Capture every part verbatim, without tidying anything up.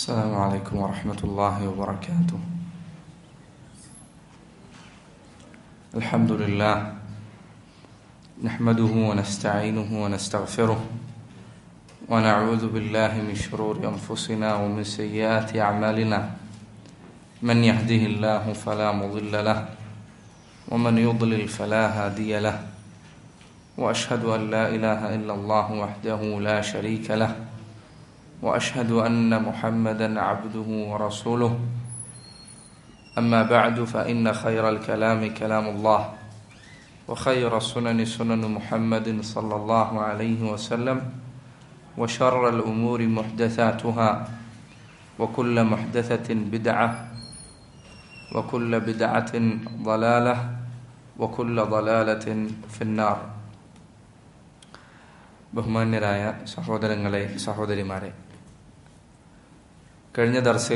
السلام عليكم ورحمة الله وبركاته. الحمد لله نحمده ونستعينه ونستغفره ونعوذ بالله من شرور أنفسنا ومن سيئات أعمالنا. من يهده الله فلا مضل له ومن يضلل فلا هادي له، وأشهد أن لا إله إلا الله وحده لا شريك له، وأشهد أن محمدا عبده ورسوله. أما بعد فإن خير الكلام كلام الله، وخير السنن سنن محمد صلى الله عليه وسلم، وشر الأمور محدثاتها، وكل محدثة بدعة، وكل بدعة ضلالة، وكل ضلالة في النار. ബഹുമാന്യരായ സഹോദരങ്ങളെ, സഹോദരിമാരെ, കഴിഞ്ഞ ദർസിൽ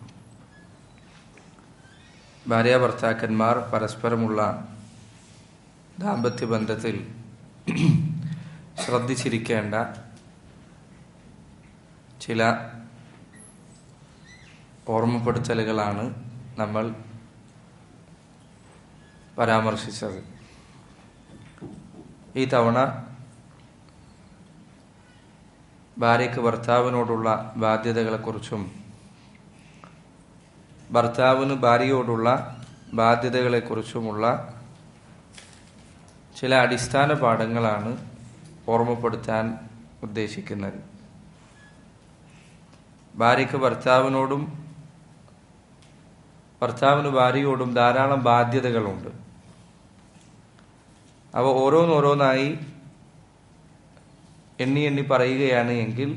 ഭാര്യാഭർത്താക്കന്മാർ പരസ്പരമുള്ള ദാമ്പത്യ ബന്ധത്തിൽ ശ്രദ്ധിച്ചിരിക്കേണ്ട ചില ഓർമ്മപ്പെടുത്തലുകളാണ് നമ്മൾ പരാമർശിച്ചത്. ഈ തവണ ഭാര്യയ്ക്ക് ഭർത്താവിനോടുള്ള ബാധ്യതകളെക്കുറിച്ചും ഭർത്താവിന് ഭാര്യയോടുള്ള ബാധ്യതകളെക്കുറിച്ചുമുള്ള ചില അടിസ്ഥാന പാഠങ്ങളാണ് ഓർമ്മപ്പെടുത്താൻ ഉദ്ദേശിക്കുന്നത്. ഭാര്യയ്ക്ക് ഭർത്താവിനോടും ഭർത്താവിന് ഭാര്യയോടും ധാരാളം ബാധ്യതകളുണ്ട്. അവ ഓരോന്നോരോന്നായി എണ്ണി എണ്ണി പറയുകയാണ് എങ്കിൽ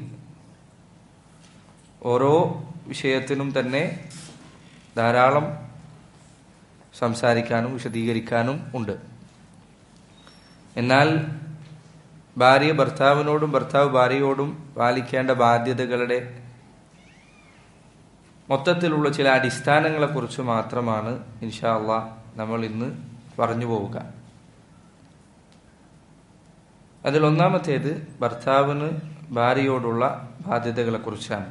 ഓരോ വിഷയത്തിനും തന്നെ ധാരാളം സംസാരിക്കാനും വിശദീകരിക്കാനും ഉണ്ട്. എന്നാൽ ഭാര്യ ഭർത്താവിനോടും ഭർത്താവ് ഭാര്യയോടും പാലിക്കേണ്ട ബാധ്യതകളുടെ മൊത്തത്തിലുള്ള ചില അടിസ്ഥാനങ്ങളെക്കുറിച്ച് മാത്രമാണ് ഇൻഷാ അല്ലാഹ് നമ്മൾ ഇന്ന് പറഞ്ഞു പോവുക. അതിൽ ഒന്നാമത്തേത് ഭർത്താവിന് ഭാര്യയോടുള്ള ബാധ്യതകളെക്കുറിച്ചാണ്.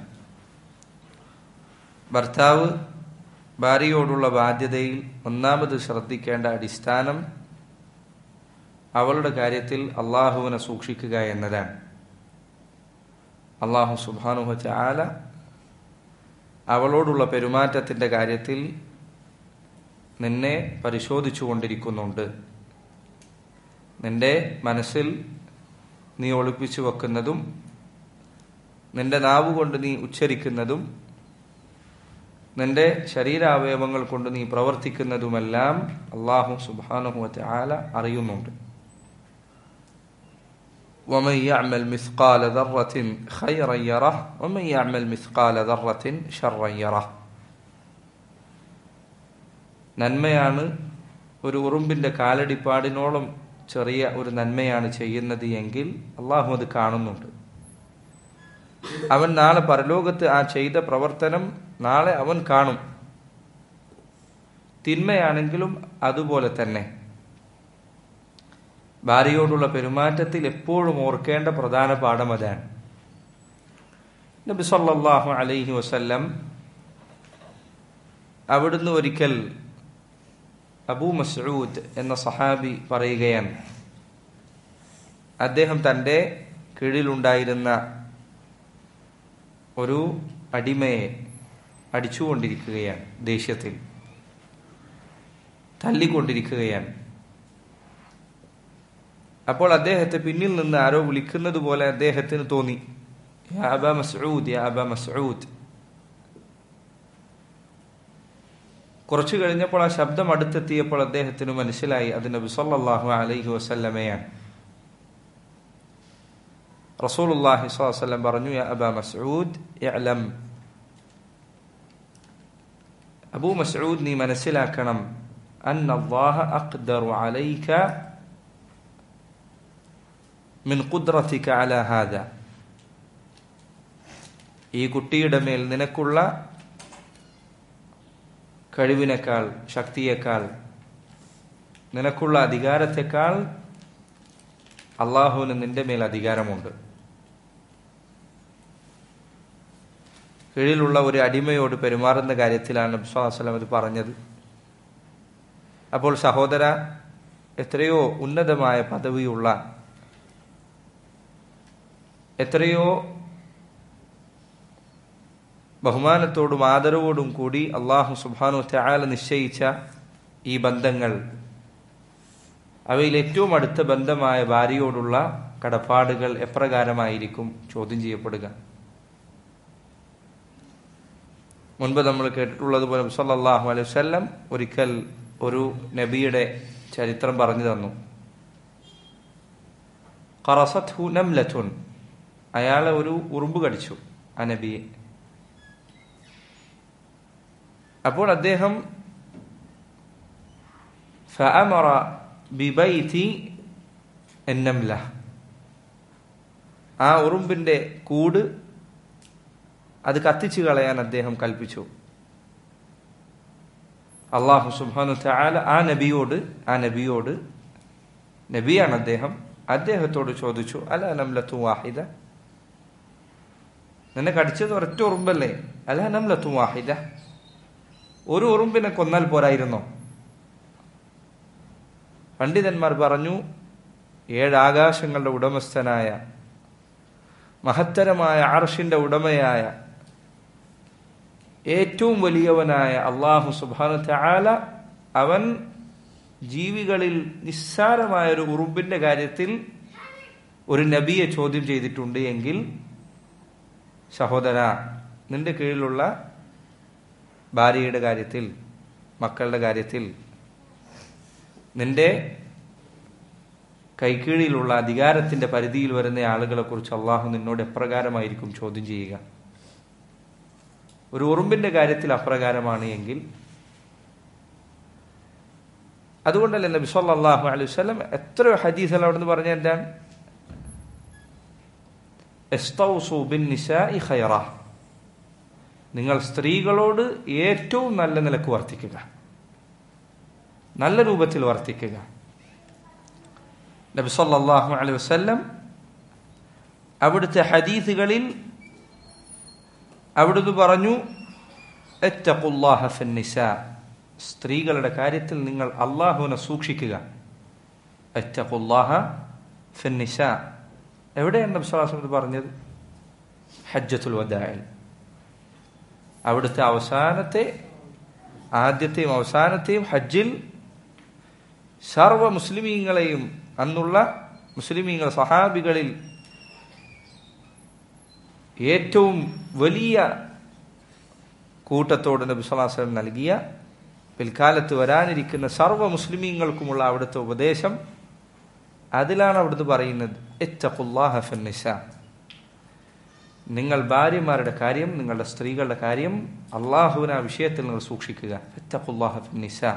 ഭർത്താവ് ഭാര്യയോടുള്ള ബാധ്യതയിൽ ഒന്നാമത് ശ്രദ്ധിക്കേണ്ട അടിസ്ഥാനം അവളുടെ കാര്യത്തിൽ അള്ളാഹുവിനെ സൂക്ഷിക്കുക എന്നതാണ്. അള്ളാഹു സുബ്ഹാനഹു വ തആല അവളോടുള്ള പെരുമാറ്റത്തിന്റെ കാര്യത്തിൽ നിന്നെ പരിശോധിച്ചു കൊണ്ടിരിക്കുന്നുണ്ട്. നിന്റെ മനസ്സിൽ നീ ഒളിപ്പിച്ചു വെക്കുന്നതും നിന്റെ നാവുകൊണ്ട് നീ ഉച്ചരിക്കുന്നതും നിന്റെ ശരീരാവയവങ്ങൾ കൊണ്ട് നീ പ്രവർത്തിക്കുന്നതുമെല്ലാം അല്ലാഹു സുബ്ഹാനഹു വ തആല അറിയുന്നുണ്ട്. ومن يعمل مثقال ذرة خيرا يره ومن يعمل مثقال ذرة شرا يره. നന്മയാണ് ഒരു ഉറുമ്പിന്റെ കാലടിപ്പാടിനോളം ചെറിയ ഒരു നന്മയാണ് ചെയ്യുന്നത് എങ്കിൽ അള്ളാഹു അത് കാണുന്നുണ്ട്. അവൻ നാളെ പരലോകത്ത് ആ ചെയ്ത പ്രവർത്തനം നാളെ അവൻ കാണും. തിന്മയാണെങ്കിലും അതുപോലെ തന്നെ. ഭാര്യയോടുള്ള പെരുമാറ്റത്തിൽ എപ്പോഴും ഓർക്കേണ്ട പ്രധാന പാഠം അതാണ്. നബി സല്ലല്ലാഹു അലൈഹി വസല്ലം അവിടുന്ന് ഒരിക്കൽ അബൂ മസ്ഊദ് എന്ന സഹാബി പറയുകയാണ്, അദ്ദേഹം തൻ്റെ കീഴിലുണ്ടായിരുന്ന ഒരു അടിമയെ അടിച്ചുകൊണ്ടിരിക്കുകയാണ്, ദേഷ്യത്തിൽ തല്ലിക്കൊണ്ടിരിക്കുകയാണ്. അപ്പോൾ അദ്ദേഹത്തെ പിന്നിൽ നിന്ന് ആരോ വിളിക്കുന്നത് പോലെ അദ്ദേഹത്തിന് തോന്നി, യാ അബാ മസ്ഊദ്, യാ അബാ മസ്ഊദ്. കുറച്ചു കഴിഞ്ഞപ്പോൾ ആ ശബ്ദം അടുത്തെത്തിയപ്പോൾ അദ്ദേഹത്തിന് മനസ്സിലായി അത് നബി സല്ലല്ലാഹു അലൈഹി വസല്ലമയാണ്. റസൂലുള്ളാഹി സ്വല്ലല്ലാഹു അലൈഹി വസല്ലം പറഞ്ഞു, യാ അബാ മസ്ഊദ് ഇഅ്ലം, അബൂ മസ്ഊദ് നീ മനസ്സിലാക്കണം, അന്നല്ലാഹ അഖ്ദറു അലൈക മിൻ ഖുദ്റതിക അലാ ഹാദാ. ഈ കുട്ടിയുടെ മേൽ നിനക്കുള്ള കഴിവിനേക്കാൾ, ശക്തിയേക്കാൾ, നിനക്കുള്ള അധികാരത്തെക്കാൾ അള്ളാഹുവിന് നിന്റെ മേൽ അധികാരമുണ്ട്. കീഴിലുള്ള ഒരു അടിമയോട് പെരുമാറുന്ന കാര്യത്തിലാണ് നബി സല്ലല്ലാഹു അലൈഹി വസല്ലം ഇത് പറഞ്ഞത്. അപ്പോൾ സഹോദര, എത്രയോ ഉന്നതമായ പദവിയുള്ള, എത്രയോ ബഹുമാനത്തോടും ആദരവോടും കൂടി അല്ലാഹു സുബ്ഹാനഹു വ തആല നിശ്ചയിച്ച ഈ ബന്ധങ്ങൾ, അവയിൽ ഏറ്റവും അടുത്ത ബന്ധമായ ഭാര്യയോടുള്ള കടപ്പാടുകൾ എപ്രകാരമായിരിക്കും ചോദ്യം ചെയ്യപ്പെടുക? മുൻപ് നമ്മൾ കേട്ടിട്ടുള്ളതുപോലെ നബി സല്ലല്ലാഹു അലൈഹി വസല്ലം ഒരിക്കൽ ഒരു നബിയുടെ ചരിത്രം പറഞ്ഞു തന്നു. ഖറസത്ഹു നംലത്തുൻ, അയാളെ ഒരു ഉറുമ്പ് കടിച്ചു ആ നബിയെ. അപ്പോൾ അദ്ദേഹം ഫഅമറ ബിബൈതി അന്നംല, ആ ഉറുമ്പിന്റെ കൂട് അത് കത്തിച്ചു കളയാൻ അദ്ദേഹം കൽപ്പിച്ചു. അല്ലാഹു സുബ്ഹാനഹു വ തആല ആ നബിയോട് ആ നബിയോട് നബിയാണ് അദ്ദേഹം, അദ്ദേഹത്തോട് ചോദിച്ചു, അലാ നംലത്തു വാഹിദ, നിന്നെ കടിച്ചത് ഒരൊറ്റ ഉറുമ്പല്ലേ? അലാ നംലത്തു വാഹിദ, ഒരു ഉറുമ്പിനെ കൊന്നാൽ പോരായിരുന്നോ? പണ്ഡിതന്മാർ പറഞ്ഞു, ഏഴാകാശങ്ങളുടെ ഉടമസ്ഥനായ, മഹത്തരമായ അർശിന്റെ ഉടമയായ, ഏറ്റവും വലിയവനായ അല്ലാഹു സുബ്ഹാനഹു വ തആല അവൻ ജീവികളിൽ നിസ്സാരമായ ഒരു ഉറുമ്പിന്റെ കാര്യത്തിൽ ഒരു നബിയെ ചോദ്യം ചെയ്തിട്ടുണ്ട് എങ്കിൽ, സഹോദര, നിന്റെ കീഴിലുള്ള ഭാര്യയുടെ കാര്യത്തിൽ, മക്കളുടെ കാര്യത്തിൽ, നിന്റെ കൈക്കീഴിലുള്ള അധികാരത്തിന്റെ പരിധിയിൽ വരുന്ന ആളുകളെ കുറിച്ച് അള്ളാഹു നിന്നോട് എപ്രകാരമായിരിക്കും ചോദ്യം ചെയ്യുക? ഒരു ഉറുമ്പിന്റെ കാര്യത്തിൽ അപ്രകാരമാണ് എങ്കിൽ, അതുകൊണ്ടല്ലേ നബി സല്ലല്ലാഹു അലൈഹി വസല്ലം എത്രയോ ഹദീസുകൾ അവിടെ നിന്ന് പറഞ്ഞ എന്താണ്? ഇസ്തൗസു ബിന്നിസാഇ ഖൈറ, നിങ്ങൾ സ്ത്രീകളോട് ഏറ്റവും നല്ല നിലക്ക് വർത്തിക്കുക, നല്ല രൂപത്തിൽ വർത്തിക്കുക. നബി സല്ലല്ലാഹു അലൈഹി വസല്ലം അവിടുത്തെ ഹദീസുകളിൽ അവിടുന്ന് പറഞ്ഞു, ഇത്തഖുല്ലാഹ ഫിന്നിസാ, സ്ത്രീകളുടെ കാര്യത്തിൽ നിങ്ങൾ അല്ലാഹുവിനെ സൂക്ഷിക്കുക. ഇത്തഖുല്ലാഹ ഫിന്നിസാ, എവിടെയാണ് നബി സല്ലല്ലാഹു അലൈഹി വസല്ലം പറഞ്ഞത്? ഹജ്ജത്തുൽ വദാഇൽ, അവിടുത്തെ അവസാനത്തെ, ആദ്യത്തെയും അവസാനത്തെയും ഹജ്ജിൽ സർവ മുസ്ലിമീങ്ങളെയും, അന്നുള്ള മുസ്ലിമീങ്ങൾ സഹാബികളിൽ ഏറ്റവും വലിയ കൂട്ടത്തോട് നബി സല്ലല്ലാഹു അലൈഹി വസല്ലം നൽകിയ, പിൽക്കാലത്ത് വരാനിരിക്കുന്ന സർവ്വ മുസ്ലിമീങ്ങൾക്കുമുള്ള അവിടുത്തെ ഉപദേശം, അതിലാണ് അവിടുന്ന് പറയുന്നത്, ഇത്തഖുല്ലാഹ ഫിന്നിസാ, നിങ്ങൾ ഭാര്യമാരുടെ കാര്യം, നിങ്ങളുടെ സ്ത്രീകളുടെ കാര്യം, അള്ളാഹുവിനെ ആ വിഷയത്തിൽ നിങ്ങൾ സൂക്ഷിക്കുക. ഇത്തഖുല്ലാഹ ഫിന്നിസാ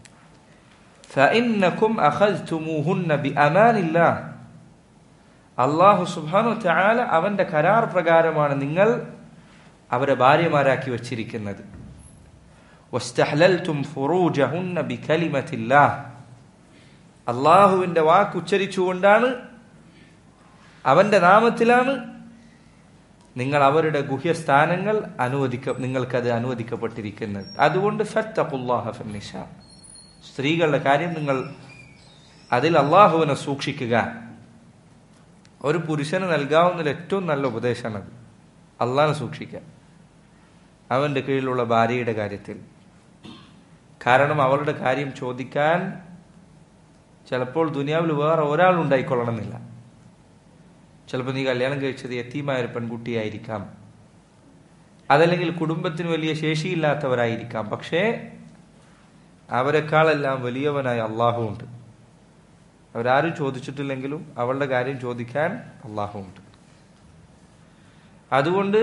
ഫഇന്നകും അഖൽതുമൂഹുന്ന ബിഅമാനില്ലാഹ്, അല്ലാഹു സുബ്ഹാനഹു വ തആല അവന്റെ കരാർ പ്രകാരമാണ് നിങ്ങൾ അവരെ ഭാര്യമാരാക്കി വച്ചിരിക്കുന്നത്. വസ്തഹലൽതും ഫുറൂജഹുന്ന ബികലിമത്തില്ലാഹ്, അല്ലാഹുവിന്റെ വാക്ക് ഉച്ചരിച്ചുകൊണ്ടാണ്, അവന്റെ നാമത്തിലാണ് നിങ്ങൾ അവരുടെ ഗുഹ്യസ്ഥാനങ്ങൾ അനുവദിക്ക നിങ്ങൾക്കത് അനുവദിക്കപ്പെട്ടിരിക്കുന്നത്. അതുകൊണ്ട് ഫത്തഖുല്ലാഹ ഫിന്നിസാ, സ്ത്രീകളുടെ കാര്യം നിങ്ങൾ അതിൽ അള്ളാഹുവിനെ സൂക്ഷിക്കുക. ഒരു പുരുഷന് നൽകാവുന്ന ഏറ്റവും നല്ല ഉപദേശമാണത്, അള്ളാഹിനെ സൂക്ഷിക്കുക അവന്റെ കീഴിലുള്ള ഭാര്യയുടെ കാര്യത്തിൽ. കാരണം അവളുടെ കാര്യം ചോദിക്കാൻ ചിലപ്പോൾ ദുനിയാവിൽ വേറെ ഒരാൾ ഉണ്ടായിക്കൊള്ളണമെന്നില്ല. ചിലപ്പോൾ നീ കല്യാണം കഴിച്ചത് യതീമായ ഒരു പെൺകുട്ടിയായിരിക്കാം, അതല്ലെങ്കിൽ കുടുംബത്തിന് വലിയ ശേഷിയില്ലാത്തവരായിരിക്കാം. പക്ഷേ അവരെക്കാളെല്ലാം വലിയവനായ അള്ളാഹു ഉണ്ട്. അവരാരും ചോദിച്ചിട്ടില്ലെങ്കിലും അവളുടെ കാര്യം ചോദിക്കാൻ അള്ളാഹു ഉണ്ട്. അതുകൊണ്ട്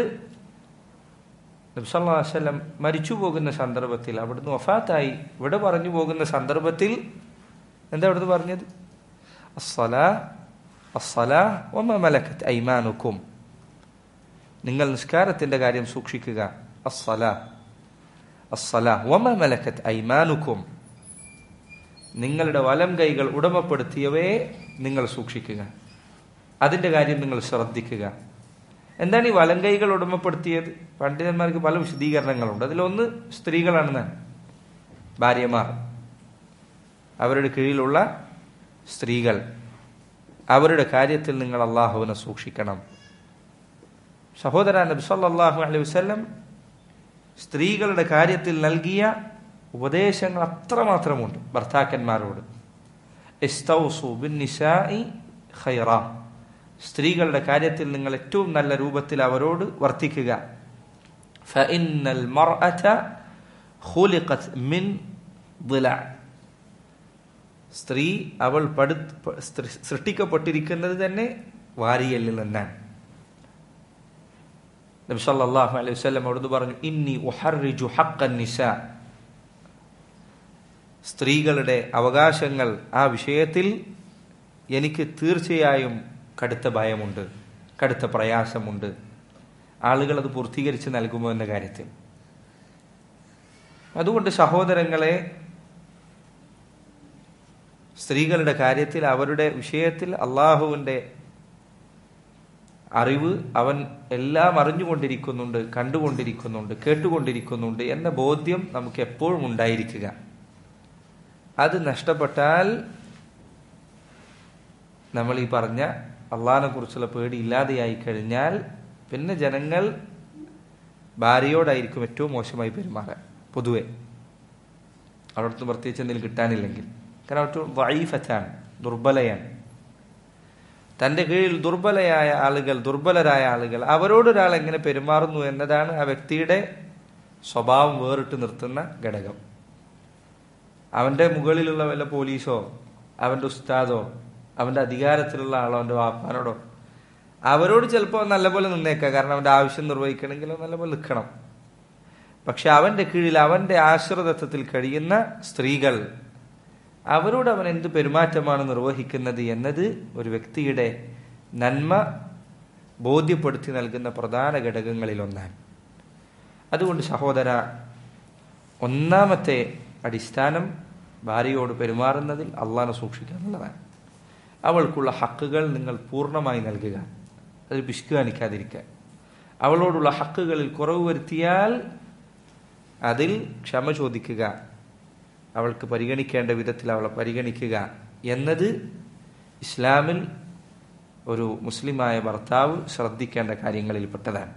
നബി സല്ലല്ലാഹു അലൈഹി വസല്ലം മരിച്ചു പോകുന്ന സന്ദർഭത്തിൽ, അവിടുന്ന് വഫാത്തായി ഇവിടെ പറഞ്ഞു പോകുന്ന സന്ദർഭത്തിൽ എന്താ അവിടുന്ന് പറഞ്ഞത്? അസ്സലാ അസ്സലാ വമാ മലക്കത് ഐമാനുക്കും, നിങ്ങൾ നിസ്കാരത്തിന്റെ കാര്യം സൂക്ഷിക്കുക. അസ്സലാ അസ്സലാ വമാ മലക്കത് ഐമാനുക്കും, നിങ്ങളുടെ വലം കൈകൾ ഉടമപ്പെടുത്തിയവയെ നിങ്ങൾ സൂക്ഷിക്കുക, അതിന്റെ കാര്യം നിങ്ങൾ ശ്രദ്ധിക്കുക. എന്താണ് ഈ വലങ്കൈകൾ ഉടമപ്പെടുത്തിയത്? പണ്ഡിതന്മാർക്ക് പല വിശദീകരണങ്ങളുണ്ട്. അതിലൊന്ന് സ്ത്രീകളാണെന്നാണ്. ഭാര്യമാർ, അവരുടെ കീഴിലുള്ള സ്ത്രീകൾ, അവരുടെ കാര്യത്തിൽ നിങ്ങൾ അള്ളാഹുവിനെ സൂക്ഷിക്കണം. സഹോദര, നബി സല്ലല്ലാഹു അലൈഹി വസല്ലം സ്ത്രീകളുടെ കാര്യത്തിൽ നൽകിയ ഉപദേശങ്ങൾ അത്രമാത്രമുണ്ട് ഭർത്താക്കന്മാരോട്. ഇസ്തൗസു ബിന്നിസാഇ ഖൈറാ, സ്ത്രീകളുടെ കാര്യത്തിൽ നിങ്ങൾ ഏറ്റവും നല്ല രൂപത്തിൽ അവരോട് വർത്തിക്കുക. ഫഇന്നൽ മർഅത ഖുലിഖത് മിൻ ളില, സ്ത്രീ അവൾ പടു സൃഷ്ടിക്കപ്പെട്ടിരിക്കുന്നത് തന്നെ വാരിയലിൽ നിന്നാണ്. നബി സല്ലല്ലാഹു അലൈഹി വസല്ലം അവിടുന്ന് പറഞ്ഞു, ഇന്നി ഉഹർരിജു ഹഖ്ഖൻ നിസാ, സ്ത്രീകളുടെ അവകാശങ്ങൾ ആ വിഷയത്തിൽ എനിക്ക് തീർച്ചയായും കടുത്ത ഭയമുണ്ട്, കടുത്ത പ്രയാസമുണ്ട്. ആളുകൾ അത് പൂർത്തീകരിച്ച് നൽകുമോ എന്ന കാര്യത്തിൽ. അതുകൊണ്ട് സഹോദരങ്ങളെ, സ്ത്രീകളുടെ കാര്യത്തിൽ, അവരുടെ വിഷയത്തിൽ അള്ളാഹുവിൻ്റെ അറിവ് അവൻ എല്ലാം അറിഞ്ഞുകൊണ്ടിരിക്കുന്നുണ്ട്, കണ്ടുകൊണ്ടിരിക്കുന്നുണ്ട്, കേട്ടുകൊണ്ടിരിക്കുന്നുണ്ട് എന്ന ബോധ്യം നമുക്ക് എപ്പോഴും ഉണ്ടായിരിക്കുക. അത് നഷ്ടപ്പെട്ടാൽ നമ്മൾ ഈ പറഞ്ഞ അള്ളാഹിനെ കുറിച്ചുള്ള പേടി ഇല്ലാതെയായി കഴിഞ്ഞാൽ പിന്നെ ജനങ്ങൾ ഭാര്യയോടായിരിക്കും ഏറ്റവും മോശമായി പെരുമാറാൻ പൊതുവെ, അവിടുത്തെ പ്രത്യേകിച്ച് എന്തെങ്കിലും കിട്ടാനില്ലെങ്കിൽ. കാരണം ഏറ്റവും ദഈഫത്താണ്, ദുർബലയാണ്. തൻ്റെ കീഴിൽ ദുർബലയായ ആളുകൾ, ദുർബലരായ ആളുകൾ, അവരോടൊരാൾ എങ്ങനെ പെരുമാറുന്നു എന്നതാണ് ആ വ്യക്തിയുടെ സ്വഭാവം വേറിട്ട് നിർത്തുന്ന ഘടകം. അവൻ്റെ മുകളിലുള്ള വല്ല പോലീസോ അവൻ്റെ ഉസ്താദോ അവൻ്റെ അധികാരത്തിലുള്ള ആളോ അവൻ്റെ വാപ്പാനോടോ അവരോട് ചിലപ്പോൾ നല്ലപോലെ നിന്നേക്കാം, കാരണം അവൻ്റെ ആവശ്യം നിർവഹിക്കണമെങ്കിലോ നല്ലപോലെ നിൽക്കണം. പക്ഷെ അവൻ്റെ കീഴിൽ അവൻ്റെ ആശ്രിതത്വത്തിൽ കഴിയുന്ന സ്ത്രീകൾ, അവരോട് അവൻ എന്ത് പെരുമാറ്റമാണ് നിർവഹിക്കുന്നത് എന്നത് ഒരു വ്യക്തിയുടെ നന്മ ബോധ്യപ്പെടുത്തി നൽകുന്ന പ്രധാന ഘടകങ്ങളിലൊന്നാണ്. അതുകൊണ്ട് സഹോദര, ഒന്നാമത്തെ അടിസ്ഥാനം ഭാര്യയോട് പെരുമാറുന്നതിൽ അള്ളാഹനെ സൂക്ഷിക്കുക എന്നുള്ളതാണ്. അവൾക്കുള്ള ഹക്കുകൾ നിങ്ങൾ പൂർണ്ണമായി നൽകുക, അതിൽ പിശുക്ക് കാണിക്കാതിരിക്കുക. അവളോടുള്ള ഹക്കുകളിൽ കുറവ് വരുത്തിയാൽ അതിൽ ക്ഷമ ചോദിക്കുക, അവൾക്ക് പരിഗണിക്കേണ്ട വിധത്തിൽ അവളെ പരിഗണിക്കുക എന്നത് ഇസ്ലാമിൽ ഒരു മുസ്ലിമായ ഭർത്താവ് ശ്രദ്ധിക്കേണ്ട കാര്യങ്ങളിൽപ്പെട്ടതാണ്.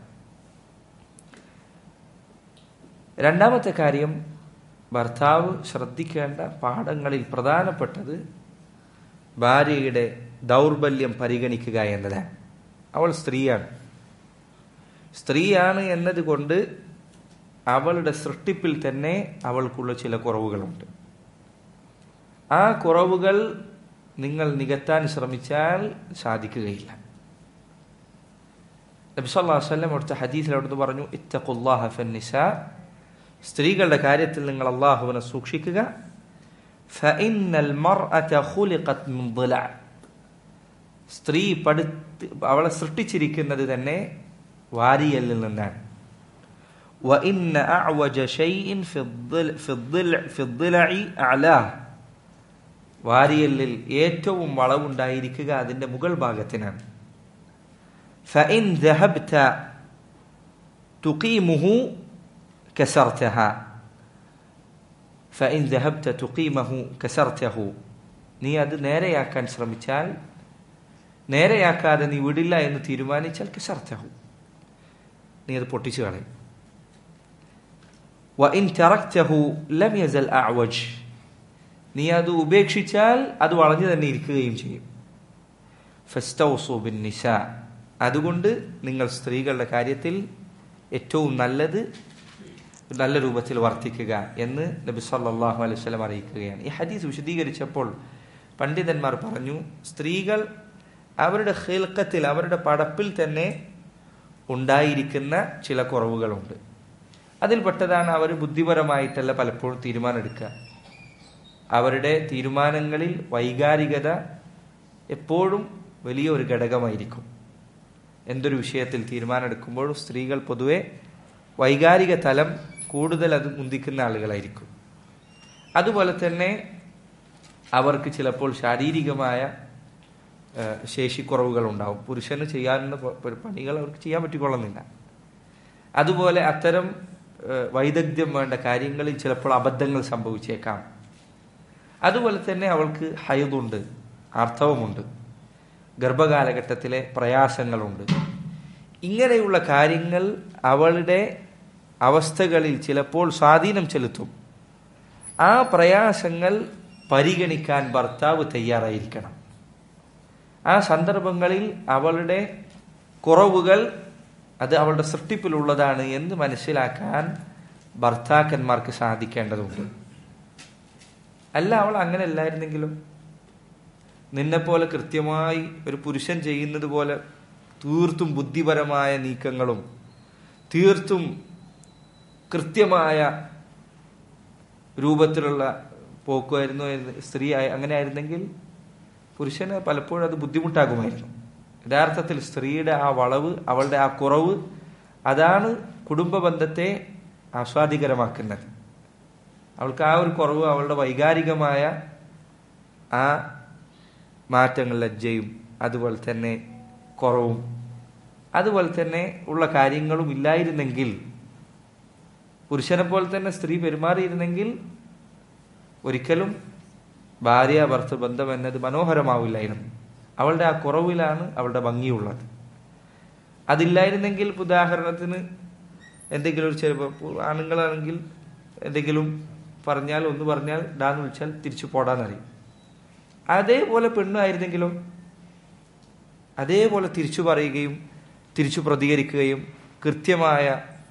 രണ്ടാമത്തെ കാര്യം, ഭർത്താവ് ശ്രദ്ധിക്കേണ്ട പാഠങ്ങളിൽ പ്രധാനപ്പെട്ടത് ഭാര്യയുടെ ദൗർബല്യം പരിഗണിക്കുക എന്നതാണ്. അവൾ സ്ത്രീയാണ്. സ്ത്രീയാണ് എന്നതുകൊണ്ട് അവളുടെ സൃഷ്ടിപ്പിൽ തന്നെ അവൾക്കുള്ള ചില കുറവുകളുണ്ട്. ആ കുറവുകൾ നിങ്ങൾ നികത്താൻ ശ്രമിച്ചാൽ സാധിക്കുകയില്ല. നബി സല്ലല്ലാഹു അലൈഹി വസല്ലം അടുത്ത ഹദീസിൽ അവിടുന്ന് പറഞ്ഞു, ഇത്തഖുല്ലാഹ ഫന്നിസാ, സ്ത്രീകളുടെ കാര്യത്തിൽ നിങ്ങൾ അള്ളാഹുവിനെ സൂക്ഷിക്കുക. ഫഇന്നൽ മർഅത ഖുലിഖത് മിൻ ളില, സ്ത്രീ പടുത്ത് അവളെ സൃഷ്ടിച്ചിരിക്കുന്നത് തന്നെ വാരിയലിൽ നിന്നാണ്. വഇന്ന അഅവജ ശൈഇൻ ഫി ളിലഇ അഅലാ, വാരിയലിൽ ഏറ്റവും വളവുണ്ടായിരിക്കുക അതിന്റെ മുകൾ ഭാഗത്തിനാണ്. ഫഇൻ ദഹബ്ത തുഖീമുഹു കസർതഹ ഫഇൻ ദഹബ്ത തുഖീമഹു കസർതഹു, നീ അത് നേരെയാക്കാൻ ശ്രമിച്ചാൽ, നേരെയാക്കാതെ നീ വിടില്ല എന്ന് തീരുമാനിച്ചാൽ കസർതഹു, നീ അത് പൊട്ടിച്ചു കളയും. വഇൻ തറക്തഹു ലം യസൽ അഅവജ്, നീ അത് ഉപേക്ഷിച്ചാൽ അത് വളഞ്ഞു തന്നെ ഇരിക്കുകയും ചെയ്യും. ഫസ്തൗസു ബിന്നിസാ, അതുകൊണ്ട് നിങ്ങൾ സ്ത്രീകളുടെ കാര്യത്തിൽ ഏറ്റവും നല്ലത് നല്ല രൂപത്തിൽ വർത്തിക്കുക എന്ന് നബി സല്ലല്ലാഹു അലൈഹി വസല്ലം അറിയിക്കുകയാണ്. ഈ ഹദീസ് വിശദീകരിച്ചപ്പോൾ പണ്ഡിതന്മാർ പറഞ്ഞു, സ്ത്രീകൾ അവരുടെ ഖിൽഖത്തിൽ, അവരുടെ പടപ്പിൽ തന്നെ ഉണ്ടായിരിക്കുന്ന ചില കുറവുകളുണ്ട്. അതിൽപ്പെട്ടതാണ് അവർ ബുദ്ധിപരമായിട്ടല്ല പലപ്പോഴും തീരുമാനമെടുക്കുക. അവരുടെ തീരുമാനങ്ങളിൽ വൈകാരികത എപ്പോഴും വലിയൊരു ഘടകമായിരിക്കും. എന്തൊരു വിഷയത്തിൽ തീരുമാനമെടുക്കുമ്പോഴും സ്ത്രീകൾ പൊതുവെ വൈകാരിക തലം കൂടുതൽ അത് മുന്തിക്കുന്ന ആളുകളായിരിക്കും. അതുപോലെ തന്നെ അവർക്ക് ചിലപ്പോൾ ശാരീരികമായ ശേഷിക്കുറവുകൾ ഉണ്ടാവും. പുരുഷന് ചെയ്യാവുന്ന പണികൾ അവർക്ക് ചെയ്യാൻ പറ്റിക്കൊള്ളുന്നില്ല. അതുപോലെ അത്തരം വൈദഗ്ധ്യം വേണ്ട കാര്യങ്ങളിൽ ചിലപ്പോൾ അബദ്ധങ്ങൾ സംഭവിച്ചേക്കാം. അതുപോലെ തന്നെ അവൾക്ക് ഹൈദുണ്ട്, ആർത്തവമുണ്ട്, ഗർഭകാലഘട്ടത്തിലെ പ്രയാസങ്ങളുണ്ട്. ഇങ്ങനെയുള്ള കാര്യങ്ങൾ അവളുടെ അവസ്ഥകളിൽ ചിലപ്പോൾ സ്വാധീനം ചെലുത്തും. ആ പ്രയാസങ്ങൾ പരിഗണിക്കാൻ ഭർത്താവ് തയ്യാറായിരിക്കണം. ആ സന്ദർഭങ്ങളിൽ അവളുടെ കുറവുകൾ അത് അവളുടെ സൃഷ്ടിപ്പിലുള്ളതാണ് എന്ന് മനസ്സിലാക്കാൻ ഭർത്താക്കന്മാർക്ക് സാധിക്കേണ്ടതുണ്ട്. അല്ല, അവൾ അങ്ങനെ അല്ലായിരുന്നെങ്കിലും നിന്നെപ്പോലെ കൃത്യമായി ഒരു പുരുഷൻ ചെയ്യുന്നത് പോലെ തീർത്തും ബുദ്ധിപരമായ നീക്കങ്ങളും തീർത്തും കൃത്യമായ രൂപത്തിലുള്ള പോക്കുമായിരുന്നു സ്ത്രീ അങ്ങനെ ആയിരുന്നെങ്കിൽ പുരുഷന് പലപ്പോഴും അത് ബുദ്ധിമുട്ടാകുമായിരുന്നു. യഥാർത്ഥത്തിൽ സ്ത്രീയുടെ ആ വളവ്, അവളുടെ ആ കുറവ്, അതാണ് കുടുംബ ബന്ധത്തെ ആസ്വാദികരമാക്കുന്നത്. അവൾക്ക് ആ ഒരു കുറവ്, അവളുടെ വൈകാരികമായ ആ മാറ്റങ്ങൾ, ലജ്ജയും അതുപോലെ തന്നെ കുറവും അതുപോലെ തന്നെ ഉള്ള കാര്യങ്ങളും ഇല്ലായിരുന്നെങ്കിൽ, പുരുഷനെ പോലെ തന്നെ സ്ത്രീ പെരുമാറിയിരുന്നെങ്കിൽ ഒരിക്കലും ഭാര്യ ഭർത്തൃ ബന്ധം എന്നത് മനോഹരമാവില്ലായിരുന്നു. അവളുടെ ആ കുറവിലാണ് അവളുടെ ഭംഗിയുള്ളത്. അതില്ലായിരുന്നെങ്കിൽ, ഉദാഹരണത്തിന് എന്തെങ്കിലും ഒരു ചെറുപ്പം ആണുങ്ങളാണെങ്കിൽ എന്തെങ്കിലും പറഞ്ഞാൽ, ഒന്ന് പറഞ്ഞാൽ ഡാന്ന് വിളിച്ചാൽ തിരിച്ചു പോടാന്നറിയും. അതേപോലെ പെണ്ണായിരുന്നെങ്കിലും അതേപോലെ തിരിച്ചു പറയുകയും തിരിച്ചു പ്രതികരിക്കുകയും കൃത്യമായ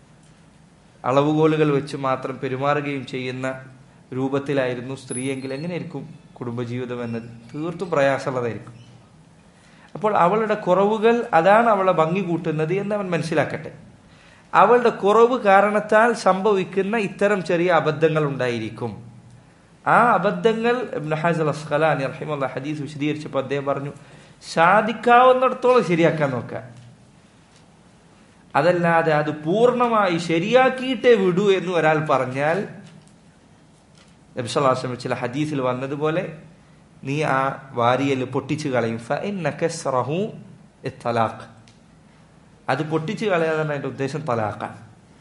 അളവുകോലുകൾ വെച്ച് മാത്രം പെരുമാറുകയും ചെയ്യുന്ന രൂപത്തിലായിരുന്നു സ്ത്രീയെങ്കിൽ എങ്ങനെയായിരിക്കും കുടുംബജീവിതം എന്നത്? തീർത്തും പ്രയാസമുള്ളതായിരിക്കും. അപ്പോൾ അവളുടെ കുറവുകൾ അതാണ് അവളെ ഭംഗി കൂട്ടുന്നത് എന്ന് അവൻ മനസ്സിലാക്കട്ടെ. അവളുടെ കുറവ് കാരണത്താൽ സംഭവിക്കുന്ന ഇത്തരം ചെറിയ അബദ്ധങ്ങൾ ഉണ്ടായിരിക്കും. ആ അബദ്ധങ്ങൾ ഇബ്നു ഹജർ അസ്ഖലാനി റഹിമഹുല്ലാഹ് ഹദീസ് വിശദീകരിച്ചപ്പോൾ അദ്ദേഹം പറഞ്ഞു, സാധിക്കാവുന്നിടത്തോളം ശരിയാക്കാൻ നോക്കുക, അതല്ലാതെ അത് പൂർണ്ണമായി ശരിയാക്കിയിട്ടേ വിടൂ എന്ന് ഒരാൾ പറഞ്ഞാൽ, നബി സല്ലല്ലാഹു അലൈഹി വസല്ലം ചില ഹദീസിൽ വന്നതുപോലെ നീ ആ വാരിയൽ പൊട്ടിച്ചു കളയും. ഫഇന്ന കസ്റഹു ഇത്തലാഖ്, അത് പൊട്ടിച്ചു കളയാതാണ് അതിന്റെ ഉദ്ദേശം, തലാഖാണ്.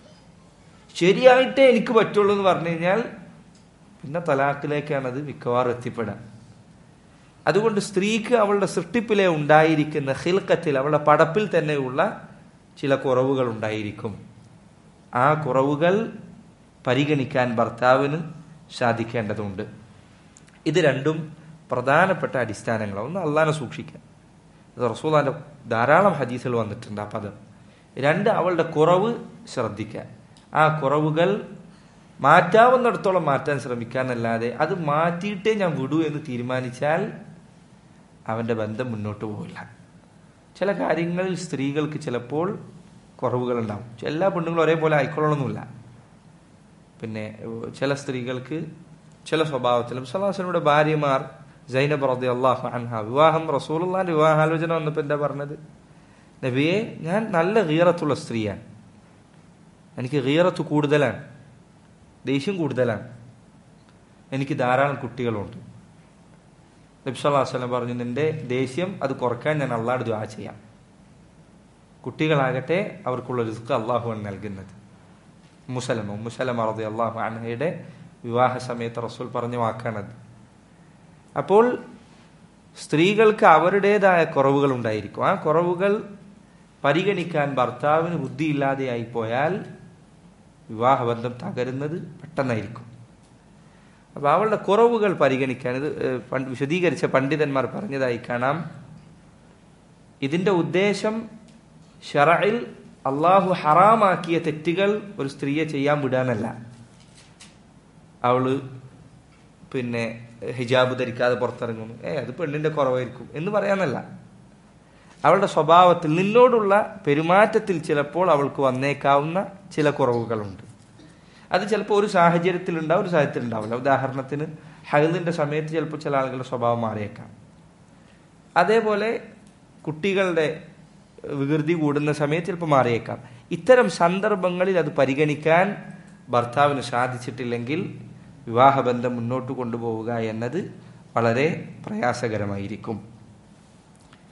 ശരിയായിട്ടേ എനിക്ക് പറ്റുള്ളൂ എന്ന് പറഞ്ഞു കഴിഞ്ഞാൽ പിന്നെ തലാഖിലേക്കാണ് അത് മിക്കവാറും എത്തിപ്പെടാൻ. അതുകൊണ്ട് സ്ത്രീക്ക് അവളുടെ സൃഷ്ടിപ്പിലെ ഉണ്ടായിരിക്കുന്ന ഖിൽഖത്തിൽ, അവളുടെ പടപ്പിൽ തന്നെയുള്ള ചില കുറവുകൾ ഉണ്ടായിരിക്കും. ആ കുറവുകൾ പരിഗണിക്കാൻ ഭർത്താവിന് സാധിക്കേണ്ടതുണ്ട്. ഇത് രണ്ടും പ്രധാനപ്പെട്ട അടിസ്ഥാനങ്ങളാണ്. ഒന്ന്, അള്ളാഹനെ സൂക്ഷിക്കുക. റസൂലുള്ളാഹിന്റെ ധാരാളം ഹദീസുകൾ വന്നിട്ടുണ്ട് ആ പദം. രണ്ട്, അവളുടെ കുറവ് ശ്രദ്ധിക്കുക. ആ കുറവുകൾ മാറ്റാവുന്നിടത്തോളം മാറ്റാൻ ശ്രമിക്കാന്നല്ലാതെ അത് മാറ്റിയിട്ടേ ഞാൻ വിടൂ എന്ന് തീരുമാനിച്ചാൽ അവന്റെ ബന്ധം മുന്നോട്ട് പോകില്ല. ചില കാര്യങ്ങളിൽ സ്ത്രീകൾക്ക് ചിലപ്പോൾ കുറവുകൾ ഉണ്ടാവും. എല്ലാ പെണ്ണുങ്ങളും ഒരേപോലെ ആയിക്കൊള്ളണമെന്നില്ല. പിന്നെ ചില സ്ത്രീകൾക്ക് ചില സ്വഭാവത്തിലും, സല്ലല്ലാഹു ഭാര്യമാർ സൈനബ് റളിയല്ലാഹു അൻഹ വിവാഹം, റസൂലുള്ളാഹിന്റെ വിവാഹാലോചന വന്നപ്പോൾ എന്താ പറഞ്ഞത്? നബിയെ, ഞാൻ നല്ല ഗീറത്തുള്ള സ്ത്രീയാണ്, എനിക്ക് ഗീറത്ത് കൂടുതലാണ്, ദേഷ്യം കൂടുതലാണ്, എനിക്ക് ധാരാളം കുട്ടികളുണ്ട്. നബി സല്ലല്ലാഹു അലൈഹി വസല്ലം പറഞ്ഞു, നിന്റെ ദേഷ്യം അത് കുറക്കാൻ ഞാൻ അള്ളാഹുവോട് ദുആ ചെയ്യാം. കുട്ടികളാകട്ടെ അവർക്കുള്ള റിസ്ക് അള്ളാഹുവാണ് നൽകുന്നത്. മുസലമ മുസലമ റളിയല്ലാഹു അൻഹയുടെ വിവാഹ സമയത്ത് റസൂൽ പറഞ്ഞ വാക്കാണത്. അപ്പോൾ സ്ത്രീകൾക്ക് അവരുടേതായ കുറവുകൾ ഉണ്ടായിരിക്കും. ആ കുറവുകൾ പരിഗണിക്കാൻ ഭർത്താവിന് ബുദ്ധിയില്ലാതെയായി പോയാൽ വിവാഹബന്ധം തകരുന്നത് പെട്ടെന്നായിരിക്കും. അപ്പൊ അവളുടെ കുറവുകൾ പരിഗണിക്കാൻ ഇത് വിശദീകരിച്ച പണ്ഡിതന്മാർ പറഞ്ഞതായി കാണാം. ഇതിന്റെ ഉദ്ദേശം ശറഇൽ അള്ളാഹു ഹറാമാക്കിയ തെറ്റുകൾ ഒരു സ്ത്രീയെ ചെയ്യാൻ വിടാനല്ല. അവള് പിന്നെ ഹിജാബ് ധരിക്കാതെ പുറത്തിറങ്ങുന്നു, ഏ അത് പെണ്ണിന്റെ കുറവായിരിക്കും എന്ന് പറയാനല്ല. അവളുടെ സ്വഭാവത്തിൽ, നിന്നോടുള്ള പെരുമാറ്റത്തിൽ ചിലപ്പോൾ അവൾക്ക് വന്നേക്കാവുന്ന ചില കുറവുകളുണ്ട്. അത് ചിലപ്പോൾ ഒരു സാഹചര്യത്തിൽ ഉണ്ടാവും, ഒരു സാഹചര്യത്തിൽ ഉണ്ടാവില്ല. ഉദാഹരണത്തിന് ഹൈദിന്റെ സമയത്ത് ചിലപ്പോൾ ചില ആളുകളുടെ സ്വഭാവം മാറിയേക്കാം. അതേപോലെ കുട്ടികളുടെ വികൃതി കൂടുന്ന സമയത്ത് ചിലപ്പോൾ മാറിയേക്കാം. ഇത്തരം സന്ദർഭങ്ങളിൽ അത് പരിഗണിക്കാൻ ഭർത്താവിന് സാധിച്ചിട്ടില്ലെങ്കിൽ വിവാഹബന്ധം മുന്നോട്ട് കൊണ്ടുപോവുക എന്നത് വളരെ പ്രയാസകരമായിരിക്കും.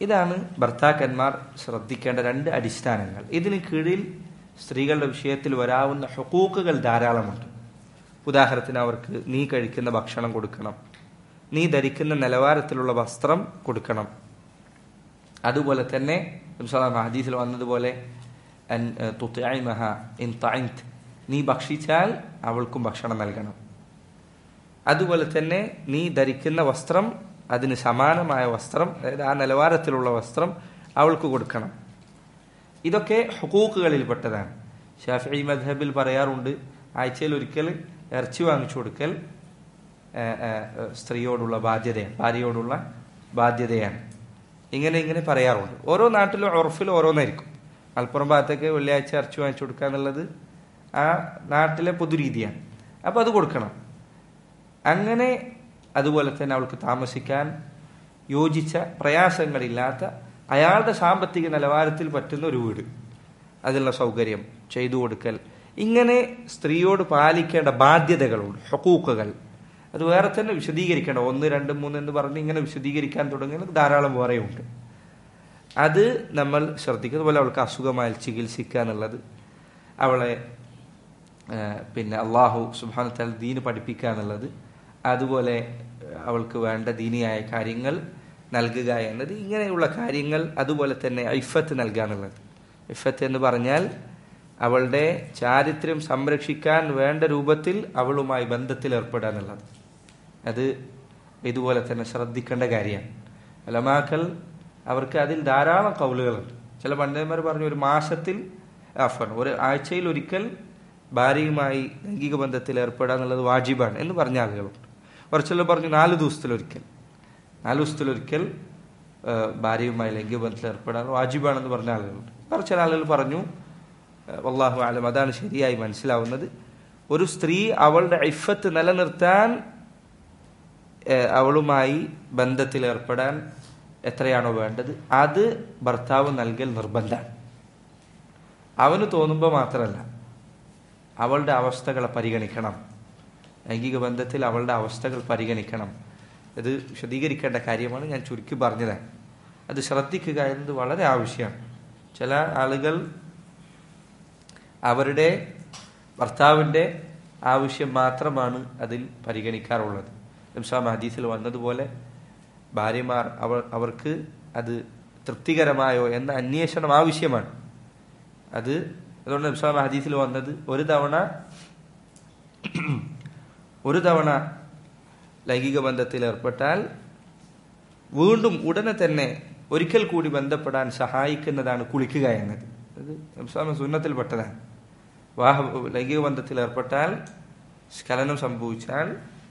ഇതാണ് ഭർത്താക്കന്മാർ ശ്രദ്ധിക്കേണ്ട രണ്ട് അടിസ്ഥാനങ്ങൾ. ഇതിന് കീഴിൽ സ്ത്രീകളുടെ വിഷയത്തിൽ വരാവുന്ന ഹുഖൂഖുകൾ ധാരാളമുണ്ട്. ഉദാഹരണത്തിന് അവർക്ക് നീ കഴിക്കുന്ന ഭക്ഷണം കൊടുക്കണം, നീ ധരിക്കുന്ന നിലവാരത്തിലുള്ള വസ്ത്രം കൊടുക്കണം. അതുപോലെ തന്നെ ഹദീസിൽ വന്നതുപോലെ നീ ഭക്ഷിച്ചാൽ അവൾക്കും ഭക്ഷണം നൽകണം. അതുപോലെ തന്നെ നീ ധരിക്കുന്ന വസ്ത്രം അതിന് സമാനമായ വസ്ത്രം, അതായത് ആ നിലവാരത്തിലുള്ള വസ്ത്രം അവൾക്ക് കൊടുക്കണം. ഇതൊക്കെ ഹുഖൂഖുകളിൽപ്പെട്ടതാണ്. ശാഫിഈ മദ്ഹബിൽ പറയാറുണ്ട്, ആഴ്ചയിൽ ഒരിക്കൽ ഇറച്ചി വാങ്ങിച്ചു കൊടുക്കൽ സ്ത്രീയോടുള്ള ബാധ്യതയാണ്, ഭാര്യയോടുള്ള ബാധ്യതയാണ്. ഇങ്ങനെ ഇങ്ങനെ പറയാറുണ്ട്. ഓരോ നാട്ടിലും ഉറഫിലും ഓരോന്നായിരിക്കും. മലപ്പുറം ഭാഗത്തേക്ക് വെള്ളിയാഴ്ച ഇറച്ചി വാങ്ങിച്ചു കൊടുക്കുക എന്നുള്ളത് ആ നാട്ടിലെ പൊതുരീതിയാണ്. അപ്പോൾ അത് കൊടുക്കണം. അങ്ങനെ അതുപോലെ തന്നെ അവൾക്ക് താമസിക്കാൻ യോജിച്ച, പ്രയാസങ്ങളില്ലാത്ത, അയാളുടെ സാമ്പത്തിക നിലവാരത്തിൽ പറ്റുന്ന ഒരു വീട്, അതിനുള്ള സൗകര്യം ചെയ്തു കൊടുക്കൽ. ഇങ്ങനെ സ്ത്രീയോട് പാലിക്കേണ്ട ബാധ്യതകളുണ്ട്, ഹുഖൂഖുകൾ. അത് വേറെ തന്നെ വിശദീകരിക്കേണ്ട, ഒന്ന് രണ്ട് മൂന്ന് എന്ന് പറഞ്ഞ് ഇങ്ങനെ വിശദീകരിക്കാൻ തുടങ്ങുന്നത് ധാരാളം വേറെയുണ്ട്. അത് നമ്മൾ ശ്രദ്ധിക്കുക. അതുപോലെ അവൾക്ക് അസുഖമായി ചികിത്സിക്കുക എന്നുള്ളത്, അവളെ പിന്നെ അള്ളാഹു സുബ്ഹാനഹു വതആല ദീന് പഠിപ്പിക്കുക എന്നുള്ളത്, അതുപോലെ അവൾക്ക് വേണ്ട ദീനിയായ കാര്യങ്ങൾ നൽകുക എന്നത്, ഇങ്ങനെയുള്ള കാര്യങ്ങൾ. അതുപോലെ തന്നെ ഇഫത്ത് നൽകുക എന്നുള്ളത്. ഇഫത്ത് എന്ന് പറഞ്ഞാൽ അവളുടെ ചാരിത്രം സംരക്ഷിക്കാൻ വേണ്ട രൂപത്തിൽ അവളുമായി ബന്ധത്തിൽ ഏർപ്പെടുക എന്നുള്ളത്. അത് ഇതുപോലെ തന്നെ ശ്രദ്ധിക്കേണ്ട കാര്യമാണ്. ഉലമാക്കൾ അവർക്ക് അതിൽ ധാരാളം കൗലുകളുണ്ട്. ചില പണ്ഡിതന്മാർ പറഞ്ഞു ഒരു മാസത്തിൽ അഫ്വൻ ഒരു ആഴ്ചയിൽ ഒരിക്കൽ ഭാര്യയുമായി ലൈംഗിക ബന്ധത്തിൽ ഏർപ്പെടുക എന്നുള്ളത് വാജിബാണ് എന്ന് പറഞ്ഞ ആളുകളുണ്ട്. കുറച്ചെല്ലാം പറഞ്ഞു നാല് ദിവസത്തിലൊരിക്കൽ നാല് ദിവസത്തിലൊരിക്കൽ ഭാര്യയുമായി ലൈംഗിക ബന്ധത്തിൽ ഏർപ്പെടാൻ വാജിബാണെന്ന് പറഞ്ഞ ആളുകളുണ്ട്. വേറെ ചില ആളുകൾ പറഞ്ഞു വല്ലാഹു അലം അതാണ് ശരിയായി മനസ്സിലാവുന്നത്, ഒരു സ്ത്രീ അവളുടെ ഇഫത്ത് നിലനിർത്താൻ അവളുമായി ബന്ധത്തിൽ ഏർപ്പെടാൻ എത്രയാണോ വേണ്ടത് അത് ഭർത്താവ് നൽകൽ നിർബന്ധമാണ്. അവന് തോന്നുമ്പോൾ മാത്രമല്ല, അവളുടെ അവസ്ഥകളെ പരിഗണിക്കണം. ലൈംഗിക ബന്ധത്തിൽ അവളുടെ അവസ്ഥകൾ പരിഗണിക്കണം. ഇത് വിശദീകരിക്കേണ്ട കാര്യമാണ്, ഞാൻ ചുരുക്കി പറഞ്ഞതാണ്. അത് ശ്രദ്ധിക്കുക എന്നത് വളരെ ആവശ്യമാണ്. ചില ആളുകൾ അവരുടെ ഭർത്താവിൻ്റെ ആവശ്യം മാത്രമാണ് അതിൽ പരിഗണിക്കാറുള്ളത്. ഇംസാം ഹദീസിൽ വന്നതുപോലെ ഭാര്യമാർ അവർ അവർക്ക് അത് തൃപ്തികരമായോ എന്ന അന്വേഷണം ആവശ്യമാണ്. അത് അതുകൊണ്ട് ഇംസാം ഹദീസിൽ വന്നത് ഒരു തവണ ഒരു തവണ ലൈംഗിക ബന്ധത്തിൽ ഏർപ്പെട്ടാൽ വീണ്ടും ഉടനെ തന്നെ ഒരിക്കൽ കൂടി ബന്ധപ്പെടാൻ സഹായിക്കുന്നതാണ് കുളിക്കുക എന്നത്. അത് ഇസ്ലാം സുന്നത്തിൽപ്പെട്ടതാണ്. വാഹ ലൈംഗിക ബന്ധത്തിൽ ഏർപ്പെട്ടാൽ, സ്ഖലനം സംഭവിച്ചാൽ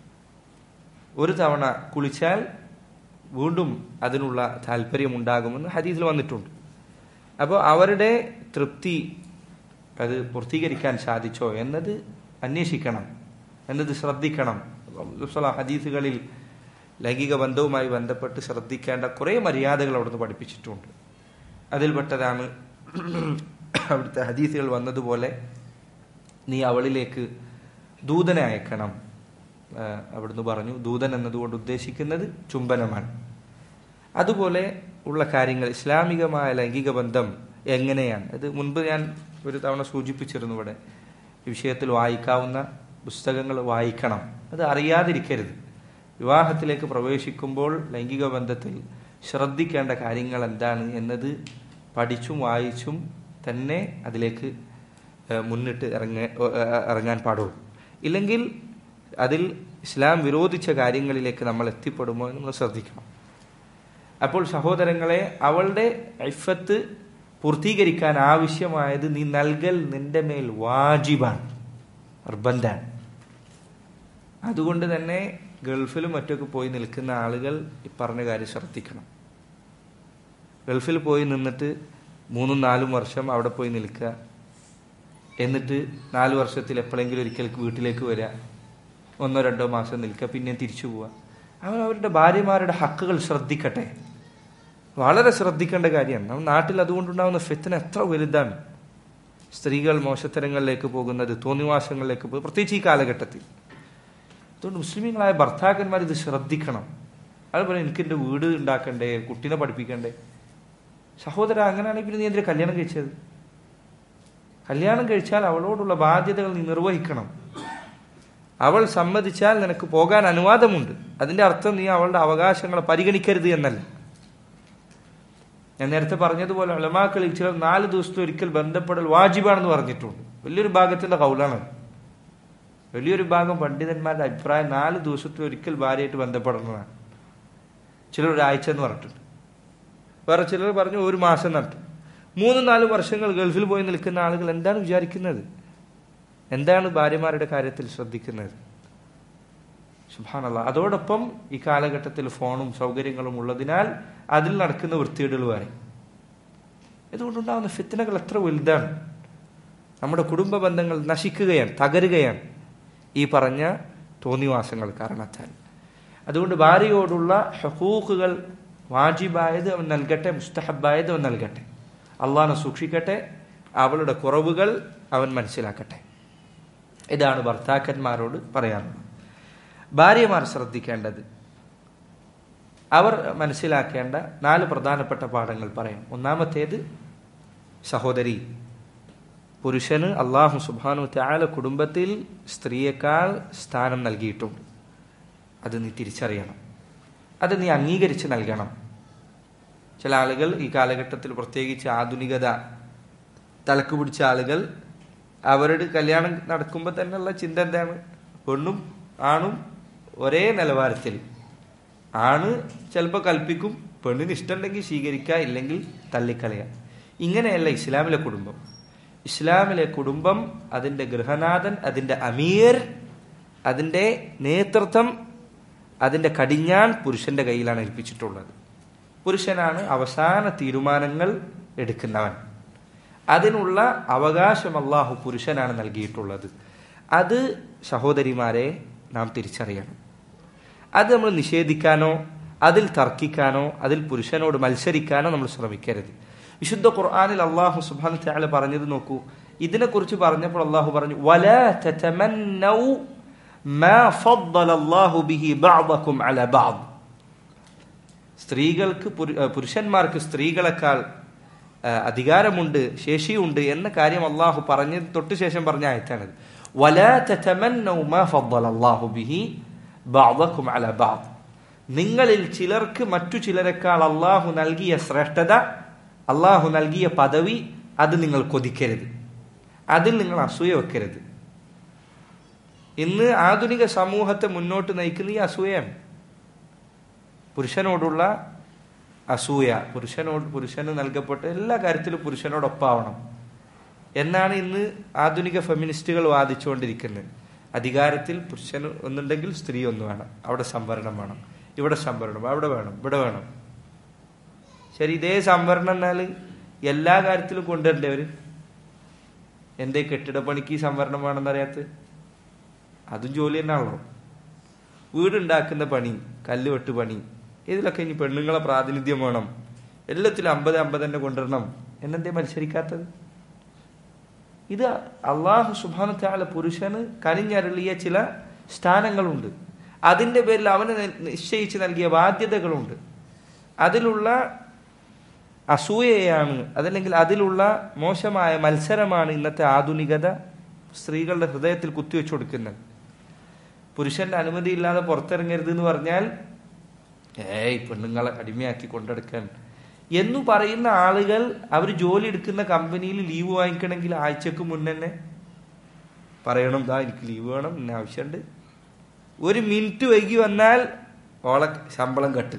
ഒരു തവണ കുളിച്ചാൽ വീണ്ടും അതിനുള്ള താല്പര്യമുണ്ടാകുമെന്ന് ഹദീസിൽ വന്നിട്ടുണ്ട്. അപ്പോൾ അവരുടെ തൃപ്തി അത് പൂർത്തീകരിക്കാൻ സാധിച്ചോ എന്നത് അന്വേഷിക്കണം, എന്നത് ശ്രദ്ധിക്കണം. ഹദീസുകളിൽ ലൈംഗിക ബന്ധവുമായി ബന്ധപ്പെട്ട് ശ്രദ്ധിക്കേണ്ട കുറേ മര്യാദകൾ അവിടുന്ന് പഠിപ്പിച്ചിട്ടുണ്ട്. അതിൽപ്പെട്ടതാണ് അവിടുത്തെ ഹദീസുകൾ വന്നതുപോലെ നീ അവളിലേക്ക് ദൂതനെ അയക്കണം. അവിടുന്ന് പറഞ്ഞു ദൂതൻ എന്നതുകൊണ്ട് ഉദ്ദേശിക്കുന്നത് ചുംബനമാണ്. അതുപോലെ ഉള്ള കാര്യങ്ങൾ, ഇസ്ലാമികമായ ലൈംഗിക ബന്ധം എങ്ങനെയാണ്, അത് മുൻപ് ഞാൻ ഒരു തവണ സൂചിപ്പിച്ചിരുന്നു. ഇവിടെ ഈ വിഷയത്തിൽ വായിക്കാവുന്ന പുസ്തകങ്ങൾ വായിക്കണം. അത് അറിയാതിരിക്കരുത്. വിവാഹത്തിലേക്ക് പ്രവേശിക്കുമ്പോൾ ലൈംഗിക ബന്ധത്തിൽ ശ്രദ്ധിക്കേണ്ട കാര്യങ്ങൾ എന്താണ് എന്നത് പഠിച്ചും വായിച്ചും തന്നെ അതിലേക്ക് മുന്നിട്ട് ഇറങ്ങ ഇറങ്ങാൻ പാടുള്ളൂ. ഇല്ലെങ്കിൽ അതിൽ ഇസ്ലാം വിരോധിച്ച കാര്യങ്ങളിലേക്ക് നമ്മൾ എത്തിപ്പെടുമോ എന്ന് നമ്മൾ ശ്രദ്ധിക്കണം. അപ്പോൾ സഹോദരങ്ങളെ, അവളുടെ ഇഫത്ത് പൂർത്തീകരിക്കാൻ ആവശ്യമായത് നീ നൽകൽ നിന്റെ മേൽ വാജിബാണ്, നിർബന്ധാണ്. അതുകൊണ്ട് തന്നെ ഗൾഫിലും മറ്റൊക്കെ പോയി നിൽക്കുന്ന ആളുകൾ ഈ പറഞ്ഞ കാര്യം ശ്രദ്ധിക്കണം. ഗൾഫിൽ പോയി നിന്നിട്ട് മൂന്നും നാലും വർഷം അവിടെ പോയി നിൽക്കുക, എന്നിട്ട് നാല് വർഷത്തിൽ എപ്പോഴെങ്കിലും ഒരിക്കൽ വീട്ടിലേക്ക് വരിക, ഒന്നോ രണ്ടോ മാസം നിൽക്കുക, പിന്നെ തിരിച്ചു പോവുക. അവർ അവരുടെ ഭാര്യമാരുടെ ഹക്കുകൾ ശ്രദ്ധിക്കട്ടെ. വളരെ ശ്രദ്ധിക്കേണ്ട കാര്യമാണ്. നമ്മുടെ നാട്ടിൽ അതുകൊണ്ടുണ്ടാകുന്ന ഫിത്ന എത്ര വലുതാണ്. സ്ത്രീകൾ മോശത്തരങ്ങളിലേക്ക് പോകുന്നത്, തോന്നിവാസങ്ങളിലേക്ക് പോകുന്നത്, പ്രത്യേകിച്ച് ഈ കാലഘട്ടത്തിൽ. അതുകൊണ്ട് മുസ്ലിമീങ്ങളായ ഭർത്താക്കന്മാർ ഇത് ശ്രദ്ധിക്കണം. അതുപോലെ എനിക്ക് എൻ്റെ വീട് ഉണ്ടാക്കണ്ടേ, കുട്ടീനെ പഠിപ്പിക്കണ്ടേ, സഹോദര, അങ്ങനെയാണെങ്കിൽ പിന്നെ നീ എന്തിനാ കല്യാണം കഴിച്ചത്? കല്യാണം കഴിച്ചാൽ അവളോടുള്ള ബാധ്യതകൾ നീ നിർവഹിക്കണം. അവൾ സമ്മതിച്ചാൽ നിനക്ക് പോകാൻ അനുവാദമുണ്ട്. അതിന്റെ അർത്ഥം നീ അവളുടെ അവകാശങ്ങളെ പരിഗണിക്കരുത് എന്നല്ല. ഞാൻ നേരത്തെ പറഞ്ഞതുപോലെ ഉലമാക്കളിൽ ചിലർ നാല് ദിവസത്തെ ഒരിക്കൽ ബന്ധപ്പെടൽ വാജിബാണെന്ന് പറഞ്ഞിട്ടുണ്ട്. വലിയൊരു ഭാഗത്തിന്റെ കൗലാണ്. വലിയൊരു ഭാഗം പണ്ഡിതന്മാരുടെ അഭിപ്രായം നാല് ദിവസത്തെ ഒരിക്കൽ ഭാര്യയായിട്ട് ബന്ധപ്പെടുന്നതാണ്. ചിലർ ഒരാഴ്ച എന്ന് പറഞ്ഞിട്ടുണ്ട്. വേറെ ചിലർ പറഞ്ഞു ഒരു മാസം നട്ടു. മൂന്ന് നാല് വർഷങ്ങൾ ഗൾഫിൽ പോയി നിൽക്കുന്ന ആളുകൾ എന്താണ് വിചാരിക്കുന്നത്? എന്താണ് ഭാര്യമാരുടെ കാര്യത്തിൽ ശ്രദ്ധിക്കുന്നത്? സുബ്ഹാനല്ലാഹ്. അതോടൊപ്പം ഈ കാലഘട്ടത്തിൽ ഫോണും സൗകര്യങ്ങളും ഉള്ളതിനാൽ അതിൽ നടക്കുന്ന വൃത്തികേടുകൾ വരെ. ഇതുകൊണ്ടുണ്ടാകുന്ന ഫിത്നകൾ എത്ര വലുതാണ്. നമ്മുടെ കുടുംബ ബന്ധങ്ങൾ നശിക്കുകയാണ്, തകരുകയാണ് ഈ പറഞ്ഞ തോന്നിവാസങ്ങൾ കാരണത്താൽ. അതുകൊണ്ട് ഭാര്യയോടുള്ള ഹഖൂഖുകൾ വാജിബായത് അവൻ നൽകട്ടെ, മുസ്തഹബായത് അവൻ നൽകട്ടെ. അള്ളാഹനെ സൂക്ഷിക്കട്ടെ, അവളുടെ കുറവുകൾ അവൻ മനസ്സിലാക്കട്ടെ. ഇതാണ് ഭർത്താക്കന്മാരോട് പറയാനുള്ളത്. ഭാര്യമാർ ശ്രദ്ധിക്കേണ്ടത്, അവർ മനസ്സിലാക്കേണ്ട നാല് പ്രധാനപ്പെട്ട പാഠങ്ങൾ പറയാം. ഒന്നാമത്തേത്, സഹോദരി, പുരുഷന് അള്ളാഹു സുബ്ഹാനഹു വതആല കുടുംബത്തിൽ സ്ത്രീയേക്കാൾ സ്ഥാനം നൽകിയിട്ടുണ്ട്. അത് നീ തിരിച്ചറിയണം, അത് നീ അംഗീകരിച്ച് നൽകണം. ചില ആളുകൾ ഈ കാലഘട്ടത്തിൽ, പ്രത്യേകിച്ച് ആധുനികത തലക്ക് പിടിച്ച ആളുകൾ, അവരുടെ കല്യാണം നടക്കുമ്പോൾ തന്നെയുള്ള ചിന്ത എന്താണ്? പെണ്ണും ആണും ഒരേ നിലവാരത്തിൽ. ആണ് ചിലപ്പോൾ കൽപ്പിക്കും, പെണ്ണിന് ഇഷ്ടമുണ്ടെങ്കിൽ സ്വീകരിക്കുക, ഇല്ലെങ്കിൽ തള്ളിക്കളയുക. ഇങ്ങനെയല്ല ഇസ്ലാമിലെ കുടുംബം. ഇസ്ലാമിലെ കുടുംബം, അതിന്റെ ഗൃഹനാഥൻ, അതിന്റെ അമീർ, അതിന്റെ നേതൃത്വം, അതിന്റെ കടിഞ്ഞാൺ പുരുഷന്റെ കയ്യിലാണ് ഏൽപ്പിച്ചിട്ടുള്ളത്. പുരുഷനാണ് അവസാന തീരുമാനങ്ങൾ എടുക്കുന്നവൻ. അതിനുള്ള അവകാശം അല്ലാഹു പുരുഷനാണ് നൽകിയിട്ടുള്ളത്. അത് സഹോദരിമാരെ നാം തിരിച്ചറിയണം. അത് നമ്മൾ നിഷേധിക്കാനോ അതിൽ തർക്കിക്കാനോ അതിൽ പുരുഷനോട് മത്സരിക്കാനോ നമ്മൾ ശ്രമിക്കരുത്. വിശുദ്ധ ഖുർആനിൽ അല്ലാഹു സുബ്ഹാനഹു വ തആല പറഞ്ഞത് നോക്കൂ. ഇതിനെക്കുറിച്ച് പറഞ്ഞപ്പോൾ അല്ലാഹു പറഞ്ഞു, വലാ തതമന്നൗ മാ ഫദ്ദല അല്ലാഹു ബിഹി ബഅദകും അലാ ബഅദ്. സ്ത്രീകൾക്ക് പുരുഷന്മാർക്ക് സ്ത്രീകളെക്കാൾ അധികാരമുണ്ട്, ശേഷിയുണ്ട് എന്ന കാര്യം അല്ലാഹു പറഞ്ഞ തൊട്ട് ശേഷം പറഞ്ഞ ആയത്താണിത്. വലാ തതമന്നൗ മാ ഫദ്ദല അല്ലാഹു ബിഹി ബഅദകും അലാ ബഅദ്. നിങ്ങളിൽ ചിലർക്ക് മറ്റു ചിലരെക്കാൾ അല്ലാഹു നൽകിയ ശ്രേഷ്ഠത, അല്ലാഹു നൽകിയ പദവി, അത് നിങ്ങൾ കൊതിക്കരുത്, അതിൽ നിങ്ങൾ അസൂയ വെക്കരുത്. ഇന്ന് ആധുനിക സമൂഹത്തെ മുന്നോട്ട് നയിക്കുന്ന ഈ അസൂയയാണ്. പുരുഷനോടുള്ള അസൂയ, പുരുഷനോട് പുരുഷന് നൽകപ്പെട്ട എല്ലാ കാര്യത്തിലും പുരുഷനോടൊപ്പാവണം എന്നാണ് ഇന്ന് ആധുനിക ഫെമിനിസ്റ്റുകൾ വാദിച്ചുകൊണ്ടിരിക്കുന്നത്. അധികാരത്തിൽ പുരുഷൻ ഒന്നുണ്ടെങ്കിൽ സ്ത്രീ ഒന്ന് വേണം, അവിടെ സംവരണം വേണം, ഇവിടെ സംവരണം, അവിടെ വേണം, ഇവിടെ വേണം. ശരി, ഇതേ സംവരണം എന്നാൽ എല്ലാ കാര്യത്തിലും കൊണ്ടുവരണ്ടേ അവര്? എന്തേ കെട്ടിടപ്പണിക്ക് സംവരണം വേണമെന്നറിയാത്ത? അതും ജോലി തന്നെയാണല്ലോ. വീടുണ്ടാക്കുന്ന പണി, കല്ല് വെട്ട് പണി, ഇതിലൊക്കെ ഇനി പെണ്ണുങ്ങളെ പ്രാതിനിധ്യം വേണം, എല്ലാത്തിലും അമ്പത് അമ്പത് തന്നെ കൊണ്ടുവരണം എന്നെന്തേ മത്സരിക്കാത്തത്? ഇത് അല്ലാഹു സുബ്ഹാനഹു വ തആല പുരുഷന് കനിഞ്ഞരുളിയ ചില സ്ഥാനങ്ങളുണ്ട്. അതിന്റെ പേരിൽ അവന് നിശ്ചയിച്ച് നൽകിയ ബാധ്യതകളുണ്ട്. അതിലുള്ള അസൂയയാണ്, അതല്ലെങ്കിൽ അതിലുള്ള മോശമായ മത്സരമാണ് ഇന്നത്തെ ആധുനികത സ്ത്രീകളുടെ ഹൃദയത്തിൽ കുത്തിവെച്ചു കൊടുക്കുന്നത്. പുരുഷന്റെ അനുമതി ഇല്ലാതെ പുറത്തിറങ്ങരുത് എന്ന് പറഞ്ഞാൽ ഏയ് പെണ്ണുങ്ങളെ അടിമയാക്കി കൊണ്ടെടുക്കാൻ എന്നു പറയുന്ന ആളുകൾ, അവർ ജോലി എടുക്കുന്ന കമ്പനിയിൽ ലീവ് വാങ്ങിക്കണമെങ്കിൽ ആഴ്ചക്ക് മുന്നേ പറയണം, ദാ എനിക്ക് ലീവ് വേണം, ഇന്ന ആവശ്യമുണ്ട്. ഒരു മിനിറ്റ് വൈകി വന്നാൽ ഓളെ ശമ്പളം കട്ട്,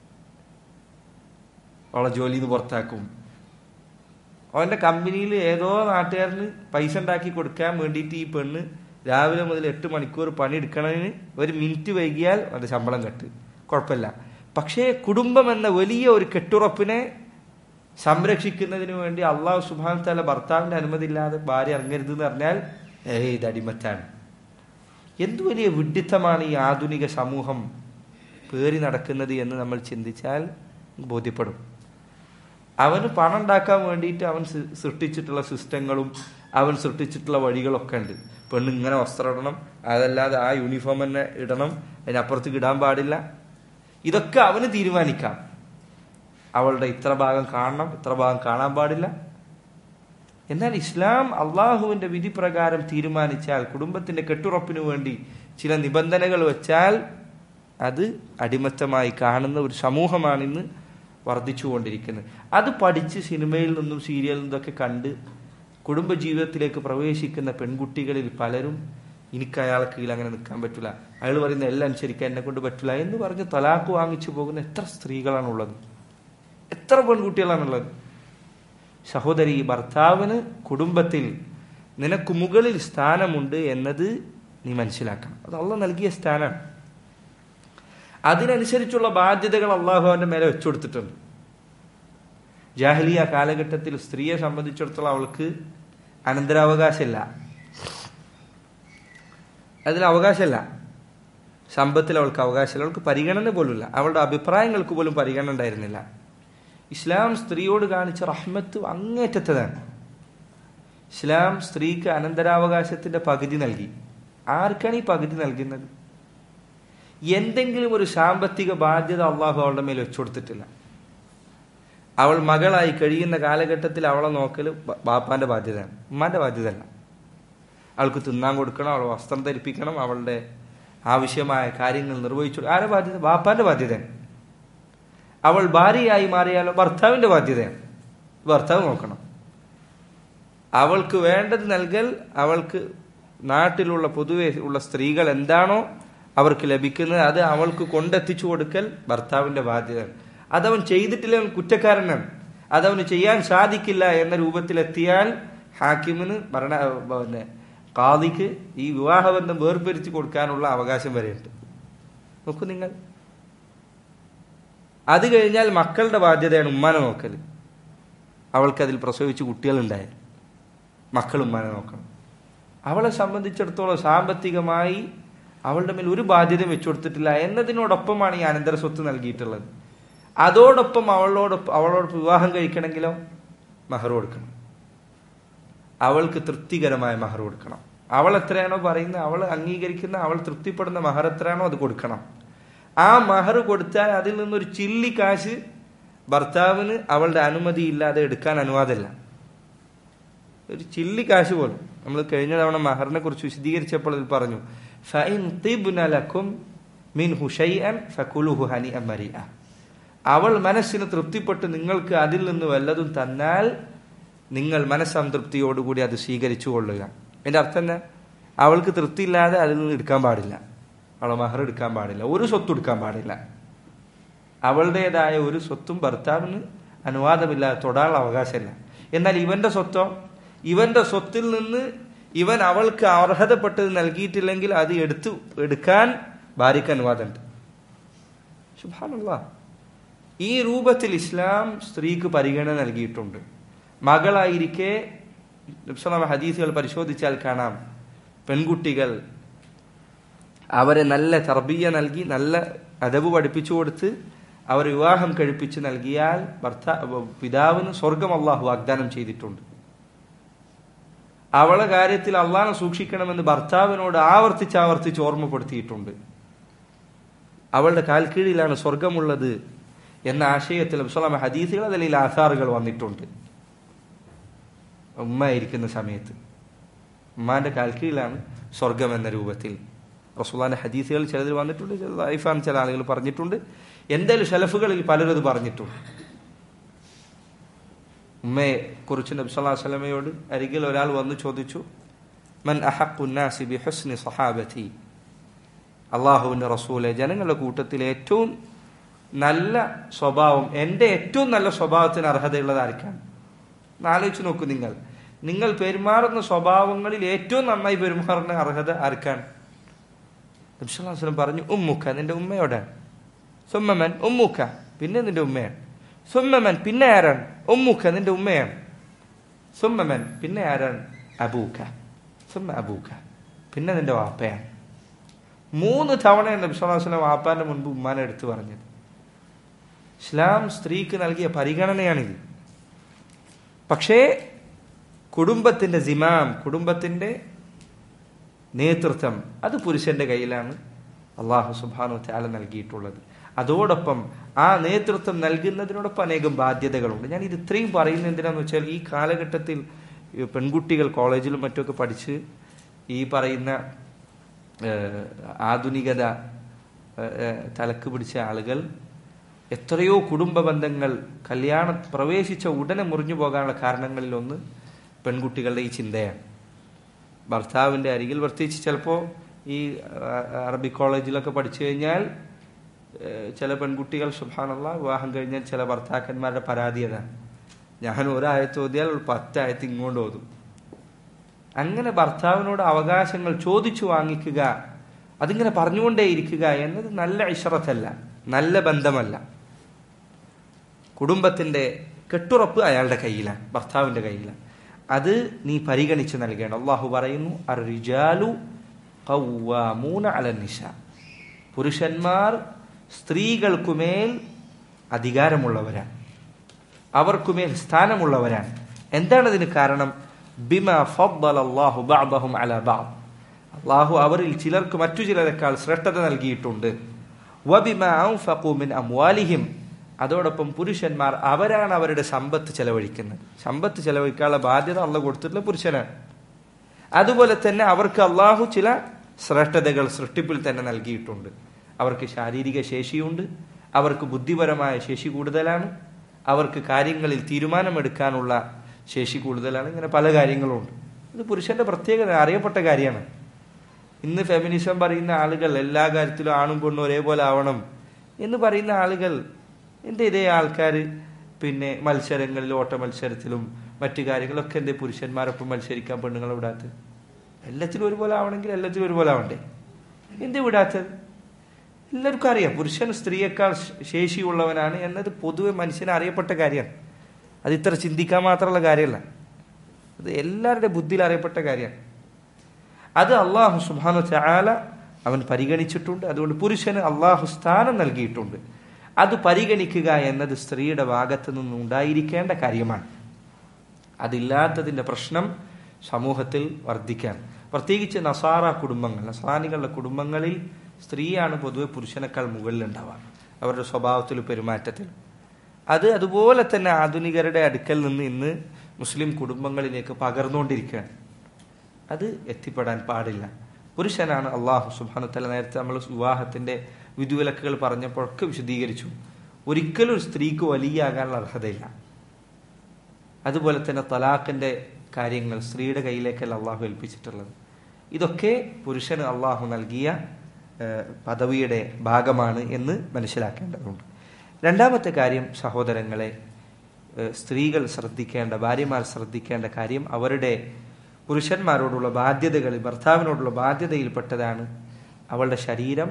ഓളെ ജോലിയിൽ നിന്ന് പുറത്താക്കും. അവന്റെ കമ്പനിയിൽ ഏതോ നാട്ടുകാരന് പൈസ ഉണ്ടാക്കി കൊടുക്കാൻ വേണ്ടിയിട്ട് ഈ പെണ്ണ് രാവിലെ മുതൽ എട്ട് മണിക്കൂർ പണി എടുക്കണതിന് ഒരു മിനിറ്റ് വൈകിയാൽ അവന്റെ ശമ്പളം കട്ട്. കുഴപ്പമില്ല. പക്ഷേ കുടുംബം എന്ന വലിയ ഒരു കെട്ടുറപ്പിനെ സംരക്ഷിക്കുന്നതിന് വേണ്ടി അല്ലാഹു സുബ്ഹാനഹു വ തആല ഭർത്താവിന്റെ അനുമതി ഇല്ലാതെ ഭാര്യ ഇറങ്ങരുത് എന്ന് പറഞ്ഞാൽ ഏയ് ഇത് അടിമത്താണ്. എന്തു വലിയ വിഡ്ഢിത്തമാണ് ഈ ആധുനിക സമൂഹം പേറി നടക്കുന്നത് എന്ന് നമ്മൾ ചിന്തിച്ചാൽ ബോധ്യപ്പെടും. അവന് പണം ഉണ്ടാക്കാൻ വേണ്ടിയിട്ട് അവൻ സൃഷ്ടിച്ചിട്ടുള്ള സിസ്റ്റങ്ങളും അവൻ സൃഷ്ടിച്ചിട്ടുള്ള വഴികളൊക്കെ ഉണ്ട്. പെണ്ണ് ഇങ്ങനെ വസ്ത്രം ഇടണം, അതല്ലാതെ ആ യൂണിഫോം തന്നെ ഇടണം, അതിനപ്പുറത്തേക്ക് ഇടാൻ പാടില്ല. ഇതൊക്കെ അവന് തീരുമാനിക്കാം. അവളുടെ ഇത്ര ഭാഗം കാണണം, ഇത്ര ഭാഗം കാണാൻ പാടില്ല. എന്നാൽ ഇസ്ലാം അള്ളാഹുവിന്റെ വിധി പ്രകാരം തീരുമാനിച്ചാൽ, കുടുംബത്തിന്റെ കെട്ടുറപ്പിനു വേണ്ടി ചില നിബന്ധനകൾ വെച്ചാൽ, അത് അടിമത്തമായി കാണുന്ന ഒരു സമൂഹമാണ് ഇന്ന് വർദ്ധിച്ചുകൊണ്ടിരിക്കുന്നത്. അത് പഠിച്ച് സിനിമയിൽ നിന്നും സീരിയലിൽ നിന്നൊക്കെ കണ്ട് കുടുംബജീവിതത്തിലേക്ക് പ്രവേശിക്കുന്ന പെൺകുട്ടികളിൽ പലരും എനിക്ക് അയാളെ കീഴിൽ അങ്ങനെ നിൽക്കാൻ പറ്റില്ല, അയാൾ പറയുന്ന എല്ലാം അനുസരിക്കാൻ എന്നെ കൊണ്ട് പറ്റില്ല എന്ന് പറഞ്ഞ് തലാഖ് വാങ്ങിച്ചു പോകുന്ന എത്ര സ്ത്രീകളാണുള്ളത്, എത്ര പെൺകുട്ടികളാണുള്ളത്. സഹോദരി, ഭർത്താവിന് കുടുംബത്തിൽ നിനക്ക് മുകളിൽ സ്ഥാനമുണ്ട് എന്നത് നീ മനസ്സിലാക്കണം. അത് അള്ളാഹ് നൽകിയ സ്ഥാനമാണ്. അതിനനുസരിച്ചുള്ള ബാധ്യതകൾ അള്ളാഹു അവന്റെ മേലെ വെച്ചുകൊടുത്തിട്ടുണ്ട്. ജാഹിലിയ കാലഘട്ടത്തിൽ സ്ത്രീയെ സംബന്ധിച്ചിടത്തോളം അവൾക്ക് അനന്തരാവകാശമില്ല, അതിന് അവകാശമില്ല. സമ്പത്തിൽ അവൾക്ക് അവകാശമില്ല, അവൾക്ക് പരിഗണന പോലുമില്ല, അവളുടെ അഭിപ്രായങ്ങൾക്ക് പോലും പരിഗണന ഉണ്ടായിരുന്നില്ല. ഇസ്ലാം സ്ത്രീയോട് കാണിച്ച റഹ്മത്ത് അങ്ങേറ്റത്തതാണ്. ഇസ്ലാം സ്ത്രീക്ക് അനന്തരാവകാശത്തിന്റെ പകുതി നൽകി. ആർക്കാണ് ഈ പകുതി നൽകുന്നത്? എന്തെങ്കിലും ഒരു സാമ്പത്തിക ബാധ്യത അള്ളാഹു അവളുടെ മേൽ വെച്ചു കൊടുത്തിട്ടില്ല. അവൾ മകളായി കഴിയുന്ന കാലഘട്ടത്തിൽ അവളെ നോക്കൽ ബാപ്പാന്റെ ബാധ്യതയാണ്, ഉമ്മാന്റെ ബാധ്യതയല്ല. അവൾക്ക് തിന്നാൻ കൊടുക്കണം, അവളെ വസ്ത്രം ധരിപ്പിക്കണം, അവളുടെ ആവശ്യമായ കാര്യങ്ങൾ നിർവഹിച്ചു. ആരുടെ ബാധ്യത? ബാപ്പാന്റെ ബാധ്യതയാണ്. അവൾ ഭാര്യയായി മാറിയാലോ ഭർത്താവിന്റെ ബാധ്യതയാണ്, ഭർത്താവ് നോക്കണം. അവൾക്ക് വേണ്ടത് നൽകൽ, അവൾക്ക് നാട്ടിലുള്ള പൊതുവെ ഉള്ള സ്ത്രീകൾ എന്താണോ അവർക്ക് ലഭിക്കുന്നത് അത് അവൾക്ക് കൊണ്ടെത്തിച്ചു കൊടുക്കൽ ഭർത്താവിന്റെ ബാധ്യതയാണ്. അതവൻ ചെയ്തിട്ടില്ല, അവൻ കുറ്റക്കാരനാണ്. അതവന് ചെയ്യാൻ സാധിക്കില്ല എന്ന രൂപത്തിലെത്തിയാൽ ഹാക്കിമിന് ഭരണ പിന്നെ ഖാദിക്ക് ഈ വിവാഹബന്ധം വേർപിരിച്ചു കൊടുക്കാനുള്ള അവകാശം വരെയുണ്ട്. നോക്കൂ നിങ്ങൾ. അത് കഴിഞ്ഞാൽ മക്കളുടെ ബാധ്യതയാണ് ഉമ്മാനെ നോക്കൽ. അവൾക്കതിൽ പ്രസവിച്ച് കുട്ടികളുണ്ടായാൽ മക്കൾ ഉമ്മാനെ നോക്കണം. അവളെ സംബന്ധിച്ചിടത്തോളം സാമ്പത്തികമായി അവളുടെ മേൽ ഒരു ബാധ്യത വെച്ചു കൊടുത്തിട്ടില്ല എന്നതിനോടൊപ്പമാണ് ഈ അനന്തര സ്വത്ത് നൽകിയിട്ടുള്ളത്. അതോടൊപ്പം അവളോടൊപ്പം അവളോടൊപ്പം വിവാഹം കഴിക്കണമെങ്കിലോ മഹർ കൊടുക്കണം, അവൾക്ക് തൃപ്തികരമായ മഹർ കൊടുക്കണം. അവൾ എത്രയാണോ പറയുന്നത്, അവൾ അംഗീകരിക്കുന്ന, അവൾ തൃപ്തിപ്പെടുന്ന മഹർ എത്രയാണോ അത് കൊടുക്കണം. ആ മഹർ കൊടുത്താൽ അതിൽ നിന്നൊരു ചില്ലി കാശ് ഭർത്താവിന് അവളുടെ അനുമതി ഇല്ലാതെ എടുക്കാൻ അനുവാദമില്ല. ഒരു ചില്ലി കാശ് പോലും. നമ്മൾ കഴിഞ്ഞ തവണ മഹറിനെ കുറിച്ച് വിശദീകരിച്ചപ്പോൾ അതിൽ പറഞ്ഞു, ഫഇൻ തിബ്ന ലക്കും മിൻഹു ശൈഅൻ ഫകുലുഹു ഹനിഅൻ മരിഅ. അവൾ മനസ്സിന് തൃപ്തിപ്പെട്ട് നിങ്ങൾക്ക് അതിൽ നിന്ന് വല്ലതും തന്നാൽ നിങ്ങൾ മനസ്സംതൃപ്തിയോടുകൂടി അത് സ്വീകരിച്ചു കൊള്ളുക. എന്റെ അർത്ഥം എന്താ? അവൾക്ക് തൃപ്തിയില്ലാതെ അതിൽ നിന്ന് എടുക്കാൻ പാടില്ല, അവളെ മഹർ എടുക്കാൻ പാടില്ല, ഒരു സ്വത്തും എടുക്കാൻ പാടില്ല. അവളുടേതായ ഒരു സ്വത്തും ഭർത്താവിന് അനുവാദമില്ലാതെ തൊടാനുള്ള അവകാശമില്ല. എന്നാൽ ഇവന്റെ സ്വത്തോ, ഇവന്റെ സ്വത്തിൽ നിന്ന് ഇവൻ അവൾക്ക് അർഹതപ്പെട്ടത് നൽകിയിട്ടില്ലെങ്കിൽ അത് എടുത്തു എടുക്കാൻ ഭാര്യയ്ക്ക് അനുവാദമുണ്ട്. സുബ്ഹാനല്ലാഹ്. ഈ രൂപത്തിൽ ഇസ്ലാം സ്ത്രീക്ക് പരിഗണന നൽകിയിട്ടുണ്ട്. മകളായിരിക്കെ ഹദീസുകൾ പരിശോധിച്ചാൽ കാണാം, പെൺകുട്ടികൾ അവരെ നല്ല തർബിയ നൽകി, നല്ല അദബ് പഠിപ്പിച്ചു കൊടുത്ത് അവർ വിവാഹം കഴിപ്പിച്ച് നൽകിയാൽ ഭർത്താ പിതാവിന് സ്വർഗം അള്ളാഹു വാഗ്ദാനം ചെയ്തിട്ടുണ്ട്. അവളെ കാര്യത്തിൽ അള്ളാഹനെ സൂക്ഷിക്കണമെന്ന് ഭർത്താവിനോട് ആവർത്തിച്ച് ആവർത്തിച്ച് ഓർമ്മപ്പെടുത്തിയിട്ടുണ്ട്. അവളുടെ കാൽക്കീഴിലാണ് സ്വർഗമുള്ളത് എന്ന ആശയത്തിൽ റസൂലുള്ളാഹി ഹദീസുകൾ അതിൽ ആസാറുകൾ വന്നിട്ടുണ്ട്. ഉമ്മ ഇരിക്കുന്ന സമയത്ത് ഉമ്മാന്റെ കാൽക്കീഴിലാണ് സ്വർഗം എന്ന രൂപത്തിൽ റസൂലുള്ളാഹിന്റെ ഹദീസുകൾ ചിലതിൽ വന്നിട്ടുണ്ട്, ചില ദഈഫാണ് ചില ആളുകൾ പറഞ്ഞിട്ടുണ്ട്. എന്തായാലും സലഫുകളിൽ പലരും അത് പറഞ്ഞിട്ടുണ്ട്. ഉമ്മയെ കുറിച്ച് നബി സല്ലല്ലാഹു അലൈഹി വസല്ലമയോട് അരികിൽ ഒരാൾ വന്നു ചോദിച്ചു, മൻ അഹഖുൻ നാസി ബിഹുസ്നി സ്വഹാബതി. അല്ലാഹുവിന്റെ റസൂലെ, ജനങ്ങളുടെ കൂട്ടത്തിൽ ഏറ്റവും നല്ല സ്വഭാവം, എന്റെ ഏറ്റവും നല്ല സ്വഭാവത്തിന് അർഹതയുള്ളത് ആർക്കാണ്? ആലോചിച്ച് നോക്കൂ നിങ്ങൾ. നിങ്ങൾ പെരുമാറുന്ന സ്വഭാവങ്ങളിൽ ഏറ്റവും നന്നായി പെരുമാറുന്ന അർഹത ആർക്കാണ്? നബി സല്ലല്ലാഹു അലൈഹി വസല്ലം പറഞ്ഞു, ഉമ്മുക്ക, നിന്റെ ഉമ്മയോടാണ്. സുമ്മമൻ, ഉമ്മുക്ക, പിന്നെ നിന്റെ ഉമ്മയാണ്. സുമ്മമൻ, പിന്നെ ആരാണ്? ഉമ്മുക്ക, നിന്റെ ഉമ്മയാണ്. സുമ്മമൻ, പിന്നെ ആരാണ്? അബൂക്ക, സുമ്മ അബൂക്ക, പിന്നെ നിന്റെ വാപ്പയാണ്. മൂന്ന് തവണയാണ് നബി സല്ലല്ലാഹു അലൈഹി വസല്ലം വാപ്പാന്റെ മുൻപ് ഉമ്മാനെ എടുത്തു പറഞ്ഞത്. ഇസ്ലാം സ്ത്രീക്ക് നൽകിയ പരിഗണനയാണിത്. പക്ഷേ കുടുംബത്തിന്റെ സിമാം, കുടുംബത്തിന്റെ നേതൃത്വം അത് പുരുഷന്റെ കയ്യിലാണ് അള്ളാഹു സുബ്ഹാനഹു വ തആല നൽകിയിട്ടുള്ളത്. അതോടൊപ്പം ആ നേതൃത്വം നൽകുന്നതിനോടൊപ്പം അനേകം ബാധ്യതകളുണ്ട്. ഞാൻ ഇത് ഇത്രയും പറയുന്നത് എന്തിനാന്ന് വെച്ചാൽ ഈ കാലഘട്ടത്തിൽ പെൺകുട്ടികൾ കോളേജിലും മറ്റുമൊക്കെ പഠിച്ച് ഈ പറയുന്ന ആധുനികത തലക്ക് പിടിച്ച ആളുകൾ എത്രയോ കുടുംബ ബന്ധങ്ങൾ കല്യാണ പ്രവേശിച്ച ഉടനെ മുറിഞ്ഞു പോകാനുള്ള കാരണങ്ങളിലൊന്ന് പെൺകുട്ടികളുടെ ഈ ചിന്തയാണ്. ഭർത്താവിൻ്റെ അരികിൽ, പ്രത്യേകിച്ച് ചിലപ്പോൾ ഈ അറബിക് കോളേജിലൊക്കെ പഠിച്ചു കഴിഞ്ഞാൽ ചില പെൺകുട്ടികൾ സുബ്ഹാനല്ലാഹ് വിവാഹം കഴിഞ്ഞാൽ ചില ഭർത്താക്കന്മാരുടെ പരാതി അതാണ്, ഞാൻ ഒരായത്ത് ഓതിയാൽ പത്തായത്ത് ഇങ്ങോട്ട് ഓതും. അങ്ങനെ ഭർത്താവിനോട് അവകാശങ്ങൾ ചോദിച്ചു വാങ്ങിക്കുക, അതിങ്ങനെ പറഞ്ഞുകൊണ്ടേയിരിക്കുക എന്നത് നല്ല ഇശ്റത്തല്ല, നല്ല ബന്ധമല്ല. കുടുംബത്തിന്റെ കെട്ടുറപ്പ് അയാളുടെ കയ്യിലാണ്, ഭർത്താവിന്റെ കയ്യിലാണ്. അത് നീ പരിഗണിച്ച് നൽകണം. അള്ളാഹു പറയുന്നു, അർറിജാലു ഖവ്വാമൂന അലൻ നിസാ, പുരുഷന്മാർ സ്ത്രീകൾക്കുമേൽ അധികാരമുള്ളവരാണ്, അവർക്കുമേൽ സ്ഥാനമുള്ളവരാണ്. എന്താണ് ഇതിന് കാരണം? ബിമാ ഫദ്ദലല്ലാഹു ബഅദഹും അലാ ബഅദ്, അള്ളാഹു അവരിൽ ചിലർക്ക് മറ്റു ചിലരെക്കാൾ ശ്രേഷ്ഠത നൽകിയിട്ടുണ്ട്. വബിമാ അൻഫഖു മിൻ അംവാലിഹിം, അതോടൊപ്പം പുരുഷന്മാർ അവരാണ് അവരുടെ സമ്പത്ത് ചെലവഴിക്കുന്നത്. സമ്പത്ത് ചെലവഴിക്കാനുള്ള ബാധ്യത അള്ളാഹു കൊടുത്തിട്ടുള്ള പുരുഷനാണ്. അതുപോലെ തന്നെ അവർക്ക് അള്ളാഹു ചില ശ്രേഷ്ഠതകൾ സൃഷ്ടിപ്പിൽ തന്നെ നൽകിയിട്ടുണ്ട്. അവർക്ക് ശാരീരിക ശേഷിയുണ്ട്, അവർക്ക് ബുദ്ധിപരമായ ശേഷി കൂടുതലാണ്, അവർക്ക് കാര്യങ്ങളിൽ തീരുമാനമെടുക്കാനുള്ള ശേഷി കൂടുതലാണ്. ഇങ്ങനെ പല കാര്യങ്ങളുമുണ്ട്. ഇത് പുരുഷന്റെ പ്രത്യേകത, അറിയപ്പെട്ട കാര്യമാണ്. ഇന്ന് ഫെമിനിസം പറയുന്ന ആളുകൾ എല്ലാ കാര്യത്തിലും ആണും പെണ്ണും ഒരേപോലെ ആവണം എന്ന് പറയുന്ന ആളുകൾ, എൻ്റെ ഇതേ ആൾക്കാർ പിന്നെ മത്സരങ്ങളിൽ, ഓട്ട മത്സരത്തിലും മറ്റു കാര്യങ്ങളൊക്കെ എന്തേ പുരുഷന്മാരൊപ്പം മത്സരിക്കാൻ പെണ്ണുങ്ങളെ വിടാത്തത്? എല്ലാത്തിലും ഒരുപോലെ ആവണമെങ്കിൽ എല്ലാത്തിലും ഒരുപോലെ ആവണ്ടേ? എന്തേ വിടാത്തത്? എല്ലാവർക്കും അറിയാം പുരുഷൻ സ്ത്രീയേക്കാൾ ശേഷിയുള്ളവനാണ് എന്നത് പൊതുവെ മനുഷ്യന് അറിയപ്പെട്ട കാര്യമാണ്. അത് ഇത്ര ചിന്തിക്കാൻ മാത്രമുള്ള കാര്യമല്ല, അത് എല്ലാവരുടെ ബുദ്ധിയിൽ അറിയപ്പെട്ട കാര്യമാണ്. അത് അള്ളാഹു സുബ്ഹാനഹു തആല അവൻ പരിഗണിച്ചിട്ടുണ്ട്. അതുകൊണ്ട് പുരുഷന് അള്ളാഹു സ്ഥാനം നൽകിയിട്ടുണ്ട്. അത് പരിഗണിക്കുക എന്നത് സ്ത്രീയുടെ ഭാഗത്ത് നിന്ന് ഉണ്ടായിരിക്കേണ്ട കാര്യമാണ്. അതില്ലാത്തതിന്റെ പ്രശ്നം സമൂഹത്തിൽ വർദ്ധിക്കാൻ, പ്രത്യേകിച്ച് നസാറ കുടുംബങ്ങൾ, നസ്രാനികളുടെ കുടുംബങ്ങളിൽ സ്ത്രീയാണ് പൊതുവെ പുരുഷനേക്കാൾ മുകളിലുണ്ടാവുക അവരുടെ സ്വഭാവത്തിൽ, പെരുമാറ്റത്തിൽ. അത് അതുപോലെ തന്നെ ആധുനികരുടെ അടുക്കൽ നിന്ന് ഇന്ന് മുസ്ലിം കുടുംബങ്ങളിലേക്ക് പകർന്നുകൊണ്ടിരിക്കുകയാണ്. അത് എത്തിപ്പെടാൻ പാടില്ല. പുരുഷനാണ് അള്ളാഹു സുബ്ഹാനഹു വ തആല നേരത്തെ നമ്മൾ വിവാഹത്തിന്റെ വിധിവിലക്കുകൾ പറഞ്ഞപ്പോഴൊക്കെ വിശദീകരിച്ചു. ഒരിക്കലും ഒരു സ്ത്രീക്ക് വലിയാകാനുള്ള അർഹതയില്ല. അതുപോലെ തന്നെ തലാഖിന്റെ കാര്യങ്ങൾ സ്ത്രീയുടെ കയ്യിലേക്കല്ല അള്ളാഹു ഏൽപ്പിച്ചിട്ടുള്ളത്. ഇതൊക്കെ പുരുഷന് അള്ളാഹു നൽകിയ പദവിയുടെ ഭാഗമാണ് എന്ന് മനസ്സിലാക്കേണ്ടതുണ്ട്. രണ്ടാമത്തെ കാര്യം, സഹോദരങ്ങളെ, സ്ത്രീകൾ ശ്രദ്ധിക്കേണ്ട, ഭാര്യമാർ ശ്രദ്ധിക്കേണ്ട കാര്യം, അവരുടെ പുരുഷന്മാരോടുള്ള ബാധ്യതകൾ, ഭർത്താവിനോടുള്ള ബാധ്യതയിൽപ്പെട്ടതാണ് അവളുടെ ശരീരം,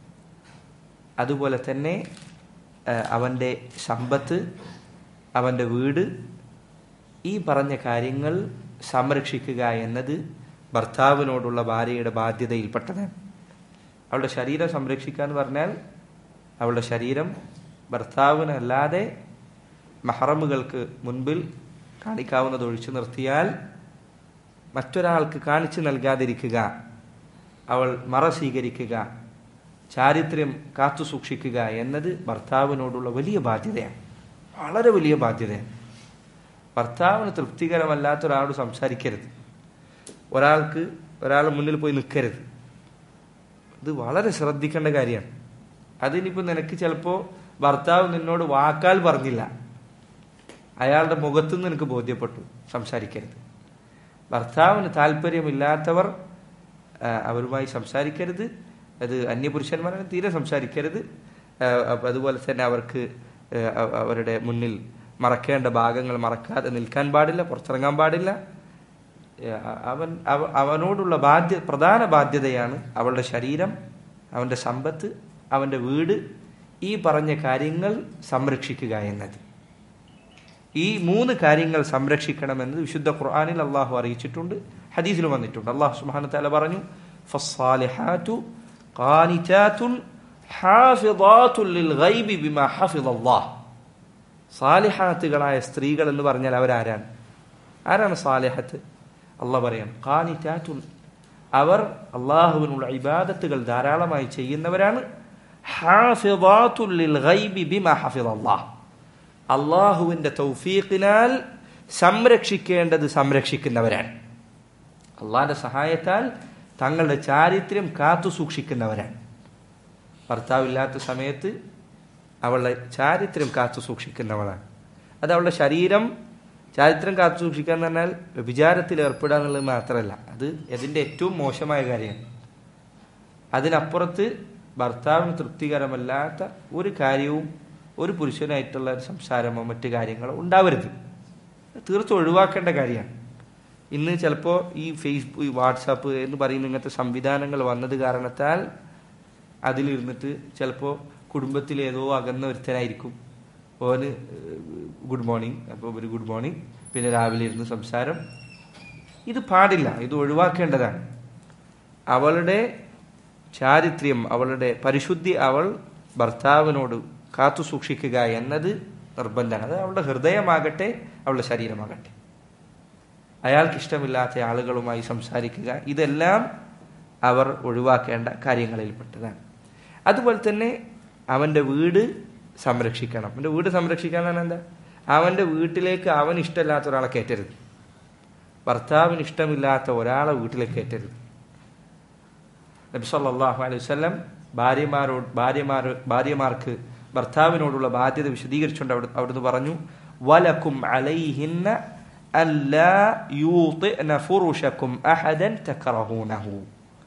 അതുപോലെ തന്നെ അവൻ്റെ സമ്പത്ത്, അവൻ്റെ വീട്. ഈ പറഞ്ഞ കാര്യങ്ങൾ സംരക്ഷിക്കുക എന്നത് ഭർത്താവിനോടുള്ള ഭാര്യയുടെ ബാധ്യതയിൽപ്പെട്ടതാണ്. അവളുടെ ശരീരം സംരക്ഷിക്കുക എന്ന് പറഞ്ഞാൽ അവളുടെ ശരീരം ഭർത്താവിനല്ലാതെ മഹറമുകൾക്ക് മുൻപിൽ കാണിക്കാവുന്നത് ഒഴിച്ചു നിർത്തിയാൽ മറ്റൊരാൾക്ക് കാണിച്ചു നൽകാതിരിക്കുക, അവൾ മറ സ്വീകരിക്കുക, ചാരിത്രം കാത്തു സൂക്ഷിക്കുക എന്നത് ഭർത്താവിനോടുള്ള വലിയ ബാധ്യതയാണ്, വളരെ വലിയ ബാധ്യതയാണ്. ഭർത്താവിന് തൃപ്തികരമല്ലാത്ത ഒരാളോട് സംസാരിക്കരുത്, ഒരാൾക്ക് ഒരാൾ മുന്നിൽ പോയി നിൽക്കരുത്. ഇത് വളരെ ശ്രദ്ധിക്കേണ്ട കാര്യമാണ്. അതിനിപ്പോൾ നിനക്ക് ചിലപ്പോൾ ഭർത്താവ് നിന്നോട് വാക്കാൽ പറഞ്ഞില്ല, അയാളുടെ മുഖത്തുനിന്ന് നിനക്ക് ബോധ്യപ്പെട്ടു, സംസാരിക്കരുത്. ഭർത്താവിന് താല്പര്യമില്ലാത്തവർ അവരുമായി സംസാരിക്കരുത്. അത് അന്യപുരുഷന്മാരാണ്, തീരെ സംസാരിക്കരുത്. അതുപോലെ തന്നെ അവർക്ക് അവരുടെ മുന്നിൽ മറക്കേണ്ട ഭാഗങ്ങൾ മറക്കാതെ നിൽക്കാൻ പാടില്ല, പുറത്തിറങ്ങാൻ പാടില്ല. അവൻ അവനോടുള്ള ബാധ്യ പ്രധാന ബാധ്യതയാണ് അവളുടെ ശരീരം, അവൻ്റെ സമ്പത്ത്, അവൻ്റെ വീട്. ഈ പറഞ്ഞ കാര്യങ്ങൾ സംരക്ഷിക്കുക എന്നത്, ഈ മൂന്ന് കാര്യങ്ങൾ സംരക്ഷിക്കണമെന്നത് വിശുദ്ധ ഖുർആനിൽ അള്ളാഹു അറിയിച്ചിട്ടുണ്ട്, ഹദീസിലും വന്നിട്ടുണ്ട്. അള്ളാഹു സുബ്ഹാനഹു വ തആല പറഞ്ഞു, ഫസ്സാലിഹാതു ഖാനിതാതുൻ ഹാഫിളാതുൻ ലിൽഗൈബി ബിമാ ഹഫിളല്ലാഹ്. സാലിഹാത്തുകളായ സ്ത്രീകൾ എന്ന് പറഞ്ഞാൽ അവരാരാണ്? ആരാണ് സാലിഹത്ത്? അള്ളാഹ് പറയാം, ഖാനിതാതുൻ, അവർ അള്ളാഹുവിനുള്ള ഇബാദത്തുകൾ ധാരാളമായി ചെയ്യുന്നവരാണ്. ഹാഫിളാത്തുൽ ലിൽ ഗൈബി ബിമാ ഹഫിളല്ലാഹ്, അള്ളാഹുവിന്റെ തൗഫീഖിനാൽ സംരക്ഷിക്കേണ്ടത് സംരക്ഷിക്കുന്നവരാണ്. അള്ളാഹിന്റെ സഹായത്താൽ തങ്ങളുടെ ചാരിത്രം കാത്തു സൂക്ഷിക്കുന്നവരാണ്. ഭർത്താവില്ലാത്ത സമയത്ത് അവളുടെ ചാരിത്രം കാത്തു സൂക്ഷിക്കുന്നവളാണ്. അത് അവളുടെ ശരീരം ചാരിത്രം കാത്തു സൂക്ഷിക്കുക എന്ന് പറഞ്ഞാൽ വ്യഭിചാരത്തിൽ ഏർപ്പെടുക എന്നുള്ളത് മാത്രമല്ല, അത് അതിൻ്റെ ഏറ്റവും മോശമായ കാര്യമാണ്. അതിനപ്പുറത്ത് ഭർത്താവിന് തൃപ്തികരമല്ലാത്ത ഒരു കാര്യവും ഒരു പുരുഷനായിട്ടുള്ള ഒരു സംസാരമോ മറ്റു കാര്യങ്ങളോ ഉണ്ടാവരുത്. തീർത്തും ഒഴിവാക്കേണ്ട കാര്യമാണ്. ഇന്ന് ചിലപ്പോൾ ഈ ഫേസ്ബുക്ക്, വാട്സാപ്പ് എന്ന് പറയുന്ന ഇങ്ങനത്തെ സംവിധാനങ്ങൾ വന്നത് കാരണത്താൽ അതിലിരുന്നിട്ട് ചിലപ്പോൾ കുടുംബത്തിലേതോ അകന്ന ഒരുത്തനായിരിക്കും, ഓന് ഗുഡ് മോർണിംഗ്, അപ്പോൾ ഒരു ഗുഡ് മോർണിംഗ്, പിന്നെ രാവിലെ ഇരുന്ന് സംസാരം. ഇത് പാടില്ല, ഇത് ഒഴിവാക്കേണ്ടതാണ്. അവളുടെ ചാരിത്ര്യം, അവളുടെ പരിശുദ്ധി അവൾ ഭർത്താവിനോട് കാത്തു സൂക്ഷിക്കുക എന്നത് നിർബന്ധമാണ്. അത് അവളുടെ ഹൃദയമാകട്ടെ അവളുടെ ശരീരമാകട്ടെ. അയാൾക്ക് ഇഷ്ടമില്ലാത്ത ആളുകളുമായി സംസാരിക്കുക, ഇതെല്ലാം അവർ ഒഴിവാക്കേണ്ട കാര്യങ്ങളിൽപ്പെട്ടതാണ്. അതുപോലെ തന്നെ അവൻ്റെ വീട് സംരക്ഷിക്കണം. അവൻ്റെ വീട് സംരക്ഷിക്കാൻ എന്താ? അവൻ്റെ വീട്ടിലേക്ക് അവൻ ഇഷ്ടമില്ലാത്ത ഒരാളെ കയറ്റരുത്. ഭർത്താവിന് ഇഷ്ടമില്ലാത്ത ഒരാളെ വീട്ടിലേക്ക് കയറ്റരുത്. നബി സല്ലല്ലാഹു അലൈഹി വസല്ലം ഭാര്യമാരോട് ഭാര്യമാർ ഭാര്യമാർക്ക് ഭർത്താവിനോടുള്ള ബാധ്യത വിശദീകരിച്ചുകൊണ്ട് അവിടെ അവിടുന്ന് പറഞ്ഞു, വലക്കും അലൈഹിന്ന അല്ലാ യൂതിഅന ഫുറുശകും അഹദൻ തക്റഹൂനഹു.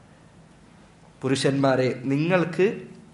പുരുഷന്മാരെ, നിങ്ങൾക്ക്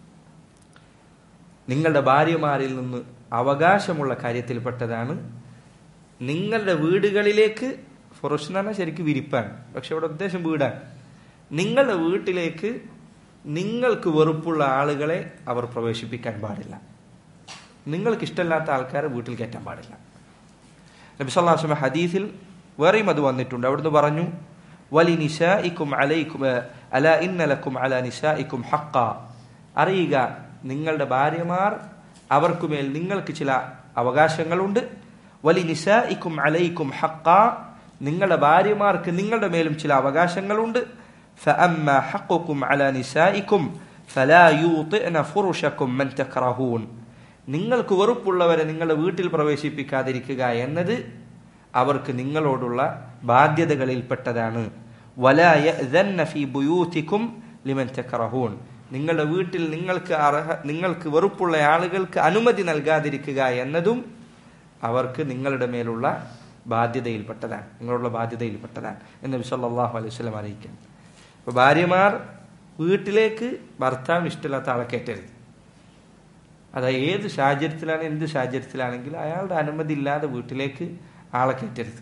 നിങ്ങളുടെ ഭാര്യമാരിൽ നിന്ന് അവകാശമുള്ള കാര്യത്തിൽപ്പെട്ടതാണ് നിങ്ങളുടെ വീടുകളിലേക്ക്, ഫുറുഷ് എന്ന് പറഞ്ഞാൽ ശരിക്കും വിരിപ്പാണ്, പക്ഷെ ഇവിടെ ഉദ്ദേശം വീടാണ്, നിങ്ങളുടെ വീട്ടിലേക്ക് നിങ്ങൾക്ക് വെറുപ്പുള്ള ആളുകളെ അവർ പ്രവേശിപ്പിക്കാൻ പാടില്ല. നിങ്ങൾക്ക് ഇഷ്ടമില്ലാത്ത ആൾക്കാരെ വീട്ടിൽ കയറ്റാൻ പാടില്ല. നബി സല്ലല്ലാഹു അലൈഹി വസല്ലം ഹദീസിൽ വേറെയും അത് വന്നിട്ടുണ്ട്. അവിടുന്ന് പറഞ്ഞു, വലി നിസാഇക്കും അലൈക്കും അലാ ഇന്ന ലക്കും അലാ നിസാഇക്കും ഹഖ്ഖ. അറിയുക, നിങ്ങളുടെ ഭാര്യമാർ അവർക്കുമേൽ നിങ്ങൾക്ക് ചില അവകാശങ്ങളുണ്ട്. വലി നിസാഇക്കും അലൈക്കും ഹഖ്ഖ. നിങ്ങളുടെ ഭാര്യമാർക്ക് നിങ്ങളുടെ മേലും ചില അവകാശങ്ങളുണ്ട്. ഫഅമ്മാ ഹഖ്ഖുകും അലാ നിസാഇക്കും ഫലാ യൂതിഅന ഫുറുശകും മൻ തക്റഹൂൻ. നിങ്ങൾക്ക് വെറുപ്പുള്ളവരെ നിങ്ങളുടെ വീട്ടിൽ പ്രവേശിപ്പിക്കാതിരിക്കുക എന്നത് അവർക്ക് നിങ്ങളോടുള്ള ബാധ്യതകളിൽപ്പെട്ടതാണ്. വലാ യഅ്ദന്ന ഫീ ബുയൂതികും ലിമൻ തക്റഹൂൻ. നിങ്ങളുടെ വീട്ടിൽ നിങ്ങൾക്ക് അർഹ നിങ്ങൾക്ക് വെറുപ്പുള്ള ആളുകൾക്ക് അനുമതി നൽകാതിരിക്കുക എന്നതും അവർക്ക് നിങ്ങളുടെ മേലുള്ള ബാധ്യതയിൽപ്പെട്ടതാണ്, നിങ്ങളുള്ള ബാധ്യതയിൽപ്പെട്ടതാണ് എന്ന് നബി സല്ലല്ലാഹു അലൈഹി വസല്ലം അറിയിക്കാൻ. അപ്പോൾ ഭാര്യമാർ വീട്ടിലേക്ക് ഭർത്താവിന് ഇഷ്ടമില്ലാത്ത ആളെ കയറ്റരുത്. അതായത് ഏത് സാഹചര്യത്തിലാണ്, എന്ത് സാഹചര്യത്തിലാണെങ്കിലും അയാളുടെ അനുമതി ഇല്ലാതെ വീട്ടിലേക്ക് ആളെ കയറ്റരുത്.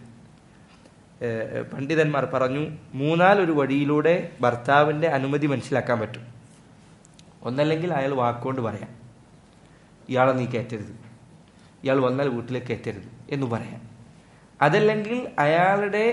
പണ്ഡിതന്മാർ പറഞ്ഞു, മൂന്നാലൊരു വഴിയിലൂടെ ഭർത്താവിൻ്റെ അനുമതി മനസ്സിലാക്കാൻ പറ്റും. ഒന്നല്ലെങ്കിൽ അയാൾ വാക്കുകൊണ്ട് പറയാം, ഇയാളെ നീ കയറ്റരുത്, ഇയാൾ വന്നാൽ വീട്ടിലേക്ക് കയറ്റരുത് എന്ന് പറയാം. അതല്ലെങ്കിൽ അയാളുടെ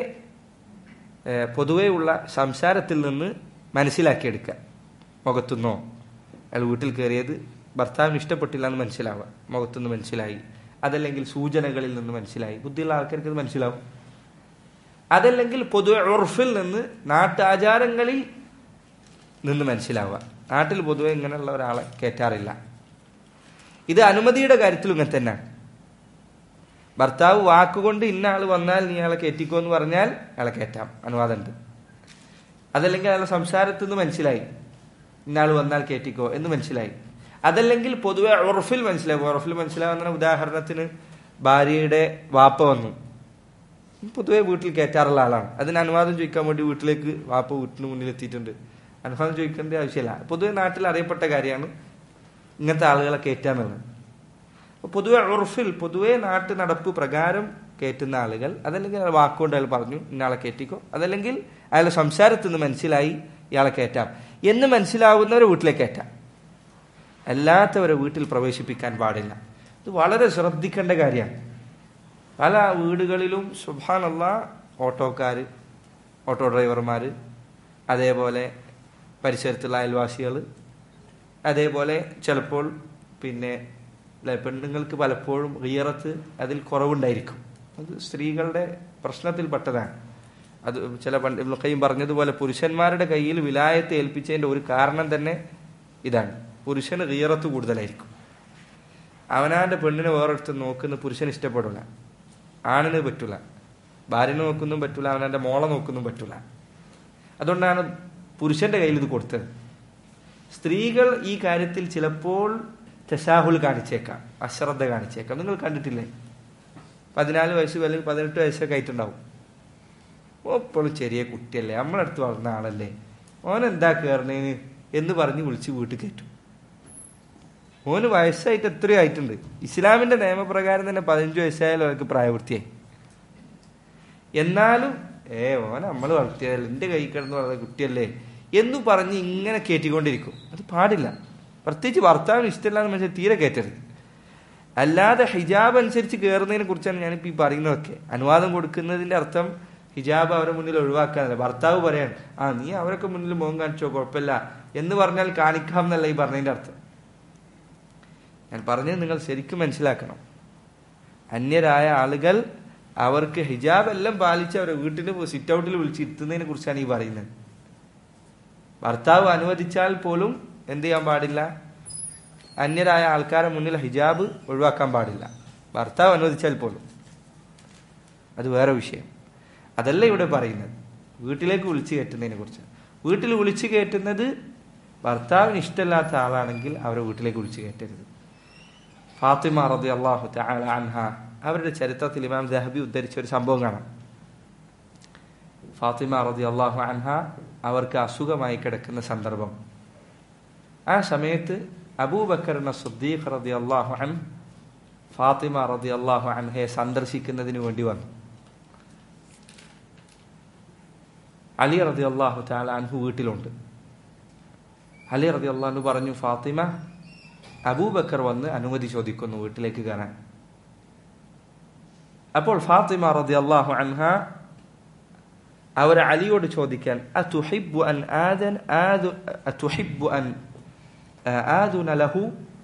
പൊതുവേ ഉള്ള സംസാരത്തിൽ നിന്ന് മനസ്സിലാക്കിയെടുക്കുക. മുഖത്തുനിന്നോ അയാൾ വീട്ടിൽ കയറിയത് ഭർത്താവിന് ഇഷ്ടപ്പെട്ടില്ല എന്ന് മനസ്സിലാവുക, മുഖത്തുനിന്ന് മനസ്സിലായി. അതല്ലെങ്കിൽ സൂചനകളിൽ നിന്ന് മനസ്സിലായി, ബുദ്ധിയുള്ള ആൾക്കാർക്ക് അത് മനസ്സിലാവും. അതല്ലെങ്കിൽ പൊതുവെ ഉർഫിൽ നിന്ന്, നാട്ടാചാരങ്ങളിൽ നിന്ന് മനസ്സിലാവുക. നാട്ടിൽ പൊതുവെ ഇങ്ങനെയുള്ള ഒരാളെ കയറ്റാറില്ല. ഇത് അനുമതിയുടെ കാര്യത്തിലും ഇങ്ങനെ തന്നെയാണ്. ഭർത്താവ് വാക്കുകൊണ്ട് ഇന്ന ആൾ വന്നാൽ നീ അയാളെ കയറ്റിക്കോ എന്ന് പറഞ്ഞാൽ അയാളെ കയറ്റാം, അനുവാദമുണ്ട്. അതല്ലെങ്കിൽ അയാളുടെ സംസാരത്തിൽ നിന്ന് മനസ്സിലായി ഇന്നാൾ വന്നാൽ കയറ്റിക്കോ എന്ന് മനസ്സിലായി. അതല്ലെങ്കിൽ പൊതുവെ ഉറഫിൽ മനസ്സിലാവും. ഉറഫിൽ മനസ്സിലാവുന്ന ഉദാഹരണത്തിന് ഭാര്യയുടെ വാപ്പ വന്നു, പൊതുവെ വീട്ടിൽ കയറ്റാറുള്ള ആളാണ്, അതിന് അനുവാദം ചോദിക്കാൻ വേണ്ടി വീട്ടിലേക്ക് വാപ്പ വീട്ടിന് മുന്നിൽ എത്തിയിട്ടുണ്ട്, അനുവാദം ചോദിക്കേണ്ട ആവശ്യമില്ല. പൊതുവെ നാട്ടിൽ അറിയപ്പെട്ട കാര്യമാണ് ഇങ്ങനത്തെ ആളുകളെ കയറ്റാന്നുള്ളത്. പൊതുവെ ഉറഫിൽ, പൊതുവെ നാട്ടു നടപ്പ് പ്രകാരം കയറ്റുന്ന ആളുകൾ, അതല്ലെങ്കിൽ അയാൾ വാക്കുകൊണ്ട് അയാൾ പറഞ്ഞു ഇന്നാളെ കയറ്റിക്കോ, അതല്ലെങ്കിൽ അയാളുടെ സംസാരത്തിൽ നിന്ന് മനസ്സിലായി ഇയാളെ കയറ്റാം എന്ന് മനസ്സിലാവുന്നവരെ വീട്ടിലേക്ക് കയറ്റാം, അല്ലാത്തവരെ വീട്ടിൽ പ്രവേശിപ്പിക്കാൻ പാടില്ല. ഇത് വളരെ ശ്രദ്ധിക്കേണ്ട കാര്യമാണ്. പല വീടുകളിലും സുബ്ഹാനല്ലാഹ് ഓട്ടോക്കാർ, ഓട്ടോ ഡ്രൈവർമാർ, അതേപോലെ പരിസരത്തുള്ള അയൽവാസികൾ, അതേപോലെ ചിലപ്പോൾ പിന്നെ പെണ്ണുങ്ങൾക്ക് പലപ്പോഴും ഗിയറത്ത് അതിൽ കുറവുണ്ടായിരിക്കും. അത് സ്ത്രീകളുടെ പ്രശ്നത്തിൽപ്പെട്ടതാണ്. അത് ചില പണ്ട് ഇബ്നുൽ ഖയ്യിം പറഞ്ഞതുപോലെ പുരുഷന്മാരുടെ കയ്യിൽ വിലായത്ത് ഏൽപ്പിച്ചതിൻ്റെ ഒരു കാരണം തന്നെ ഇതാണ്. പുരുഷന് ഗീറത്ത് കൂടുതലായിരിക്കും. അവനാന്റെ പെണ്ണിനെ വേറെടുത്ത് നോക്കുന്ന പുരുഷൻ ഇഷ്ടപ്പെടില്ല, ആണിന് പറ്റൂല, ഭാര്യനെ നോക്കുന്നതും പറ്റൂല, അവനാന്റെ മോളെ നോക്കുന്നതും പറ്റൂല. അതുകൊണ്ടാണ് പുരുഷന്റെ കയ്യിൽ ഇത് കൊടുത്തത്. സ്ത്രീകൾ ഈ കാര്യത്തിൽ ചിലപ്പോൾ തശാഹുൽ കാണിച്ചേക്കാം, അശ്രദ്ധ കാണിച്ചേക്കാം. നിങ്ങൾ കണ്ടിട്ടില്ലേ, പതിനാല് വയസ്സ് അല്ലെങ്കിൽ പതിനെട്ട് വയസ്സൊക്കെ ആയിട്ടുണ്ടാവും. എപ്പോഴും ചെറിയ കുട്ടിയല്ലേ, നമ്മളടുത്ത് വളർന്ന ആളല്ലേ, ഓനെന്താ കയറണേന് എന്ന് പറഞ്ഞ് വിളിച്ച് വീട്ടിൽ കയറ്റും. ഓന് വയസ്സായിട്ട് എത്രയോ ആയിട്ടുണ്ട്. ഇസ്ലാമിന്റെ നിയമപ്രകാരം തന്നെ പതിനഞ്ച് വയസ്സായാലും അവർക്ക് പ്രായപൂർത്തിയായി. എന്നാലും ഏ ഓൻ നമ്മൾ വളർത്തിയതല്ലേ, എന്റെ കൈ കിടന്ന് വളർന്ന കുട്ടിയല്ലേ എന്ന് പറഞ്ഞ് ഇങ്ങനെ കയറ്റിക്കൊണ്ടിരിക്കും. അത് പാടില്ല. പ്രത്യേകിച്ച് ഭർത്താവിന് ഇഷ്ടമില്ലാന്ന് മനസ്സിൽ തീരെ കയറ്റരുത്. അല്ലാതെ ഹിജാബ് അനുസരിച്ച് കയറുന്നതിനെ കുറിച്ചാണ് ഞാനിപ്പോൾ ഈ പറയുന്നതൊക്കെ. അനുവാദം കൊടുക്കുന്നതിന്റെ അർത്ഥം ഹിജാബ് അവരുടെ മുന്നിൽ ഒഴിവാക്കാനല്ല. ഭർത്താവ് പറയാണ്, ആ നീ അവരൊക്കെ മുന്നിൽ മുഖം കാണിച്ചോ കുഴപ്പമില്ല എന്ന് പറഞ്ഞാൽ കാണിക്കാം എന്നല്ല ഈ പറഞ്ഞതിന്റെ അർത്ഥം. ഞാൻ പറഞ്ഞത് നിങ്ങൾ ശരിക്കും മനസ്സിലാക്കണം. അന്യരായ ആളുകൾ അവർക്ക് ഹിജാബ് എല്ലാം പാലിച്ച് അവരെ വീട്ടിൽ സിറ്റ് ഔട്ടിൽ വിളിച്ചിരുത്തുന്നതിനെ കുറിച്ചാണ് ഈ പറയുന്നത്. ഭർത്താവ് അനുവദിച്ചാൽ പോലും എന്ത് ചെയ്യാൻ പാടില്ല, അന്യരായ ആൾക്കാരെ മുന്നിൽ ഹിജാബ് ഒഴിവാക്കാൻ പാടില്ല. ഭർത്താവ് അനുവദിച്ചാൽ പോലും അത് വേറെ വിഷയം. അതല്ല ഇവിടെ പറയുന്നത്. വീട്ടിലേക്ക് വിളിച്ചു കയറ്റുന്നതിനെ കുറിച്ച്. വീട്ടിൽ വിളിച്ചു കയറ്റുന്നത് ഭർത്താവിന് ഇഷ്ടമില്ലാത്ത ആളാണെങ്കിൽ അവരെ വീട്ടിലേക്ക് വിളിച്ചു കയറ്റരുത്. ഫാത്തിമ റളിയല്ലാഹു തആല അൻഹ അവരുടെ ചരിത്രത്തിൽ ഇമാം ദഹബി ഉദ്ധരിച്ച ഒരു സംഭവം കാണാം. ഫാത്തിമ റളിയല്ലാഹു അൻഹ അവർക്ക് അസുഖമായി കിടക്കുന്ന സന്ദർഭം. ആ സമയത്ത് അബൂബക്കർ സിദ്ദീഖ് റളിയല്ലാഹു അൻഹു ഫാത്തിമ റളിയല്ലാഹു അൻഹയെ സന്ദർശിക്കുന്നതിന് വേണ്ടി വന്നു. അലി റളിയല്ലാഹു തആല അൻഹു വീട്ടിലുണ്ട്. അലി റളിയല്ലാഹു അൻഹു പറഞ്ഞു, ഫാത്തിമ, അബൂബക്കർ വന്ന് അനുമതി ചോദിക്കുന്നു വീട്ടിലേക്ക് കയറാൻ. അപ്പോൾ ഫാത്തിമ റളിയല്ലാഹു അൻഹ അവർ അലിയോട് ചോദിക്കാൻ, അതുഹിബ്ബു അൻ ആദൻ ആദു അതുഹിബ്ബു അൻ ആദുന ലഹു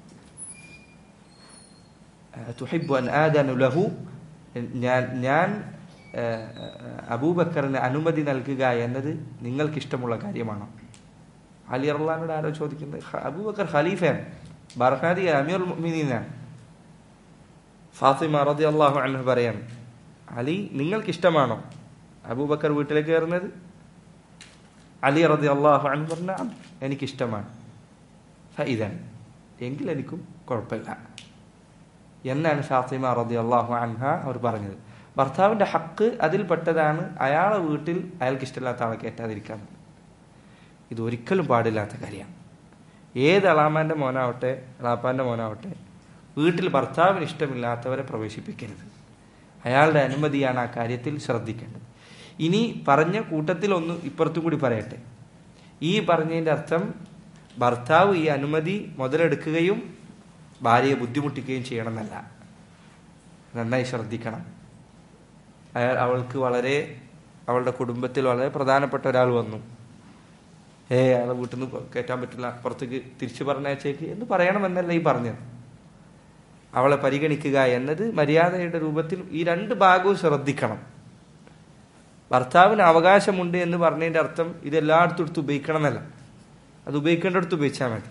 അതുഹിബ്ബു അൻ ആദന ലഹു ഞാൻ ഞാൻ അബൂബക്കറിന് അനുമതി നൽകുക എന്നത് നിങ്ങൾക്ക് ഇഷ്ടമുള്ള കാര്യമാണോ? അലി റളിയല്ലാഹു ആരോ ചോദിക്കുന്നത്. അബൂബക്കർ ഖലീഫയാണ്, ഭരണാധികാരി, അമീറുൽ മുഅ്മിനീനാണ്. ഫാത്തിമ റളിയല്ലാഹു അൻഹ പറയാണ്, അലി നിങ്ങൾക്ക് ഇഷ്ടമാണോ അബൂബക്കർ വീട്ടിലേക്ക് കയറുന്നത്? അലി റളിയല്ലാഹു അൻഹു പറഞ്ഞു, എനിക്കിഷ്ടമാണ്. ഫഇദൻ, എങ്കിൽ എനിക്കും കുഴപ്പമില്ല എന്നാണ് ഫാത്തിമ റളിയല്ലാഹു അൻഹ അവർ പറഞ്ഞത്. ഭർത്താവിന്റെ ഹക്ക് അതിൽപ്പെട്ടതാണ് അയാളെ വീട്ടിൽ അയാൾക്ക് ഇഷ്ടമില്ലാത്ത ആളെ കയറ്റാതിരിക്കാൻ. ഇത് ഒരിക്കലും പാടില്ലാത്ത കാര്യമാണ്. ഏത് അളാമാന്റെ മോനാവട്ടെ അളാപ്പാന്റെ മോനാവട്ടെ വീട്ടിൽ ഭർത്താവിന് ഇഷ്ടമില്ലാത്തവരെ പ്രവേശിപ്പിക്കരുത്. അയാളുടെ അനുമതിയാണ് ആ കാര്യത്തിൽ ശ്രദ്ധിക്കേണ്ടത്. ഇനി പറഞ്ഞ കൂട്ടത്തിൽ ഒന്ന് ഇപ്പുറത്തും കൂടി പറയട്ടെ. ഈ പറഞ്ഞതിന്റെ അർത്ഥം ഭർത്താവ് ഈ അനുമതി മുതലെടുക്കുകയും ഭാര്യയെ ബുദ്ധിമുട്ടിക്കുകയും ചെയ്യണമെന്നല്ല. നന്നായി ശ്രദ്ധിക്കണം. അയാൾ അവൾക്ക് വളരെ അവളുടെ കുടുംബത്തിൽ വളരെ പ്രധാനപ്പെട്ട ഒരാൾ വന്നു, ഏ അയാളെ വീട്ടിൽ നിന്ന് കയറ്റാൻ പറ്റില്ല, പുറത്തേക്ക് തിരിച്ചു പറഞ്ഞയച്ചേക്ക് എന്ന് പറയണമെന്നല്ല ഈ പറഞ്ഞത്. അവളെ പരിഗണിക്കുക എന്നത് മര്യാദയുടെ രൂപത്തിൽ ഈ രണ്ട് ഭാഗവും ശ്രദ്ധിക്കണം. ഭർത്താവിന് അവകാശമുണ്ട് എന്ന് പറഞ്ഞതിന്റെ അർത്ഥം ഇതെല്ലായിടത്തും എടുത്ത് ഉപയോഗിക്കണം എന്നല്ല. അത് ഉപയോഗിക്കേണ്ടടുത്ത് ഉപയോഗിച്ചാൽ മതി.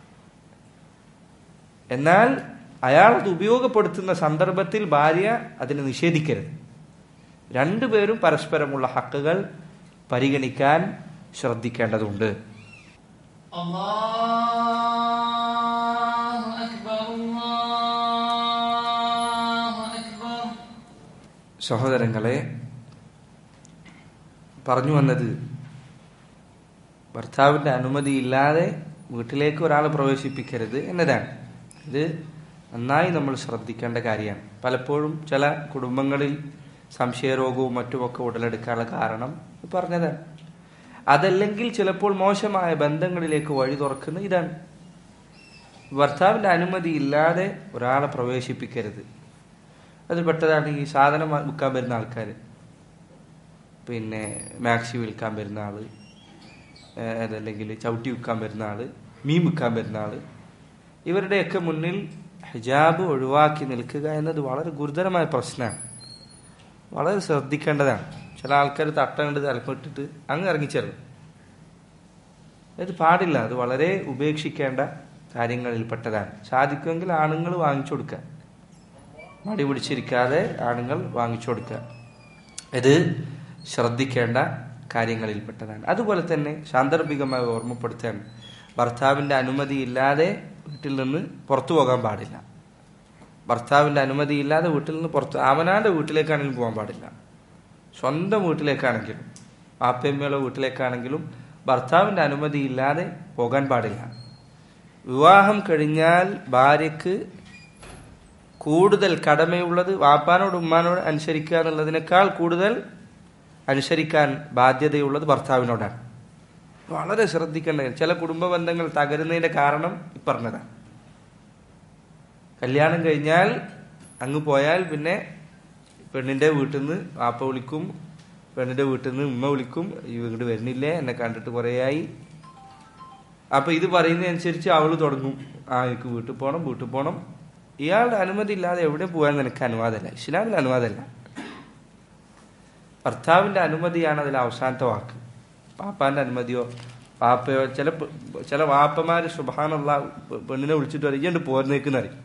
എന്നാൽ അയാൾ അത് ഉപയോഗപ്പെടുത്തുന്ന സന്ദർഭത്തിൽ ഭാര്യ അതിനെ നിഷേധിക്കരുത്. രണ്ടുപേരും പരസ്പരമുള്ള ഹക്കുകൾ പരിഗണിക്കാൻ ശ്രദ്ധിക്കേണ്ടതുണ്ട്. സഹോദരങ്ങളെ, പറഞ്ഞു വന്നത് ഭർത്താവിന്റെ അനുമതി ഇല്ലാതെ വീട്ടിലേക്ക് ഒരാളെ പ്രവേശിപ്പിക്കരുത് എന്നതാണ്. ഇത് നന്നായി നമ്മൾ ശ്രദ്ധിക്കേണ്ട കാര്യമാണ്. പലപ്പോഴും ചില കുടുംബങ്ങളിൽ സംശയരോഗവും മറ്റുമൊക്കെ ഉടലെടുക്കാനുള്ള കാരണം പറഞ്ഞതാണ്. അതല്ലെങ്കിൽ ചിലപ്പോൾ മോശമായ ബന്ധങ്ങളിലേക്ക് വഴി തുറക്കുന്ന ഇതാണ്. ഭർത്താവിന്റെ അനുമതി ഇല്ലാതെ ഒരാളെ പ്രവേശിപ്പിക്കരുത്. അതിൽ പെട്ടതാണ് ഈ സാധനം വിൽക്കാൻ വരുന്ന ആൾക്കാർ, പിന്നെ മാക്സി വിൽക്കാൻ വരുന്ന ആള്, അതല്ലെങ്കിൽ ചവിട്ടി വിൽക്കാൻ വരുന്ന ആള്, മീൻ വിൽക്കാൻ വരുന്ന ആള്. ഇവരുടെയൊക്കെ മുന്നിൽ ഹിജാബ് ഒഴിവാക്കി നിൽക്കുക എന്നത് വളരെ ഗുരുതരമായ പ്രശ്നമാണ്. വളരെ ശ്രദ്ധിക്കേണ്ടതാണ്. ചില ആൾക്കാർ തട്ട കണ്ട് തലപ്പിട്ടിട്ട് അങ്ങ് ഇറങ്ങിച്ചേരും. അത് പാടില്ല. അത് വളരെ ഉപേക്ഷിക്കേണ്ട കാര്യങ്ങളിൽപ്പെട്ടതാണ്. സാധിക്കുമെങ്കിൽ ആണുങ്ങൾ വാങ്ങിച്ചു കൊടുക്കുക, മടി പിടിച്ചിരിക്കാതെ ആണുങ്ങൾ വാങ്ങിച്ചു കൊടുക്കുക. ഇത് ശ്രദ്ധിക്കേണ്ട കാര്യങ്ങളിൽപ്പെട്ടതാണ്. അതുപോലെ തന്നെ സാന്ദർഭികമായി ഓർമ്മപ്പെടുത്താൻ, ഭർത്താവിൻ്റെ അനുമതി ഇല്ലാതെ വീട്ടിൽ നിന്ന് പുറത്തു പോകാൻ പാടില്ല. ഭർത്താവിൻ്റെ അനുമതി ഇല്ലാതെ വീട്ടിൽ നിന്ന് പുറത്ത്, അവനാൻ്റെ വീട്ടിലേക്കാണെങ്കിലും പോകാൻ പാടില്ല. സ്വന്തം വീട്ടിലേക്കാണെങ്കിലും പാപ്പയമ്മയുടെ വീട്ടിലേക്കാണെങ്കിലും ഭർത്താവിൻ്റെ അനുമതി ഇല്ലാതെ പോകാൻ പാടില്ല. വിവാഹം കഴിഞ്ഞാൽ ഭാര്യക്ക് കൂടുതൽ കടമയുള്ളത് വാപ്പാനോട് ഉമ്മാനോട് അനുസരിക്കുക എന്നുള്ളതിനേക്കാൾ കൂടുതൽ അനുസരിക്കാൻ ബാധ്യതയുള്ളത് ഭർത്താവിനോടാണ്. വളരെ ശ്രദ്ധിക്കേണ്ട. ചില കുടുംബ ബന്ധങ്ങൾ തകരുന്നതിന്റെ കാരണം ഇപ്പറഞ്ഞതാണ്. കല്യാണം കഴിഞ്ഞാൽ അങ്ങ് പോയാൽ പിന്നെ പെണ്ണിന്റെ വീട്ടിൽ നിന്ന് വാപ്പ വിളിക്കും, പെണ്ണിന്റെ വീട്ടിൽ നിന്ന് ഉമ്മ വിളിക്കും, ഈ വീട് വരുന്നില്ലേ, എന്നെ കണ്ടിട്ട് കുറേയായി. അപ്പൊ ഇത് പറയുന്നതനുസരിച്ച് അവള് തുടങ്ങും, ആ എനിക്ക് വീട്ടിൽ പോകണം വീട്ടിൽ പോകണം. ഇയാളുടെ അനുമതി ഇല്ലാതെ എവിടെ പോകാൻ നിനക്ക് അനുവാദമല്ല, ഇസ്ലാമിൽ അനുവാദമല്ല. ഭർത്താവിന്റെ അനുമതിയാണ് അതിൽ അവസാനത്തെ വാക്ക്. പാപ്പാന്റെ അനുമതിയോ പാപ്പയോ, ചില ചില വാപ്പമാര് സുബ്ഹാനല്ലാഹ് പെണ്ണിനെ വിളിച്ചിട്ട് പറയും ഇയ്യണ്ട് പോരുന്നേക്കുന്നറിയും.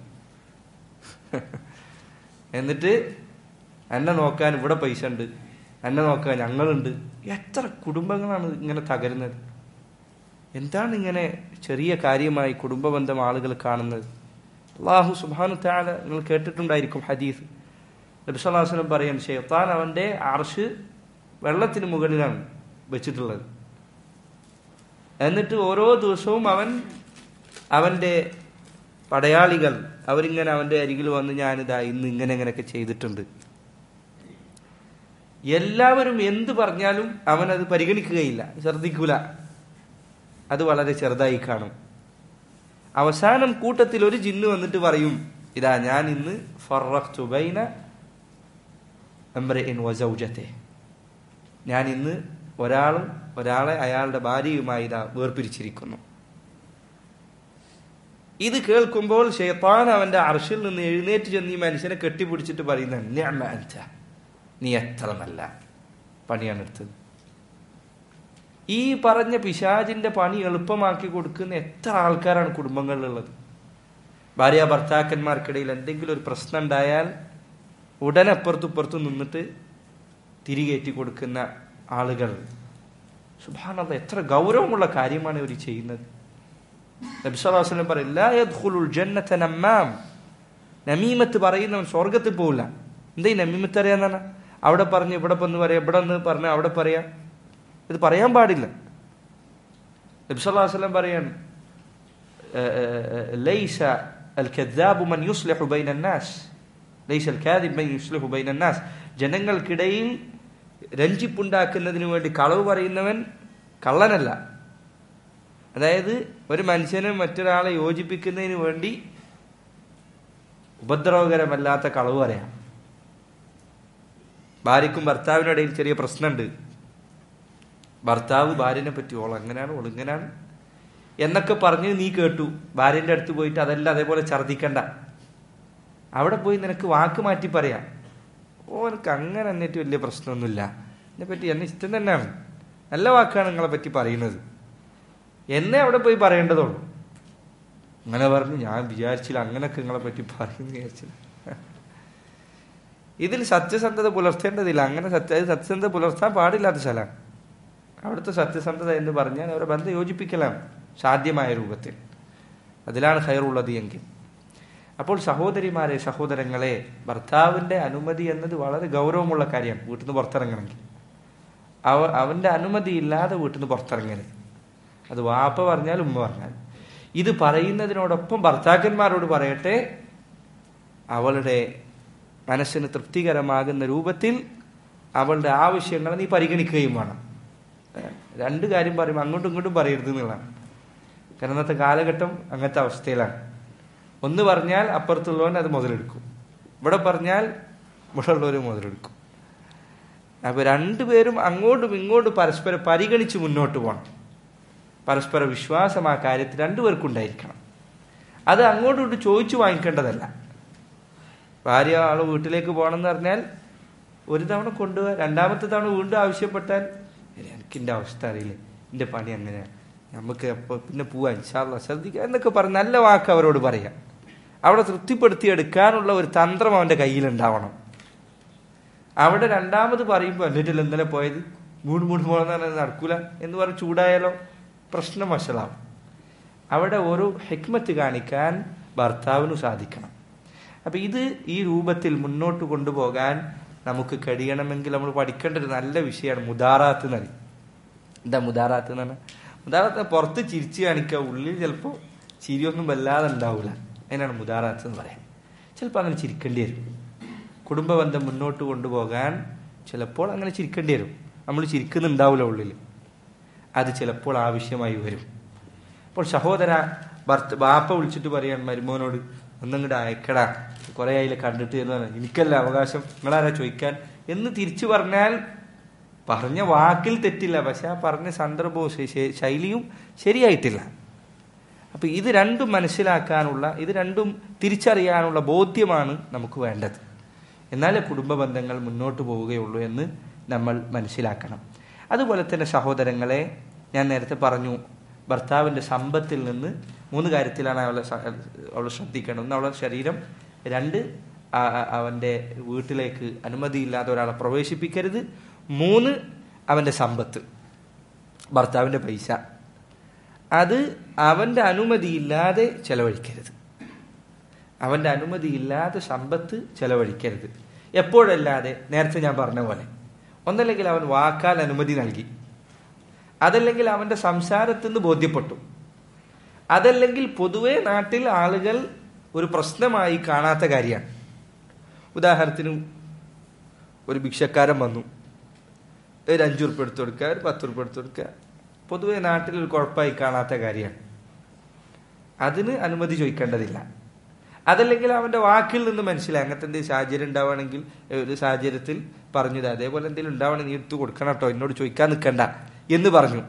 എന്നിട്ട് എന്നെ നോക്കാൻ ഇവിടെ പൈസ ഉണ്ട്, എന്നെ നോക്കാൻ ഞങ്ങളുണ്ട്. എത്ര കുടുംബങ്ങളാണ് ഇങ്ങനെ തകരുന്നത്? എന്താണ് ഇങ്ങനെ ചെറിയ കാര്യമായി കുടുംബ ബന്ധം ആളുകൾ കാണുന്നത്? അല്ലാഹു സുബ്ഹാനഹു തആല, നിങ്ങൾ കേട്ടിട്ടുണ്ടായിരിക്കും ഹദീസ്, നബി സല്ലല്ലാഹു അലൈഹി വസല്ലം പറയാൻ, ശൈത്താൻ അവന്റെ അർശ് വെള്ളത്തിന് മുകളിലാണ് വെച്ചിട്ടുള്ളത്. എന്നിട്ട് ഓരോ ദിവസവും അവൻ അവന്റെ പടയാളികൾ അവരിങ്ങനെ അവന്റെ അരികിൽ വന്ന് ഞാനിതാ ഇന്ന് ഇങ്ങനെ ഇങ്ങനെയൊക്കെ ചെയ്തിട്ടുണ്ട്. എല്ലാവരും എന്ത് പറഞ്ഞാലും അവൻ അത് പരിഗണിക്കുകയില്ല, ശ്രദ്ധിക്കൂല. അത് വളരെ ചെറുതായി കാണും. അവസാനം കൂട്ടത്തിൽ ഒരു ജിന്ന് വന്നിട്ട് പറയും, ഇതാ ഞാൻ ഇന്ന് ഫറഖ്തു ബൈന ഇംറഇൻ വസൗജതിഹി, ഞാൻ ഇന്ന് ഒരാളും ഒരാളെ അയാളുടെ ഭാര്യയുമായി ഇതാ വേർപിരിച്ചിരിക്കുന്നു. ഇത് കേൾക്കുമ്പോൾ ശൈത്താൻ അവന്റെ അർശിൽ നിന്ന് എഴുന്നേറ്റ് ചെന്ന് ഈ മനുഷ്യനെ കെട്ടിപ്പിടിച്ചിട്ട് പറയുന്നത്, നിഅമ അൻത, നീ എത്ര നല്ല പണിയാണ് എടുത്തത്. ഈ പറഞ്ഞ പിശാചിന്റെ പണി എളുപ്പമാക്കി കൊടുക്കുന്ന എത്ര ആൾക്കാരാണ് കുടുംബങ്ങളിലുള്ളത്. ഭാര്യ ഭർത്താക്കന്മാർക്കിടയിൽ എന്തെങ്കിലും ഒരു പ്രശ്നം ഉണ്ടായാൽ ഉടനെ അപ്പുറത്തും ഇപ്പുറത്തും നിന്നിട്ട് തിരികേറ്റി കൊടുക്കുന്ന ആളുകൾ. സുബ്ഹാനല്ലാഹ്, എത്ര ഗൗരവമുള്ള കാര്യമാണ് ഇവർ ചെയ്യുന്നത്. നബി സല്ലല്ലാഹു അലൈഹി വസല്ലം പറയും, ലാ യദ്ഖുലുൽ ജന്നത നമ്മാം, നമീമത്ത് പറയുന്നവൻ സ്വർഗ്ഗത്തിൽ പോവില്ല. എന്താ ഈ നമീമത്ത് അറിയാന്നാണ്? അവിടെ പറഞ്ഞ് ഇവിടെ ഒന്ന് പറയാം, ഇവിടെ ഒന്ന് പറഞ്ഞ അവിടെ പറയാം. ഇത് പറയാൻ പാടില്ല. നബി സല്ലല്ലാഹു അലൈഹി വസല്ലം പറയാൻ, ലൈസ അൽ കദ്ദാബു മൻ യുസ്ലിഹു ബൈനൻ നാസ്, ലൈസ അൽ കാദിബ് മൻ യുസ്ലിഹു ബൈനൻ നാസ്, ജനങ്ങൾക്കിടയിൽ രഞ്ജിപ്പുണ്ടാക്കുന്നതിന് വേണ്ടി കളവ് പറയുന്നവൻ കള്ളനല്ല. അതായത് ഒരു മനുഷ്യനെ മറ്റൊരാളെ യോജിപ്പിക്കുന്നതിന് വേണ്ടി ഉപദ്രവകരമല്ലാത്ത കളവ് പറയാം. ഭാര്യക്കും ഭർത്താവിനിടയിൽ ചെറിയ പ്രശ്നമുണ്ട്, ഭർത്താവ് ഭാര്യനെ പറ്റി ഓൾ അങ്ങനെയാണ് ഓൾ ഇങ്ങനെയാണ് എന്നൊക്കെ പറഞ്ഞ് നീ കേട്ടു. ഭാര്യന്റെ അടുത്ത് പോയിട്ട് അതല്ല അതേപോലെ ഛർദിക്കണ്ട, അവിടെ പോയി നിനക്ക് വാക്ക് മാറ്റി പറയാം. ഓ എനിക്ക് അങ്ങനെ എന്നിട്ട് വലിയ പ്രശ്നമൊന്നുമില്ല, എന്നെ പറ്റി എന്നെ ഇഷ്ടം തന്നെയാണ്, നല്ല വാക്കാണ് നിങ്ങളെ പറ്റി പറയുന്നത് എന്നെ അവിടെ പോയി പറയേണ്ടതുള്ളൂ. അങ്ങനെ പറഞ്ഞു ഞാൻ വിചാരിച്ചില്ല അങ്ങനെയൊക്കെ നിങ്ങളെ പറ്റി പറയുന്നു വിചാരിച്ചില്ല. ഇതിൽ സത്യസന്ധത പുലർത്തേണ്ടതില്ല. അങ്ങനെ സത്യ സത്യസന്ധത പുലർത്താൻ പാടില്ലാത്ത സ്ഥലമാണ്. അവിടുത്തെ സത്യസന്ധത എന്ന് പറഞ്ഞാൽ അവരെ ബന്ധം യോജിപ്പിക്കലാണ് സാധ്യമായ രൂപത്തിൽ. അതിലാണ് ഖൈറുള്ളത് എങ്കിൽ. അപ്പോൾ സഹോദരിമാരെ, സഹോദരങ്ങളെ, ഭർത്താവിന്റെ അനുമതി എന്നത് വളരെ ഗൗരവമുള്ള കാര്യമാണ്. വീട്ടിൽ നിന്ന് പുറത്തിറങ്ങണമെങ്കിൽ അവ അവന്റെ അനുമതി ഇല്ലാതെ വീട്ടിൽ നിന്ന് പുറത്തിറങ്ങരുത്. അത് വാപ്പ പറഞ്ഞാൽ ഉമ്മ പറഞ്ഞാൽ. ഇത് പറയുന്നതിനോടൊപ്പം ഭർത്താക്കന്മാരോട് പറയട്ടെ, അവളുടെ മനസ്സിന് തൃപ്തികരമാകുന്ന രൂപത്തിൽ അവളുടെ ആവശ്യങ്ങളെ നീ പരിഗണിക്കുകയും വേണം. രണ്ട് കാര്യം പറയുമ്പോൾ അങ്ങോട്ടും ഇങ്ങോട്ടും പറയരുത് എന്നുള്ളതാണ്. കാരണം ഇന്നത്തെ കാലഘട്ടം അങ്ങനത്തെ അവസ്ഥയിലാണ്. ഒന്ന് പറഞ്ഞാൽ അപ്പുറത്തുള്ളവൻ അത് മുതലെടുക്കും, ഇവിടെ പറഞ്ഞാൽ ഇവിടെ ഉള്ളവർ മുതലെടുക്കും. അപ്പൊ രണ്ടുപേരും അങ്ങോട്ടും ഇങ്ങോട്ടും പരസ്പരം പരിഗണിച്ച് മുന്നോട്ട് പോകണം. പരസ്പര വിശ്വാസം ആ കാര്യത്തിൽ രണ്ടുപേർക്കും ഉണ്ടായിരിക്കണം. അത് അങ്ങോട്ടും ഇങ്ങോട്ട് ചോദിച്ചു വാങ്ങിക്കേണ്ടതല്ല. ഭാര്യ ആള് വീട്ടിലേക്ക് പോകണം എന്ന് പറഞ്ഞാൽ ഒരു തവണ കൊണ്ടുപോകാൻ, രണ്ടാമത്തെ തവണ വീണ്ടും ആവശ്യപ്പെട്ടാൽ എനിക്കെൻ്റെ അവസ്ഥ അറിയില്ലേ, എൻ്റെ പണി അങ്ങനെയാണ്, നമുക്ക് എപ്പോൾ പിന്നെ പോവാ ഇൻഷാ അല്ലാഹ് ശ്രദ്ധിക്കുക എന്നൊക്കെ പറഞ്ഞ് നല്ല വാക്ക് അവരോട് പറയാം. അവിടെ തൃപ്തിപ്പെടുത്തിയെടുക്കാനുള്ള ഒരു തന്ത്രം അവന്റെ കയ്യിലുണ്ടാവണം. അവിടെ രണ്ടാമത് പറയുമ്പോൾ എന്നിട്ടില്ല ഇന്നലെ പോയത് മൂട് മൂട് പോകണമെന്ന് പറഞ്ഞാൽ നടക്കൂല എന്ന് പറഞ്ഞ് ചൂടായാലോ പ്രശ്നം വഷളാവും. അവിടെ ഒരു ഹിക്മത്ത് കാണിക്കാൻ ഭർത്താവിന് സാധിക്കണം. അപ്പൊ ഇത് ഈ രൂപത്തിൽ മുന്നോട്ട് കൊണ്ടുപോകാൻ നമുക്ക് കഴിയണമെങ്കിൽ നമ്മൾ പഠിക്കേണ്ട ഒരു നല്ല വിഷയമാണ് മുദാറാത്ത് എന്ന് പറയും. എന്താ മുദാറാത്ത് എന്ന് പറഞ്ഞാൽ? മുദാറാത്ത് പുറത്ത് ചിരിച്ചു കാണിക്കുക, ഉള്ളിൽ ചിലപ്പോൾ ചിരിയൊന്നും വല്ലാതെ ഉണ്ടാവില്ല. അതിനാണ് മുദാറാത്ത് എന്ന് പറയാം. ചിലപ്പോൾ അങ്ങനെ ചിരിക്കേണ്ടി വരും. കുടുംബ ബന്ധം മുന്നോട്ട് കൊണ്ടുപോകാൻ ചിലപ്പോൾ അങ്ങനെ ചിരിക്കേണ്ടി വരും. നമ്മൾ ചിരിക്കുന്നുണ്ടാവില്ല ഉള്ളിൽ, അത് ചിലപ്പോൾ ആവശ്യമായി വരും. അപ്പോൾ സഹോദര ഭർത്ത ബാപ്പ വിളിച്ചിട്ട് പറയാൻ മരുമോനോട് ഒന്നങ്ങോട്ട് അയക്കടാ, കുറെ അതിൽ കണ്ടിട്ട് എന്ന് പറഞ്ഞാൽ എനിക്കല്ല അവകാശം, നിങ്ങളാരാ ചോദിക്കാൻ എന്ന് തിരിച്ചു പറഞ്ഞാൽ പറഞ്ഞ വാക്കിൽ തെറ്റില്ല, പക്ഷെ ആ പറഞ്ഞ സന്ദർഭവും ശൈലിയും ശരിയായിട്ടില്ല. അപ്പൊ ഇത് രണ്ടും മനസ്സിലാക്കാനുള്ള, ഇത് രണ്ടും തിരിച്ചറിയാനുള്ള ബോധ്യമാണ് നമുക്ക് വേണ്ടത്. എന്നാലേ കുടുംബ ബന്ധങ്ങൾ മുന്നോട്ട് പോവുകയുള്ളൂ എന്ന് നമ്മൾ മനസ്സിലാക്കണം. അതുപോലെ തന്നെ സഹോദരങ്ങളെ, ഞാൻ നേരത്തെ പറഞ്ഞു ഭർത്താവിന്റെ സമ്പത്തിൽ നിന്ന് മൂന്ന് കാര്യത്തിലാണ് അവളെ അവളെ ശ്രദ്ധിക്കേണ്ടത്. ഒന്ന് അവളുടെ ശരീരം, രണ്ട് അവന്റെ വീട്ടിലേക്ക് അനുമതിയില്ലാതെ ഒരാളെ പ്രവേശിപ്പിക്കരുത്, മൂന്ന് അവന്റെ സമ്പത്ത്, ഭർത്താവിന്റെ പൈസ അത് അവന്റെ അനുമതിയില്ലാതെ ചെലവഴിക്കരുത്. അവന്റെ അനുമതിയില്ലാതെ സമ്പത്ത് ചെലവഴിക്കരുത്. എപ്പോഴല്ലാതെ നേരത്തെ ഞാൻ പറഞ്ഞ പോലെ, ഒന്നല്ലെങ്കിൽ അവൻ വാക്കാൽ അനുമതി നൽകി, അതല്ലെങ്കിൽ അവന്റെ സംസാരത്തിൽ നിന്ന് ബോധ്യപ്പെട്ടു, അതല്ലെങ്കിൽ പൊതുവെ നാട്ടിൽ ആളുകൾ ഒരു പ്രശ്നമായി കാണാത്ത കാര്യമാണ്. ഉദാഹരണത്തിന് ഒരു ഭിക്ഷക്കാരൻ വന്നു, ഒരു അഞ്ചു റുപ്യ എടുത്തു കൊടുക്കുക, ഒരു പത്ത് റുപ്യ എടുത്തു കൊടുക്കുക, പൊതുവെ നാട്ടിൽ ഒരു കുഴപ്പമായി കാണാത്ത കാര്യമാണ്. അതിന് അനുമതി ചോദിക്കേണ്ടതില്ല. അതല്ലെങ്കിൽ അവന്റെ വാക്കിൽ നിന്ന് മനസ്സിലായി അങ്ങനത്തെ എന്തെങ്കിലും സാഹചര്യം ഉണ്ടാവുകയാണെങ്കിൽ ഒരു സാഹചര്യത്തിൽ പറഞ്ഞത് അതേപോലെ എന്തെങ്കിലും ഉണ്ടാവണമെങ്കിൽ നീ എടുത്തു കൊടുക്കണം കേട്ടോ, എന്നോട് ചോദിക്കാൻ നിൽക്കണ്ട എന്ന് പറഞ്ഞു.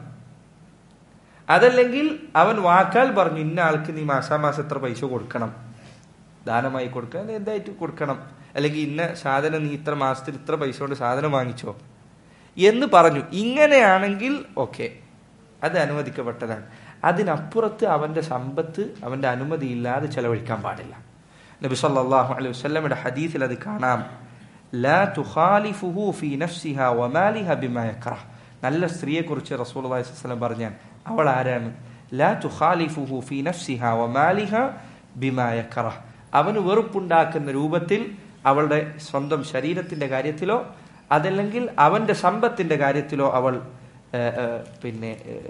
അതല്ലെങ്കിൽ അവൻ വാക്കാൽ പറഞ്ഞു ഇന്ന ആൾക്ക് നീ മാസാമാസം എത്ര പൈസ കൊടുക്കണം, ദാനമായി കൊടുക്കണം, എന്തായിട്ട് കൊടുക്കണം, അല്ലെങ്കിൽ ഇന്ന സാധനം നീ ഇത്ര മാസത്തിൽ ഇത്ര പൈസ കൊണ്ട് സാധനം വാങ്ങിച്ചോ എന്ന് പറഞ്ഞു. ഇങ്ങനെയാണെങ്കിൽ ഓക്കെ, അത് അനുവദിക്കപ്പെട്ടതാണ്. അതിനപ്പുറത്ത് അവന്റെ സമ്പത്ത് അവന്റെ അനുമതിയില്ലാതെ ചെലവഴിക്കാൻ പാടില്ല. നബി സല്ലല്ലാഹു അലൈഹി വസല്ലമയുടെ ഹദീസിൽ അത് കാണാം, ലാ തുഖാലിഫുഹു ഫീ നഫ്സിഹാ വമാലിഹാ ബിമാ യക്റഹ്. നല്ല സ്ത്രീയെ കുറിച്ച് റസൂലുള്ളാഹി സ്വല്ലല്ലാഹു അലൈഹി വസല്ലം പറഞ്ഞാൽ അവൾ ആരാണ്? ലാ തുഖാലിഫുഹു ഫീ നഫ്സിഹാ വമാലിഹാ ബിമാ യക്റഹ്. അവന് വെറുപ്പുണ്ടാക്കുന്ന രൂപത്തിൽ അവളുടെ സ്വന്തം ശരീരത്തിന്റെ കാര്യത്തിലോ അതല്ലെങ്കിൽ അവന്റെ സമ്പത്തിന്റെ കാര്യത്തിലോ അവൾ പിന്നെ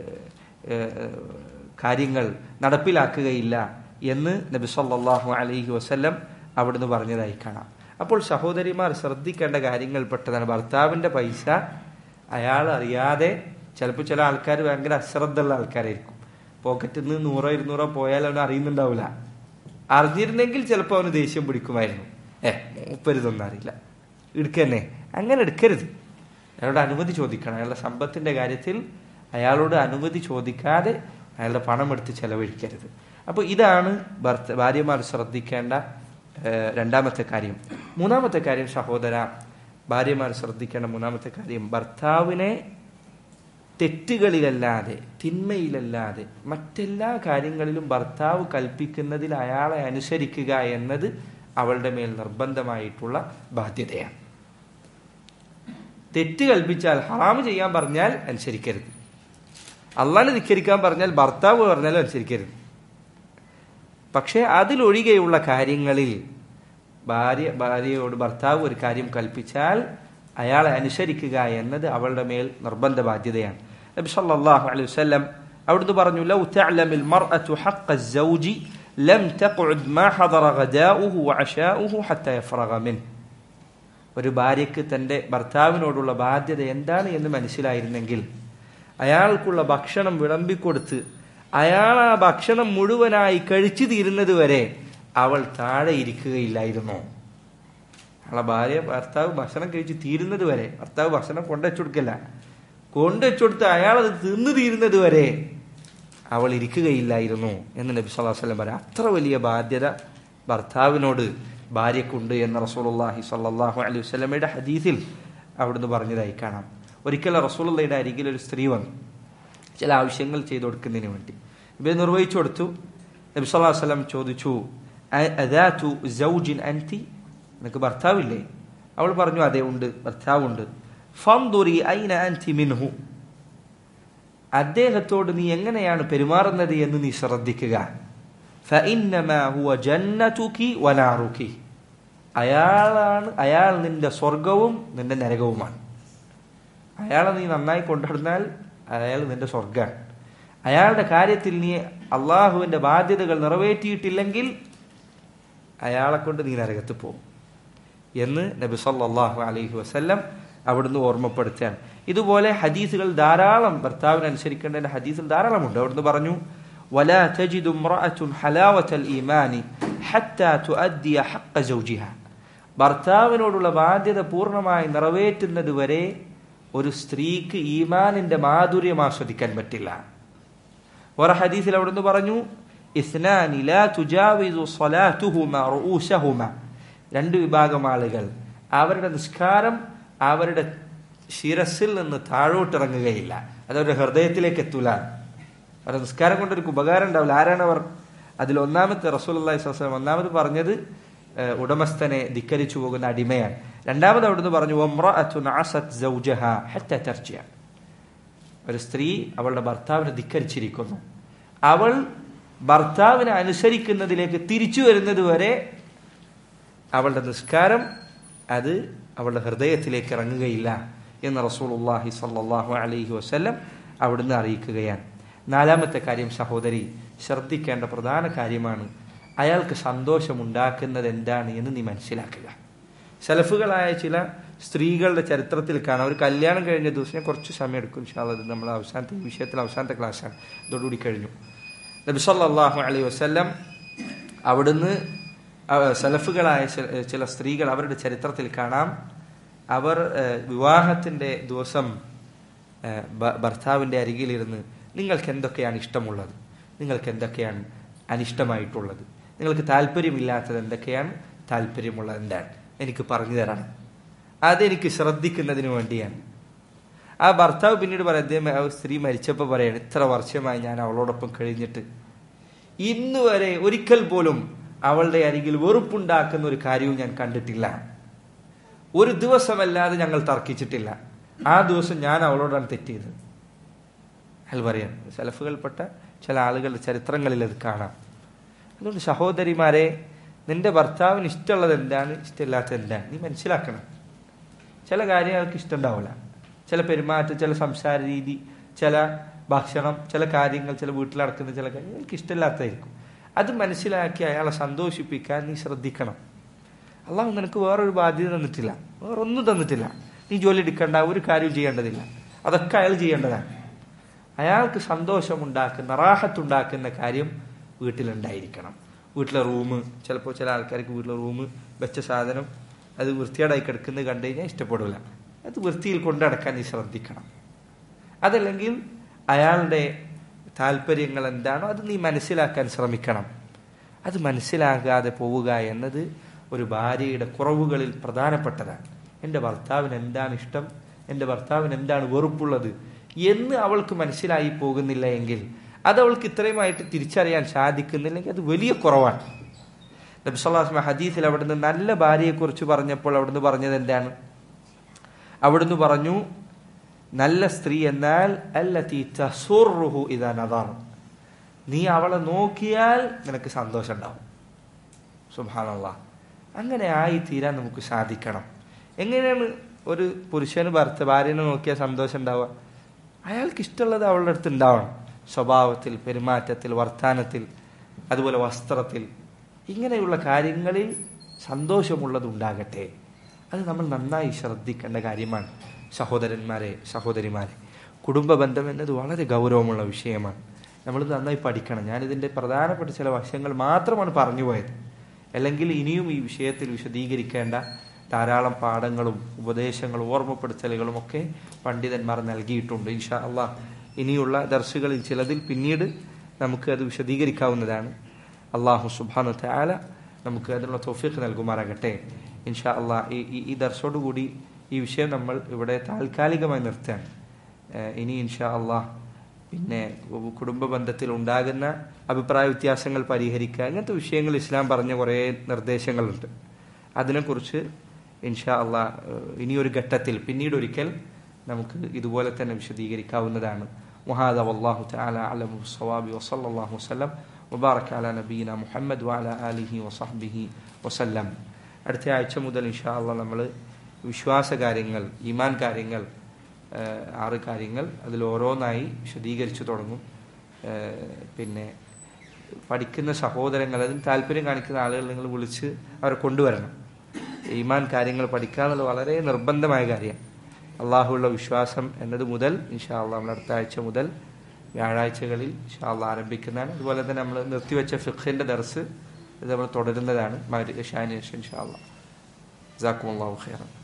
കാര്യങ്ങൾ നടപ്പിലാക്കുകയില്ല എന്ന് നബി സല്ലല്ലാഹു അലൈഹി വസല്ലം അവിടുന്ന് പറഞ്ഞതായി കാണാം. അപ്പോൾ സഹോദരിമാർ ശ്രദ്ധിക്കേണ്ട കാര്യങ്ങൾ പെട്ടതാണ്. ഭർത്താവിന്റെ പൈസ അയാൾ അറിയാതെ, ചിലപ്പോൾ ചില ആൾക്കാർ ഭയങ്കര അശ്രദ്ധയുള്ള ആൾക്കാരായിരിക്കും, പോക്കറ്റിൽ നിന്ന് നൂറോ ഇരുന്നൂറോ പോയാൽ അവന് അറിയുന്നുണ്ടാവില്ല. അറിഞ്ഞിരുന്നെങ്കിൽ ചിലപ്പോൾ അവന് ദേഷ്യം പിടിക്കുമായിരുന്നു. ഏ മൂപ്പരുതൊന്നും അറിയില്ല, എടുക്കന്നെ. അങ്ങനെ എടുക്കരുത്. അയാളുടെ അനുമതി ചോദിക്കണം. അയാളുടെ സമ്പത്തിന്റെ കാര്യത്തിൽ അയാളോട് അനുമതി ചോദിക്കാതെ അയാളുടെ പണം എടുത്ത് ചെലവഴിക്കരുത്. അപ്പോൾ ഇതാണ് ഭർത്ത ഭാര്യമാർ ശ്രദ്ധിക്കേണ്ട രണ്ടാമത്തെ കാര്യം. മൂന്നാമത്തെ കാര്യം സഹോദര, ഭാര്യമാർ ശ്രദ്ധിക്കേണ്ട മൂന്നാമത്തെ കാര്യം, ഭർത്താവിനെ തെറ്റുകളിലല്ലാതെ തിന്മയിലല്ലാതെ മറ്റെല്ലാ കാര്യങ്ങളിലും ഭർത്താവ് കൽപ്പിക്കുന്നതിൽ അയാളെ അനുസരിക്കുക എന്നത് അവളുടെ മേൽ നിർബന്ധമായിട്ടുള്ള ബാധ്യതയാണ്. തെറ്റ് കൽപ്പിച്ചാൽ, ഹറാമ് ചെയ്യാൻ പറഞ്ഞാൽ അനുസരിക്കരുത്. അള്ളാഹനെ ധിക്കരിക്കാൻ പറഞ്ഞാൽ ഭർത്താവ് പറഞ്ഞാലും അനുസരിക്കരുത്. പക്ഷെ അതിലൊഴികെയുള്ള കാര്യങ്ങളിൽ ഭാര്യ ഭാര്യയോട് ഭർത്താവ് ഒരു കാര്യം കൽപ്പിച്ചാൽ അയാളെ അനുസരിക്കുക എന്നത് അവളുടെ മേൽ നിർബന്ധ ബാധ്യതയാണ്. നബി സല്ലല്ലാഹു അലൈഹി വസല്ലം അവിടുന്ന് പറഞ്ഞു, ലൗ തഅലമിൽ മർഅതു ഹഖ്ഖ അസ്സൗജി ലം തഖഉദ് മാ ഹദറ ഗദാഉഹു വഅശാഉഹു ഹത്താ യഫറഗ മിൻഹു. ഒരു ഭാര്യയ്ക്ക് തന്റെ ഭർത്താവിനോടുള്ള ബാധ്യത എന്താണ് എന്ന് മനസ്സിലായിരുന്നെങ്കിൽ അയാൾക്കുള്ള ഭക്ഷണം വിളമ്പിക്കൊടുത്ത് അയാൾ ആ ഭക്ഷണം മുഴുവനായി കഴിച്ചു തീരുന്നത് വരെ അവൾ താഴെ ഇരിക്കുകയില്ലായിരുന്നു. അയാളെ ഭാര്യ ഭർത്താവ് ഭക്ഷണം കഴിച്ച് തീരുന്നത് വരെ, ഭർത്താവ് ഭക്ഷണം കൊണ്ടുവച്ചു കൊടുക്കല്ല, കൊണ്ടുവച്ചു കൊടുത്ത് അയാളത് തിന്നു തീരുന്നത് വരെ അവൾ ഇരിക്കുകയില്ലായിരുന്നു എന്ന് നബി സല്ലല്ലാഹു അലൈഹി വസല്ലം പറയാം. അത്ര വലിയ ബാധ്യത ഭർത്താവിനോട് ഭാര്യക്കുണ്ട് എന്ന് റസൂലുള്ളാഹി സ്വല്ലല്ലാഹു അലൈഹി വസല്ലമയുടെ ഹദീസിൽ അവിടുന്ന് പറഞ്ഞതായി കാണാം. ഒരിക്കൽ റസൂലുള്ളാഹിയുടെ അരികിൽ ഒരു സ്ത്രീ വന്നു. ചില ആവശ്യങ്ങൾ ചെയ്തു കൊടുക്കുന്നതിന് വേണ്ടി ഇവർ നിർവഹിച്ചു കൊടുത്തു. നബി സല്ലല്ലാഹു അലൈഹി വസല്ലം ചോദിച്ചു, അദാതു സൗജിൻ അൻതി, നിനക്ക് ഭർത്താവില്ലേ? അവൾ പറഞ്ഞു, അതെ ഉണ്ട്, ഭർത്താവുണ്ട്. ഫൻദുരി ഐന അൻതി മിൻഹു, അദ്ദേഹത്തോട് നീ എങ്ങനെയാണ് പെരുമാറുന്നത് എന്ന് നീ ശ്രദ്ധിക്കുക. ഫഇന്നമാ ഹുവ ജന്നതുകി വനാറുകി, അയാളാണ് അയാൾ നിന്റെ സ്വർഗവും നിന്റെ നരകവുമാണ്. അയാളെ നീ നന്നായി കൊണ്ടുവന്നാൽ അയാൾ നിന്റെ സ്വർഗമാണ്. അയാളുടെ കാര്യത്തിൽ നീ അള്ളാഹുവിന്റെ ബാധ്യതകൾ നിറവേറ്റിയിട്ടില്ലെങ്കിൽ അയാളെ കൊണ്ട് നീ നരകത്ത് പോകും എന്ന് നബി സല്ലല്ലാഹു അലൈഹി വസല്ലം അവിടുന്ന് ഓർമ്മപ്പെടുത്തുകയാണ്. ഇതുപോലെ ഹദീസുകൾ ധാരാളം, ഭർത്താവിനെ അനുസരിക്കേണ്ട ഹദീസുകൾ ധാരാളമുണ്ട്. അവിടുന്ന് പറഞ്ഞു, വലാ തജിദു ഇംറഅത്തുൻ ഹലാവത്തൽ ഈമാനി ഹത്താ തുഅദ്ദിയ ഹഖ്ഖ സൗജിഹാ, ഭർത്താവിനോടുള്ള ബാധ്യത പൂർണ്ണമായി നിറവേറ്റുന്നത് വരെ ഒരു സ്ത്രീക്ക് ഈമാനിന്റെ മാധുര്യം ആസ്വദിക്കാൻ പറ്റില്ല. ഒരു ഹദീസിൽ അവിടുന്ന് പറഞ്ഞു, ഇസ്നാനി ലാ തുജാവിസു സ്വലാത്തുഹുമാ റൂസഹുമാ, രണ്ട് വിഭാഗം ആളുകൾ അവരുടെ നിസ്കാരം അവരുടെ ശിരസിൽ നിന്ന് താഴോട്ടിറങ്ങുകയില്ല, അതവരുടെ ഹൃദയത്തിലേക്ക് എത്തൂല. അവരുടെ നിസ്കാരം കൊണ്ടൊരു ഉപകാരം ഉണ്ടാവില്ല. ആരാണ് അവർ? അതിൽ ഒന്നാമത്തെ റസൂലുള്ളാഹി സ്വല്ലല്ലാഹു അലൈഹി വസല്ലം ഒന്നാമത് പറഞ്ഞത് ഉടമസ്ഥനെ ധിക്കരിച്ചു പോകുന്ന അടിമയാണ്. രണ്ടാമത് അവിടുന്ന് പറഞ്ഞു, വംറഅത്തുൻ അസത് സൗജഹാ ഹത്താ തർജിഅ, ഒരു സ്ത്രീ അവളുടെ ഭർത്താവിനെ ധിക്കരിച്ചിരിക്കുന്നു, അവൾ ഭർത്താവിനെ അനുസരിക്കുന്നതിലേക്ക് തിരിച്ചു വരുന്നത് വരെ അവളുടെ നിസ്കാരം അത് അവളുടെ ഹൃദയത്തിലേക്ക് ഇറങ്ങുകയില്ല എന്ന് റസൂലുള്ളാഹി സ്വല്ലല്ലാഹു അലൈഹി വസല്ലം അവിടുന്ന് അറിയിക്കുകയാണ്. നാലാമത്തെ കാര്യം സഹോദരി ശ്രദ്ധിക്കേണ്ട പ്രധാന കാര്യമാണ്, അയാൾക്ക് സന്തോഷമുണ്ടാക്കുന്നത് എന്താണ് എന്ന് നീ മനസ്സിലാക്കുക. സലഫുകളായ ചില സ്ത്രീകളുടെ ചരിത്രത്തിൽ കാണാം, ഒരു കല്യാണം കഴിഞ്ഞ ദിവസം കുറച്ച് സമയം എടുക്കും, ഇൻഷാ അല്ലാഹ് നമ്മൾ അവസാനത്തെ ഈ വിഷയത്തിൽ അവസാനത്തെ ക്ലാസ്സാണ്, ഇതോടുകൂടി കഴിഞ്ഞു. നബി സല്ലല്ലാഹു അലൈഹി വസല്ലം അവിടുന്ന് സലഫുകളായ ചില സ്ത്രീകൾ അവരുടെ ചരിത്രത്തിൽ കാണാം, അവർ വിവാഹത്തിന്റെ ദിവസം ഭർത്താവിന്റെ അരികിലിരുന്ന് നിങ്ങൾക്ക് എന്തൊക്കെയാണ് ഇഷ്ടമുള്ളത്, നിങ്ങൾക്ക് എന്തൊക്കെയാണ് അനിഷ്ടമായിട്ടുള്ളത്, നിങ്ങൾക്ക് താല്പര്യമില്ലാത്തത് എന്തൊക്കെയാണ്, താല്പര്യമുള്ളത് എന്താണ്, എനിക്ക് പറഞ്ഞു തരണം, അതെനിക്ക് ശ്രദ്ധിക്കുന്നതിന് വേണ്ടിയാണ്. ആ ഭർത്താവ് പിന്നീട് പറയാം, അദ്ദേഹം സ്ത്രീ മരിച്ചപ്പോൾ പറയാണ്, ഇത്ര വർഷമായി ഞാൻ അവളോടൊപ്പം കഴിഞ്ഞിട്ട് ഇന്ന് വരെ ഒരിക്കൽ പോലും അവളുടെ അരികിൽ വെറുപ്പുണ്ടാക്കുന്ന ഒരു കാര്യവും ഞാൻ കണ്ടിട്ടില്ല, ഒരു ദിവസമല്ലാതെ ഞങ്ങൾ തർക്കിച്ചിട്ടില്ല, ആ ദിവസം ഞാൻ അവളോടാണ് തെറ്റിയത്. അയാൾ പറയാം, സലഫുകൾപ്പെട്ട ചില ആളുകളുടെ ചരിത്രങ്ങളിൽ അത് കാണാം. അതുകൊണ്ട് സഹോദരിമാരെ, നിന്റെ ഭർത്താവിന് ഇഷ്ടമുള്ളത് എന്താണ്, ഇഷ്ടമില്ലാത്തത് എന്താണ് നീ മനസ്സിലാക്കണം. ചില കാര്യം അയാൾക്ക് ഇഷ്ടമുണ്ടാവില്ല, ചില പെരുമാറ്റം, ചില സംസാര രീതി, ചില ഭക്ഷണം, ചില കാര്യങ്ങൾ, ചില വീട്ടിൽ നടക്കുന്ന ചില കാര്യങ്ങൾ അയാൾക്ക് ഇഷ്ടമില്ലാത്തതായിരിക്കും. അത് മനസ്സിലാക്കി അയാളെ സന്തോഷിപ്പിക്കാൻ നീ ശ്രദ്ധിക്കണം. അള്ളാഹു നിനക്ക് വേറൊരു ബാധ്യത തന്നിട്ടില്ല, വേറൊന്നും തന്നിട്ടില്ല, നീ ജോലി എടുക്കേണ്ട, ഒരു കാര്യവും ചെയ്യേണ്ടതില്ല, അതൊക്കെ അയാൾ ചെയ്യേണ്ടതാണ്. അയാൾക്ക് സന്തോഷമുണ്ടാക്കുന്ന റാഹത്തുണ്ടാക്കുന്ന കാര്യം വീട്ടിലുണ്ടായിരിക്കണം. വീട്ടിലെ റൂം, ചിലപ്പോൾ ചില ആൾക്കാർക്ക് വീട്ടിലെ റൂം വെച്ച സാധനം അത് വൃത്തികേടായി കിടക്കുന്നത് കണ്ടു കഴിഞ്ഞാൽ ഇഷ്ടപ്പെടില്ല, അത് വൃത്തിയിൽ കൊണ്ടടക്കാൻ നീ ശ്രദ്ധിക്കണം. അതല്ലെങ്കിൽ അയാളുടെ താല്പര്യങ്ങൾ എന്താണോ അത് നീ മനസ്സിലാക്കാൻ ശ്രമിക്കണം. അത് മനസ്സിലാകാതെ പോവുക എന്നത് ഒരു ഭാര്യയുടെ കുറവുകളിൽ പ്രധാനപ്പെട്ടതാണ്. എൻ്റെ ഭർത്താവിന് എന്താണ് ഇഷ്ടം, എൻ്റെ ഭർത്താവിന് എന്താണ് വെറുപ്പുള്ളത് എന്ന് അവൾക്ക് മനസ്സിലായി പോകുന്നില്ല എങ്കിൽ, അത് അവൾക്ക് ഇത്രയുമായിട്ട് തിരിച്ചറിയാൻ സാധിക്കുന്നില്ലെങ്കിൽ അത് വലിയ കുറവാണ്. നബി സല്ലല്ലാഹു അലൈഹി വസല്ലം ഹദീസിൽ അവിടുന്ന് നല്ല ഭാര്യയെക്കുറിച്ച് പറഞ്ഞപ്പോൾ അവിടുന്ന് പറഞ്ഞത് എന്താണ്? അവിടുന്ന് പറഞ്ഞു, നല്ല സ്ത്രീ എന്നാൽ അല്ലതി തസുറുഹു ഇദാ നദർ, നീ അവളെ നോക്കിയാൽ നിനക്ക് സന്തോഷം ഉണ്ടാവും. സുബ്ഹാനല്ലാഹ്, അങ്ങനെ ആയി തീരാൻ നമുക്ക് സാധിക്കണം. എങ്ങനെയാണ് ഒരു പുരുഷന് ഭർത്ത ഭാര്യനെ നോക്കിയാൽ സന്തോഷം ഉണ്ടാവുക? അയാൾക്ക് ഇഷ്ടമുള്ളത് അവളുടെ അടുത്ത് ഉണ്ടാവണം. സ്വഭാവത്തിൽ, പെരുമാറ്റത്തിൽ, വർത്താനത്തിൽ, അതുപോലെ വസ്ത്രത്തിൽ, ഇങ്ങനെയുള്ള കാര്യങ്ങളിൽ സന്തോഷമുള്ളത് ഉണ്ടാകട്ടെ. അത് നമ്മൾ നന്നായി ശ്രദ്ധിക്കേണ്ട കാര്യമാണ്. സഹോദരന്മാരെ, സഹോദരിമാരെ, കുടുംബ ബന്ധം എന്നത് വളരെ ഗൗരവമുള്ള വിഷയമാണ്. നമ്മളിത് നന്നായി പഠിക്കണം. ഞാനിതിൻ്റെ പ്രധാനപ്പെട്ട ചില വശങ്ങൾ മാത്രമാണ് പറഞ്ഞു പോയത്. അല്ലെങ്കിൽ ഇനിയും ഈ വിഷയത്തിൽ വിശദീകരിക്കേണ്ട ധാരാളം പാഠങ്ങളും ഉപദേശങ്ങളും ഓർമ്മപ്പെടുത്തലുകളും ഒക്കെ പണ്ഡിതന്മാർ നൽകിയിട്ടുണ്ട്. ഇൻഷാ അള്ളാഹ് ഇനിയുള്ള ദർസുകളിൽ ചിലതിൽ പിന്നീട് നമുക്ക് അത് വിശദീകരിക്കാവുന്നതാണ്. അള്ളാഹു സുബ്ഹാനഹു തആല നമുക്ക് അതിനുള്ള തൗഫീഖ് നൽകുമാറാകട്ടെ. ഇൻഷാ അള്ളാഹ് ഈ ഈ ദർസോടുകൂടി ഈ വിഷയം നമ്മൾ ഇവിടെ താൽക്കാലികമായി നിർത്തുകയാണ്. ഇനി ഇൻഷാ അള്ളാഹ് പിന്നെ കുടുംബ ബന്ധത്തിൽ ഉണ്ടാകുന്ന അഭിപ്രായ വ്യത്യാസങ്ങൾ പരിഹരിക്കുക, ഇങ്ങനത്തെ വിഷയങ്ങൾ ഇസ്ലാം പറഞ്ഞ കുറേ നിർദ്ദേശങ്ങളുണ്ട്. അതിനെക്കുറിച്ച് ഇൻഷാ അള്ളാഹ് ഇനിയൊരു ഘട്ടത്തിൽ പിന്നീട് ഒരിക്കൽ നമുക്ക് ഇതുപോലെ തന്നെ വിശദീകരിക്കാവുന്നതാണ്. വഹാദ വല്ലാഹു തആല അഅലമു ബിസ്സവാബി വസല്ലല്ലാഹു വസല്ലം വബാറക അലാ നബീന മുഹമ്മദ് വഅലാ ആലിഹി വസഹ്ബിഹി വസല്ലം. അടുത്ത ആഴ്ച മുതൽ ഇൻഷാ അള്ളാഹ് നമ്മൾ വിശ്വാസ കാര്യങ്ങൾ, ഈമാൻ കാര്യങ്ങൾ, ആറ് കാര്യങ്ങൾ അതിൽ ഓരോന്നായി വിശദീകരിച്ചു തുടങ്ങും. പിന്നെ പഠിക്കുന്ന സഹോദരങ്ങൾ, അതിന് താല്പര്യം കാണിക്കുന്ന ആളുകൾ നിങ്ങൾ വിളിച്ച് അവരെ കൊണ്ടുവരണം. ഈമാൻ കാര്യങ്ങൾ പഠിക്കുക എന്നുള്ളത് വളരെ നിർബന്ധമായ കാര്യമാണ്. അള്ളാഹുള്ള വിശ്വാസം എന്നത് മുതൽ ഇൻഷാ അള്ളാഹ് നമ്മൾ അടുത്ത ആഴ്ച മുതൽ വ്യാഴാഴ്ചകളിൽ ഇൻഷാ അള്ളാഹ് ആരംഭിക്കുന്നതാണ്. അതുപോലെ തന്നെ നമ്മൾ നിർത്തിവെച്ച ഫിഖ്ഹിന്റെ ദർസ് ഇത് നമ്മൾ തുടരുന്നതാണ്. ഇൻഷാ അള്ളാഹ്. ജസാക്കുമുല്ലാഹു ഖൈറൻ.